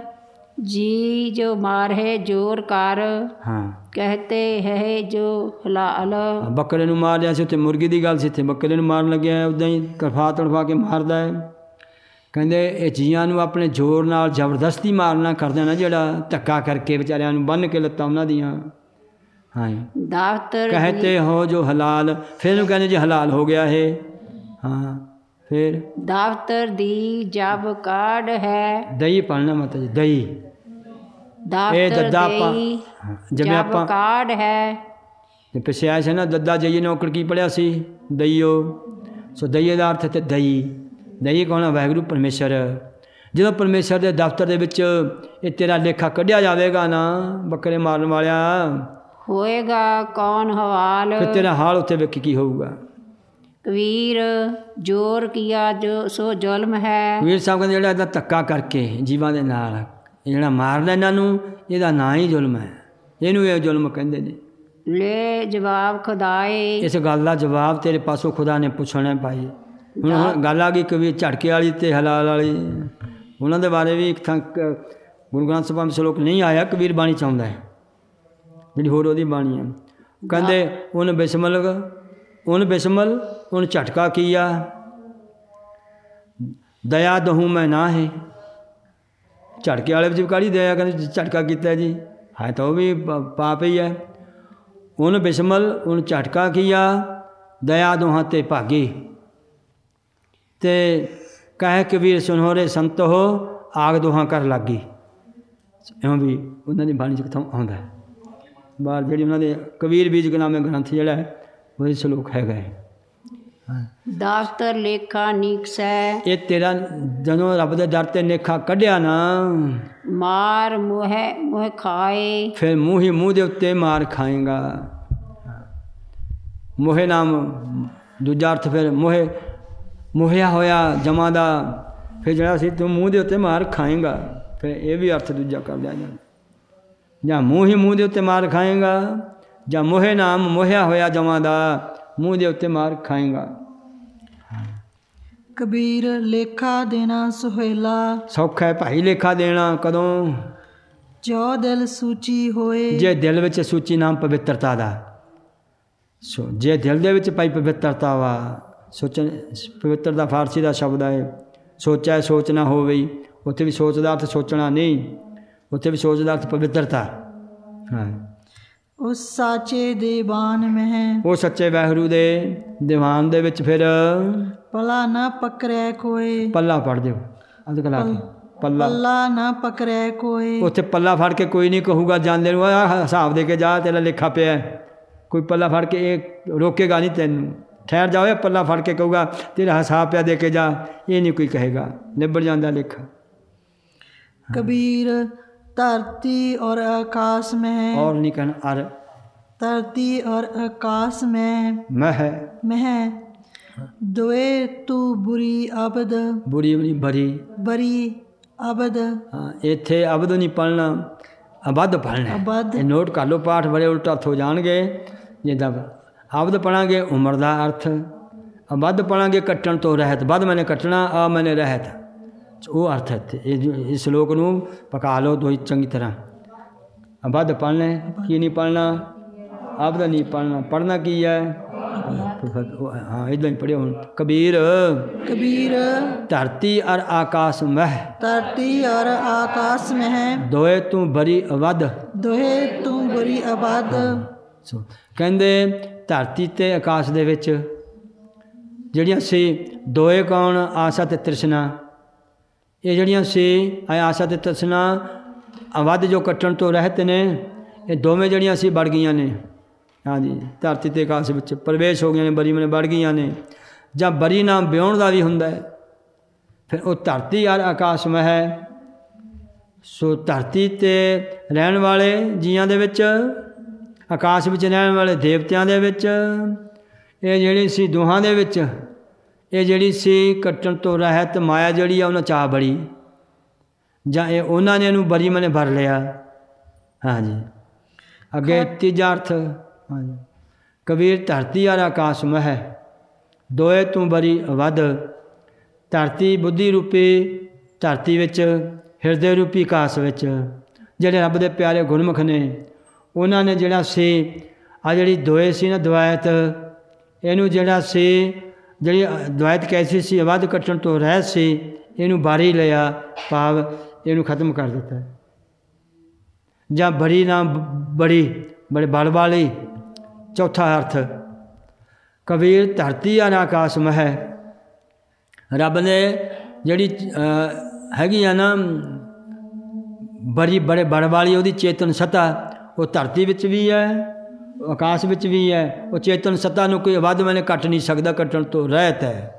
ਜੀ ਜੋ ਮਾਰੇ ਜੋਰ ਕਰ, ਹਾਂ ਕਹਤੇ ਹੈ ਜੋ ਹਲਾਲ। ਬੱਕਰੇ ਨੂੰ ਮਾਰ ਲਿਆ ਸੀ, ਉੱਥੇ ਮੁਰਗੀ ਦੀ ਗੱਲ ਸੀ, ਇੱਥੇ ਬੱਕਰੇ ਨੂੰ ਮਾਰਨ ਲੱਗਿਆ ਉੱਦਾਂ ਹੀ ਕਰਫਾ ਤੜਫਾ ਕੇ ਮਾਰਦਾ ਹੈ। ਕਹਿੰਦੇ ਇਹ ਜੀਆਂ ਨੂੰ ਆਪਣੇ ਜ਼ੋਰ ਨਾਲ ਜ਼ਬਰਦਸਤੀ ਮਾਰਨਾ ਕਰਦੇ ਨਾ, ਜਿਹੜਾ ਧੱਕਾ ਕਰਕੇ ਵਿਚਾਰਿਆਂ ਨੂੰ ਬੰਨ੍ਹ ਕੇ ਲੱਤਾਂ ਉਹਨਾਂ ਦੀਆਂ। ਹਾਂ ਦਾਵਤਰ ਕਹਤੇ ਹੋ ਜੋ ਹਲਾਲ, ਫਿਰ ਇਹਨੂੰ ਕਹਿੰਦੇ ਜੀ ਹਲਾਲ ਹੋ ਗਿਆ ਇਹ। ਹਾਂ ਫਿਰ ਦਾਵਤਰ ਦੀ ਜਬ ਕਾਢ ਹੈ। ਦਹੀਂ ਪੜ੍ਹਨਾ ਮਤ ਜੀ, ਦਹੀਂ ਇਹ ਦਾਵਤਰ ਦੱਦਾ ਆਪਾਂ ਦੀ ਜਿਵੇਂ ਜਬ ਆਪਾਂ ਕਾਢ ਹੈ। ਜੇ ਪਿੱਛੇ ਆਇਆ ਸੀ ਨਾ ਦੱਦਾ ਜਈਏ ਨੌਕਰ ਕੀ ਪੜ੍ਹਿਆ ਸੀ? ਦਈਓ। ਸੋ ਦਈਏ ਦਾ ਅਰਥ ਤੇ ਦਈ, ਦਈ ਕੌਣ? ਵਾਹਿਗੁਰੂ ਪਰਮੇਸ਼ਰ। ਜਦੋਂ ਪਰਮੇਸ਼ਰ ਦੇ ਦਫ਼ਤਰ ਦੇ ਵਿੱਚ ਇਹ ਤੇਰਾ ਲੇਖਾ ਕੱਢਿਆ ਜਾਵੇਗਾ ਨਾ ਬੱਕਰੇ ਮਾਰਨ ਵਾਲਿਆ, ਹੋਏਗਾ ਕੌਣ ਹਵਾਲ। ਫਿਰ ਤੇਰਾ ਹਾਲ ਉੱਥੇ ਵੇਖ ਕੀ ਹੋਊਗਾ। ਕਬੀਰ ਜੋਰ ਕੀਆ ਜੋ ਸੋ ਜ਼ੁਲਮ ਹੈ। ਕਬੀਰ ਸਾਹਿਬ ਕਹਿੰਦੇ ਜਿਹੜਾ ਇਹਦਾ ਧੱਕਾ ਕਰਕੇ ਜੀਵਾਂ ਦੇ ਨਾਲ ਇਹ ਜਿਹੜਾ ਮਾਰਦਾ ਇਹਨਾਂ ਨੂੰ, ਇਹਦਾ ਨਾਂ ਹੀ ਜ਼ੁਲਮ ਹੈ, ਇਹਨੂੰ ਇਹ ਜ਼ੁਲਮ ਕਹਿੰਦੇ ਨੇ। ਲੈ ਜਵਾਬ ਖੁਦਾਏ। ਇਸ ਗੱਲ ਦਾ ਜਵਾਬ ਤੇਰੇ ਪਾਸੋਂ ਖੁਦਾ ਨੇ ਪੁੱਛਣਾ ਭਾਈ। ਹੁਣ ਗੱਲ ਆ ਗਈ ਕਬੀਰ ਝਟਕੇ ਵਾਲੀ ਅਤੇ ਹਲਾਲ ਵਾਲੀ, ਉਹਨਾਂ ਦੇ ਬਾਰੇ ਵੀ ਇੱਕ ਥਾਂ ਗੁਰੂ ਗ੍ਰੰਥ ਸਾਹਿਬ ਵਿੱਚ ਸ਼ਲੋਕ ਨਹੀਂ ਆਇਆ, ਕਬੀਰ ਬਾਣੀ ਚਾਹੁੰਦਾ ਹੈ ਜਿਹੜੀ ਹੋਰ ਉਹਦੀ ਬਾਣੀ ਹੈ। ਕਹਿੰਦੇ ਉਹਨ ਬਿਸਮਲ ਉਹਨ ਝਟਕਾ ਕੀਆ, ਦਇਆ ਦਹੂੰ ਮੈਂ ਨਾ ਹੈ। ਝਟਕੇ ਵਾਲੇ ਵਿੱਚ ਕਾਹਦੀ ਦਇਆ, ਕਹਿੰਦੇ ਝਟਕਾ ਕੀਤਾ ਜੀ, ਹੈ ਤਾਂ ਉਹ ਵੀ ਪਾਪ ਹੀ ਹੈ। ਉਹਨ ਬਿਸਮਲ ਉਹਨ ਝਟਕਾ ਕੀਆ, ਦਇਆ ਦੋਹਾਂ ਤੇ ਭਾਗੀ। ਤੇ ਕਹਿ ਕਬੀਰ ਸੁਨੋਰੇ ਸੰਤ ਹੋ, ਆਗ ਦੋਹਾਂ ਕਰ ਲੱਗੀ। ਇਉਂ ਵੀ ਉਹਨਾਂ ਦੀ ਬਾਣੀ 'ਚ ਕਿਥੋਂ ਆਉਂਦਾ ਹੈ। ਬਾਹਰ ਜਿਹੜੀ ਉਹਨਾਂ ਦੇ ਕਬੀਰ ਬੀਜ ਨਾਮੇ ਗ੍ਰੰਥ ਜਿਹੜਾ ਹੈ ਉਹਦੇ ਸ਼ਲੋਕ ਹੈਗਾ ਹੈ। ਦਾਫਤਰ ਲੇਖਾ ਨੀਕਸੈ। ਇਹ ਤੇਰਾ ਜਦੋਂ ਰੱਬ ਦੇ ਦਰ 'ਤੇ ਨੇਖਾ ਕੱਢਿਆ ਨਾ, ਮਾਰ ਮੋਹ ਖਾਏ। ਫਿਰ ਮੂੰਹ ਹੀ ਮੂੰਹ ਦੇ ਉੱਤੇ ਮਾਰ ਖਾਏਗਾ। ਮੋਹੇ ਨਾਮ ਦੂਜਾ ਅਰਥ, ਫਿਰ ਮੋਹਿਆ ਹੋਇਆ ਜਮਾਂ ਦਾ, ਫਿਰ ਜਿਹੜਾ ਸੀ ਤੂੰ ਮੂੰਹ ਦੇ ਉੱਤੇ ਮਾਰ ਖਾਏਗਾ। ਫਿਰ ਇਹ ਵੀ ਅਰਥ ਦੂਜਾ ਕਰ ਲਿਆ ਜਾਂਦਾ, ਜਾਂ ਮੂੰਹ ਹੀ ਮੂੰਹ ਦੇ ਉੱਤੇ ਮਾਰ ਖਾਏਗਾ, ਜਾਂ ਮੋਹੇ ਨਾਮ ਮੋਹਿਆ ਹੋਇਆ ਜਮਾਂ ਦਾ, ਮੂੰਹ ਦੇ ਉੱਤੇ ਮਾਰ ਖਾਏਗਾ। ਕਬੀਰ ਲੇਖਾ ਦੇਣਾ ਸੁਹੇਲਾ। ਸੌਖਾ ਹੈ ਭਾਈ ਲੇਖਾ ਦੇਣਾ, ਕਦੋਂ? ਜੋ ਦਿਲ ਸੂਚੀ ਹੋਏ। ਜੇ ਦਿਲ ਵਿੱਚ ਸੂਚੀ ਨਾਮ ਪਵਿੱਤਰਤਾ ਦਾ। ਸੋ ਜੇ ਦਿਲ ਦੇ ਵਿੱਚ ਭਾਈ ਪਵਿੱਤਰਤਾ ਵਾ, ਸੋਚਣ ਪਵਿੱਤਰ ਦਾ ਫਾਰਸੀ ਦਾ ਸ਼ਬਦ ਹੈ, ਸੋਚਾ ਸੋਚ ਨਾ ਹੋਵੇ। ਉੱਥੇ ਵੀ ਸੋਚ ਦਾ ਅਰਥ ਸੋਚਣਾ ਨਹੀਂ, ਉੱਥੇ ਵੀ ਸੋਚ ਦਾ ਅਰਥ ਪਵਿੱਤਰਤਾ। ਹਾਂ ਉਸ ਸਾਚੇ ਦੀਵਾਨ ਮਹਿ। ਉਹ ਸੱਚੇ ਵਾਹਿਗੁਰੂ ਦੇ ਦੀਵਾਨ ਦੇ ਵਿੱਚ ਫਿਰ ਪੱਲਾ ਨਾ ਪਕੜਿਆ ਕੋਏ। ਪੱਲਾ ਫੜ ਦਿਓ ਅਧਕਲਾ ਕੇ, ਪੱਲਾ ਨਾ ਪਕੜਿਆ ਕੋਏ। ਉੱਥੇ ਪੱਲਾ ਫੜ ਕੇ ਕੋਈ ਨਹੀਂ ਕਹੂਗਾ ਜਾਂਦੇ ਨੂੰ ਆਹ ਹਿਸਾਬ ਦੇ ਕੇ ਜਾ, ਤੇਰਾ ਲੇਖਾ ਪਿਆ। ਕੋਈ ਪੱਲਾ ਫੜ ਕੇ ਇਹ ਰੋਕੇਗਾ ਨਹੀਂ ਤੈਨੂੰ, ਠਹਿਰ ਜਾਓ। ਪੱਲਾ ਫੜ ਕੇ ਕਹੂਗਾ ਤੇਰਾ ਹਿਸਾਬ ਪਿਆ ਦੇ ਕੇ ਜਾ, ਇਹ ਨਹੀਂ ਕੋਈ ਕਹੇਗਾ, ਨਿਬੜ ਜਾਂਦਾ ਲੇਖਾ। कबीर धरती और आकाश में है। और नहीं कहना अर। धरती और आकाश में मैं है दोए तू बुरी अबद। बुरी बरी बरी अबद। हाँ इत्थे अबद नहीं पढ़ना, अबद पढ़ना। अबद नोट कर लो, पाठ बड़े उल्ट अर्थ हो जाएंगे। जिदा अबद पढ़ांगे उम्र का अर्थ, अबद पढ़ांगे कट्टण तो रहत। बद मैंने कट्टना, आ मैंने रहत, वो अर्थ है। इस श्लोक नूं पका लो दो चंगी तरह। अबद पढ़ना की नहीं पढ़ना, अबद नहीं पढ़ना। पढ़ना की है? हाँ इदा ही पढ़ियो। कबीर कबीर धरती और आकाश में। धरती और आकाश में है दोए तू बरी अबद। दोए तू बरी अबद। कहंदे धरती ते आकाश दे विच ਜਿਹੜੀਆਂ ਸੀ ਦੋਏ ਕੌਣ? ਆਸਾ ਤੇ ਤ੍ਰਿਸ਼ਨਾ। ਇਹ ਜਿਹੜੀਆਂ ਸੀ ਆਸਾ ਤੇ ਤ੍ਰਿਸ਼ਨਾ ਅਵਧ ਜੋ ਕੱਟਣ ਤੋਂ ਰਹਿਤ ਨੇ, ਇਹ ਦੋਵੇਂ ਜਿਹੜੀਆਂ ਸੀ ਵੜ ਗਈਆਂ ਨੇ। ਹਾਂਜੀ ਧਰਤੀ ਤੇ ਆਕਾਸ਼ ਵਿੱਚ ਪ੍ਰਵੇਸ਼ ਹੋ ਗਈਆਂ ਨੇ, ਬਰੀ ਮਨੇ ਵੜ ਗਈਆਂ ਨੇ। ਜਾਂ ਬਰੀ ਨਾਮ ਵਿਆਹੁਣ ਦਾ ਵੀ ਹੁੰਦਾ ਹੈ। ਫਿਰ ਉਹ ਧਰਤੀ ਔਰ ਆਕਾਸ਼ ਮਹਿ ਹੈ। ਸੋ ਧਰਤੀ 'ਤੇ ਰਹਿਣ ਵਾਲੇ ਜੀਆਂ ਦੇ ਵਿੱਚ, ਆਕਾਸ਼ ਵਿੱਚ ਰਹਿਣ ਵਾਲੇ ਦੇਵਤਿਆਂ ਦੇ ਵਿੱਚ, ਇਹ ਜਿਹੜੀ ਸੀ ਦੋਹਾਂ ਦੇ ਵਿੱਚ, ਇਹ ਜਿਹੜੀ ਸੀ ਕੱਟਣ ਤੋਂ ਰਹਿਤ ਮਾਇਆ ਜਿਹੜੀ ਆ ਉਹਨਾਂ ਚਾਹ ਬੜੀ, ਜਾਂ ਇਹ ਉਹਨਾਂ ਨੇ ਇਹਨੂੰ ਬਰੀ ਮਨੇ ਭਰ ਲਿਆ। ਹਾਂਜੀ ਅੱਗੇ ਤੀਜਾ ਅਰਥ। ਹਾਂਜੀ ਕਬੀਰ ਧਰਤੀ ਔਰ ਆਕਾਸ਼ ਮਹਿ ਦੋਏ ਤੂੰ ਬਰੀ ਵੱਧ। ਧਰਤੀ ਬੁੱਧੀ ਰੂਪੀ ਧਰਤੀ ਵਿੱਚ, ਹਿਰਦੇ ਰੂਪੀ ਆਕਾਸ਼ ਵਿੱਚ ਜਿਹੜੇ ਰੱਬ ਦੇ ਪਿਆਰੇ ਗੁਰਮੁਖ ਨੇ, ਉਹਨਾਂ ਨੇ ਜਿਹੜਾ ਸੀ ਆ ਜਿਹੜੀ ਦੋਏ ਸੀ ਨਾ ਦਵਾਇਤ, ਇਹਨੂੰ ਜਿਹੜਾ ਸੀ ਜਿਹੜੀ ਦਵਾਇਤ ਕੈਸੀ ਸੀ ਵੱਧ ਕੱਟਣ ਤੋਂ ਰਹਿਤ ਸੀ, ਇਹਨੂੰ ਬਾਰੀ ਲਿਆ, ਭਾਵ ਇਹਨੂੰ ਖਤਮ ਕਰ ਦਿੱਤਾ। ਜਾਂ ਬੜੀ ਨਾ ਬੜੀ ਬੜੇ ਬਲ ਵਾਲੀ। ਚੌਥਾ ਅਰਥ ਕਬੀਰ ਧਰਤੀ ਔਰ ਆਕਾਸ਼ ਮਹਿ ਰੱਬ ਨੇ ਜਿਹੜੀ ਹੈਗੀ ਆ ਨਾ ਬੜੀ ਬੜੇ ਬਲ ਵਾਲੀ ਉਹਦੀ ਚੇਤਨ ਸੱਤਾ, ਉਹ ਧਰਤੀ ਵਿੱਚ ਵੀ ਹੈ, ਆਕਾਸ਼ ਵਿੱਚ ਵੀ ਹੈ। ਉਹ ਚੇਤਨ ਸੱਤਾ ਨੂੰ ਕੋਈ ਵੱਧ ਮੈਨੇ ਕੱਟ ਨਹੀਂ ਸਕਦਾ, ਕੱਟਣ ਤੋਂ ਰਹਿਤ ਹੈ।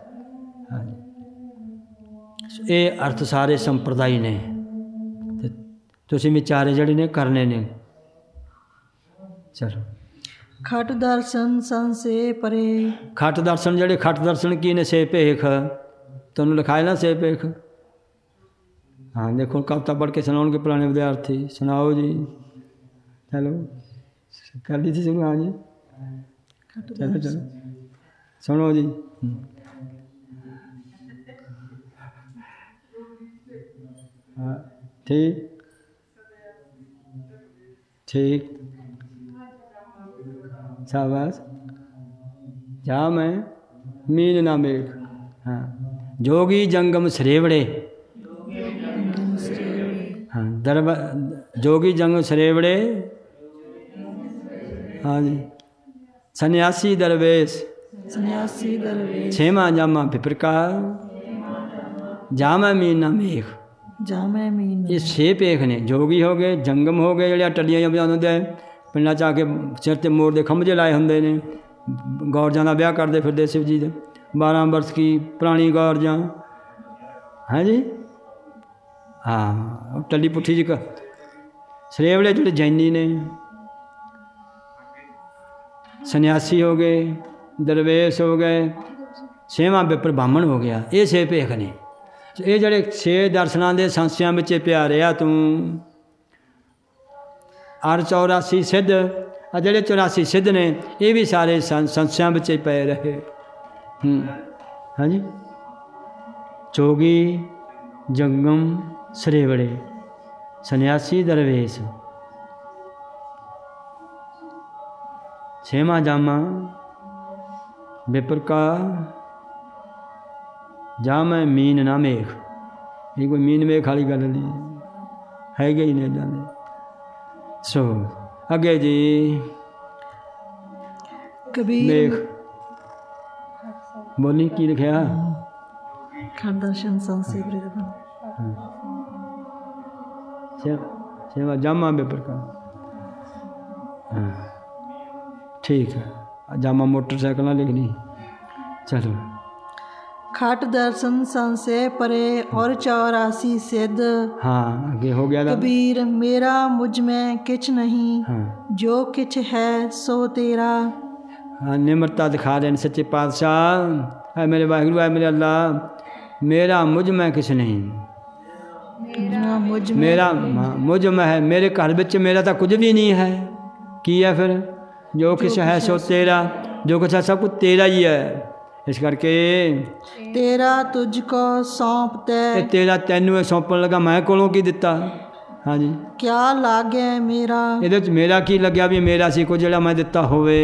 ਇਹ ਅਰਥ ਸਾਰੇ ਸੰਪਰਦਾਈ ਨੇ, ਤੇ ਤੁਸੀਂ ਵਿਚਾਰੇ ਜਿਹੜੇ ਨੇ ਕਰਨੇ ਨੇ। ਚਲੋ ਖਟ ਦਰਸ਼ਨ ਸੰਸੇ ਪਰੇ। ਖਟ ਦਰਸ਼ਨ ਜਿਹੜੇ ਖਟ ਦਰਸ਼ਨ ਕੀ ਨੇ? ਸੇ ਭੇਖ ਤੁਹਾਨੂੰ ਲਿਖਾਇਆ ਨਾ, ਸੇ ਭੇਖ। ਹਾਂ ਦੇਖੋ ਕਵਿਤਾ ਪੜ੍ਹ ਕੇ ਸੁਣਾਉਣਗੇ ਪੁਰਾਣੇ ਵਿਦਿਆਰਥੀ। ਸੁਣਾਓ ਜੀ। ਚਲੋ ਕਰ ਲਈ ਸੀ ਸ਼ੁਰੂ। ਹਾਂ ਜੀ ਚਲੋ ਚਲੋ ਸੁਣੋ ਜੀ। ਹਾਂ ਠੀਕ ਠੀਕ शाबाश। जा मैं मीन ना मेघ। हाँ जोगी जंगम सरेवड़े। हाँ जोगी जंगम सरेवड़े। हाँ जी सन्यासी दरवेश। सन्यासी दरवेश। छेमा जामा पिपरका जामा मीन ना मेघ। जामा मीन। ये छे पेख ने। जोगी हो गए, जंगम हो गए ਜਿਹੜੇ ਟੱਲੀਆਂ ਵਜਾਉਂਦੇ ਪਿੰਡਾਂ 'ਚ ਆ ਕੇ ਸਿਰ 'ਤੇ ਮੋਰ ਦੇ ਖੰਭੇ ਲਾਏ ਹੁੰਦੇ ਨੇ, ਗੌਰਜਾਂ ਦਾ ਵਿਆਹ ਕਰਦੇ ਫਿਰਦੇ ਸ਼ਿਵ ਜੀ ਦੇ। 12 ਵਰਸ ਕੀ ਪੁਰਾਣੀ ਗੌਰਜਾਂ ਹੈ ਜੀ। ਹਾਂ ਟੱਲੀ ਪੁੱਠੀ ਜੀ ਸਰੇਵਲੇ ਜਿਹੜੇ ਜੈਨੀ ਨੇ, ਸੰਨਿਆਸੀ ਹੋ ਗਏ, ਦਰਵੇਸ਼ ਹੋ ਗਏ, ਛੇਵਾਂ ਬਿਪਰ ਬਾਹਮਣ ਹੋ ਗਿਆ। ਇਹ ਛੇ ਭੇਖ ਨੇ। ਇਹ ਜਿਹੜੇ ਛੇ ਦਰਸ਼ਨਾਂ ਦੇ ਸੰਸਿਆਂ ਵਿੱਚ ਪਿਆ ਰਿਹਾ ਤੂੰ। ਔਰ 84 ਸਿੱਧ, ਆ ਜਿਹੜੇ 84 ਸਿੱਧ ਨੇ ਇਹ ਵੀ ਸਾਰੇ ਸੰਸਿਆਂ ਵਿੱਚ ਹੀ ਪਏ ਰਹੇ। ਹਾਂਜੀ ਜੋਗੀ ਜੰਗਮ ਸਰੇਵੜੇ ਸੰਨਿਆਸੀ ਦਰਵੇਸ਼ ਛੇਵਾਂ ਜਾਮਾ ਬੇਪਰਕਾ ਜਾ ਮੈਂ ਮੀਨ ਨਾ ਮੇਖ। ਇਹ ਕੋਈ ਮੀਨ ਮੇਖ ਵਾਲੀ ਗੱਲ ਨਹੀਂ ਹੈਗੇ ਹੀ ਨੇ ਇੱਦਾਂ ਦੇ। ਸੋ ਅੱਗੇ ਜੀ ਕਬੀਰ ਮੇਖ ਬੋਲੀ ਕੀ ਲਿਖਿਆ? ਖਟ ਦਰਸ਼ਨ ਸੰਸੇ ਪਰੇ। सेवा जामा पेपर का। हाँ ठीक है। जामा मोटरसाइकिल ना लिखनी। चलो खट दर्शन संशय परे और 84 सिद्ध। हाँ आगे हो गया था। कबीर मेरा मुझ में किछ नहीं। हाँ जो किछ है सो तेरा। हाँ निम्रता दिखा रहे सच्चे पातशाह। है मेरे वाहिगुरु, है मेरे अल्लाह, मेरा मुझ में किछ नहीं। मेरा मुझ में है, मेरे घर बिच मेरा तो कुछ भी नहीं है। की है फिर? जो कुछ है सो तेरा, जो कुछ है सब कुछ तेरा ही है। इस करके तेरा तुझको सौंपते। तेरा तेनू सौंपन लगा, मैं कोलों की दिता। हाँ जी क्या लागे मेरा? ये मेरा की लग्या भी मेरा सी को जड़ा मैं दिता होवे।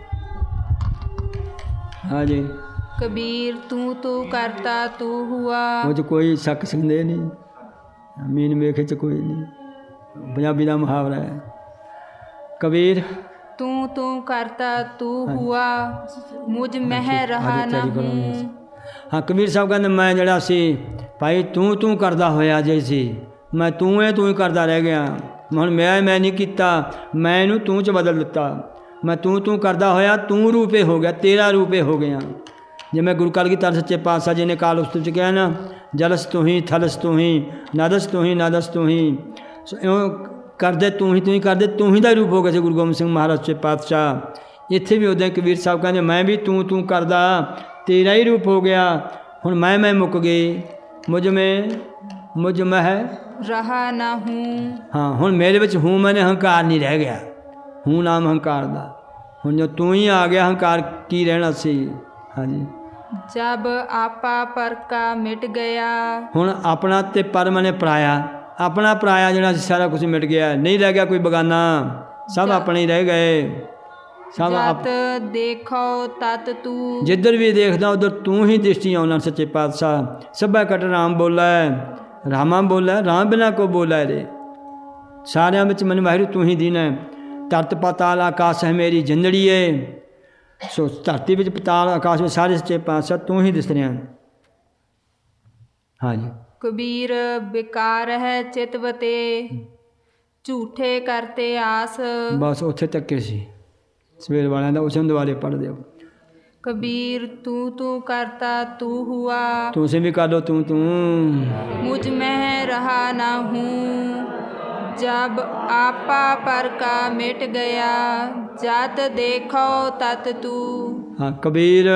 हाँ जी कबीर तू तो करता तू हुआ। मुझ कोई शक संदेह नहीं, मीन मेखे च कोई नहीं। पंजाबी का मुहावरा है। कबीर तू तू करता तू हुआ, मुझ मह रहा ना हूँ। हाँ कबीर साहब कहते मैं जड़ा सी भाई तू करदा होया जे सी, मैं तू ही करदा रह गया। हुण मैं नहीं किता, मैं इनू तू च बदल दिता। ਮੈਂ ਤੂੰ ਕਰਦਾ ਹੋਇਆ ਤੂੰ ਰੂਪੇ ਹੋ ਗਿਆ, ਤੇਰਾ ਰੂਪੇ ਹੋ ਗਿਆ। ਜਿਵੇਂ ਗੁਰੂ ਕਲਗੀਧਰ ਸੱਚੇ ਪਾਤਸ਼ਾਹ ਜੀ ਨੇ ਕਾਲ ਉਸਤਤ 'ਚ ਕਿਹਾ ਨਾ, ਜਲਸ ਤੂੰ ਹੀ, ਥਲਸ ਤੂੰ ਹੀ, ਨਾਦਸ ਤੂੰ ਹੀ, ਨਾਦਸ ਤੂੰ ਹੀ। ਇਉਂ ਕਰਦੇ ਤੂੰ ਹੀ ਕਰਦੇ, ਤੂੰ ਹੀ ਦਾ ਰੂਪ ਹੋ ਗਿਆ ਸੀ ਗੁਰੂ ਗੋਬਿੰਦ ਸਿੰਘ ਮਹਾਰਾਜ ਸੱਚੇ ਪਾਤਸ਼ਾਹ। ਇੱਥੇ ਵੀ ਉੱਦਾਂ ਕਬੀਰ ਸਾਹਿਬ ਕਹਿੰਦੇ ਮੈਂ ਵੀ ਤੂੰ ਕਰਦਾ, ਤੇਰਾ ਹੀ ਰੂਪ ਹੋ ਗਿਆ। ਹੁਣ ਮੈਂ ਮੁੱਕ ਗਈ, ਮੁਝ ਮਹਿ ਰਹਾ ਨਾ ਹੂੰ। ਹਾਂ, ਹੁਣ ਮੇਰੇ ਵਿੱਚ ਹੂੰ ਮੈਨੇ ਹੰਕਾਰ ਨਹੀਂ ਰਹਿ ਗਿਆ, ਹੂੰ ਨਾਮ ਹੰਕਾਰ ਦਾ। ਹੁਣ ਜੋ ਤੂੰ ਹੀ ਆ ਗਿਆ, ਹੰਕਾਰ ਕੀ ਰਹਿਣਾ ਸੀ। ਹਾਂਜੀ, ਜਬ ਆਪਾ ਪਰ ਕਾ ਮਿਟ ਗਿਆ। ਹੁਣ ਆਪਣਾ ਤੇ ਪਰ ਮੈਨੇ ਪਰਾਇਆ, ਆਪਣਾ ਪਰਾਇਆ ਜਿਹੜਾ ਸੀ ਸਾਰਾ ਕੁਝ ਮਿਟ ਗਿਆ, ਨਹੀਂ ਰਹਿ ਗਿਆ ਕੋਈ ਬਗਾਨਾ, ਸਭ ਆਪਣੇ ਹੀ ਰਹਿ ਗਏ। ਸਭ ਜਤ ਦੇਖੋ ਤਤ ਤੂੰ। ਜਿੱਧਰ ਵੀ ਦੇਖਦਾ ਉਧਰ ਤੂੰ ਹੀ ਦ੍ਰਿਸ਼ਟੀ ਆਉਣਾ ਸੱਚੇ ਪਾਤਸ਼ਾਹ। ਸਭਾ ਕਟ ਰਾਮ ਬੋਲੈ, ਰਾਮਾ ਬੋਲੈ, ਰਾਮ ਬਿਨਾ ਕੋ ਬੋਲੈ ਰੇ। ਸਾਰਿਆਂ ਵਿੱਚ ਮੈਨੂੰ ਵਾਹਿਗੁਰੂ ਤੂੰ ਹੀ ਦੀਨਾ। ਧਰਤ ਪਾਤਾਲ ਆਕਾਸ਼ ਹੈ ਮੇਰੀ ਜਿੰਦੜੀਏ। ਸੋ ਧਰਤੀ ਵਿੱਚ, ਪਤਾਲ, ਆਕਾਸ਼ ਵਿੱਚ ਸਾਰੇ ਸੱਚੇ ਪਾਤਸ਼ਾਹ ਤੂੰ ਹੀ ਦਿਸ ਰਿਹਾ। ਹਾਂਜੀ, ਕਬੀਰ ਬਿਕਾਰ ਹੈ ਚਿਤਵਤੇ, ਝੂਠੇ ਕਰਤੇ ਆਸ। ਬਸ ਉੱਥੇ ਤੱਕੇ ਸੀ ਸਵੇਰ ਵਾਲਿਆਂ ਦਾ, ਉਸੇ ਨੂੰ ਦੁਬਾਰੇ ਪੜ੍ਹ ਦਿਓ। ਕਬੀਰ ਤੂੰ ਕਰਤਾ ਤੂੰ ਹੁਆ, ਤੁਸੀਂ ਵੀ ਕਰ ਲਓ ਤੂੰ। ਮੁਝ ਮੈਂ ਰਹਾ ਨਾ ਹੂੰ। जब आपा पर का मिट गया, जात देखो तत तू। हाँ, कबीर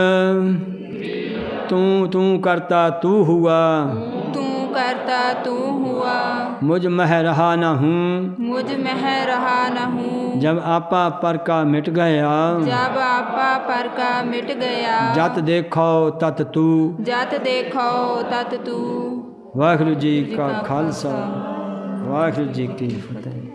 तू करता तू हुआ, तू करता तू हुआ। मुझ मह रहा न हूँ, मुझ मह रहा न हूँ। जब आपा पर का मिट गया, जब आपा पर का मिट गया। जत देखो तत तू, जत देखो तत तू। वाहिगुरू जी का खालसा, वाहिगुरू जी की फतेह।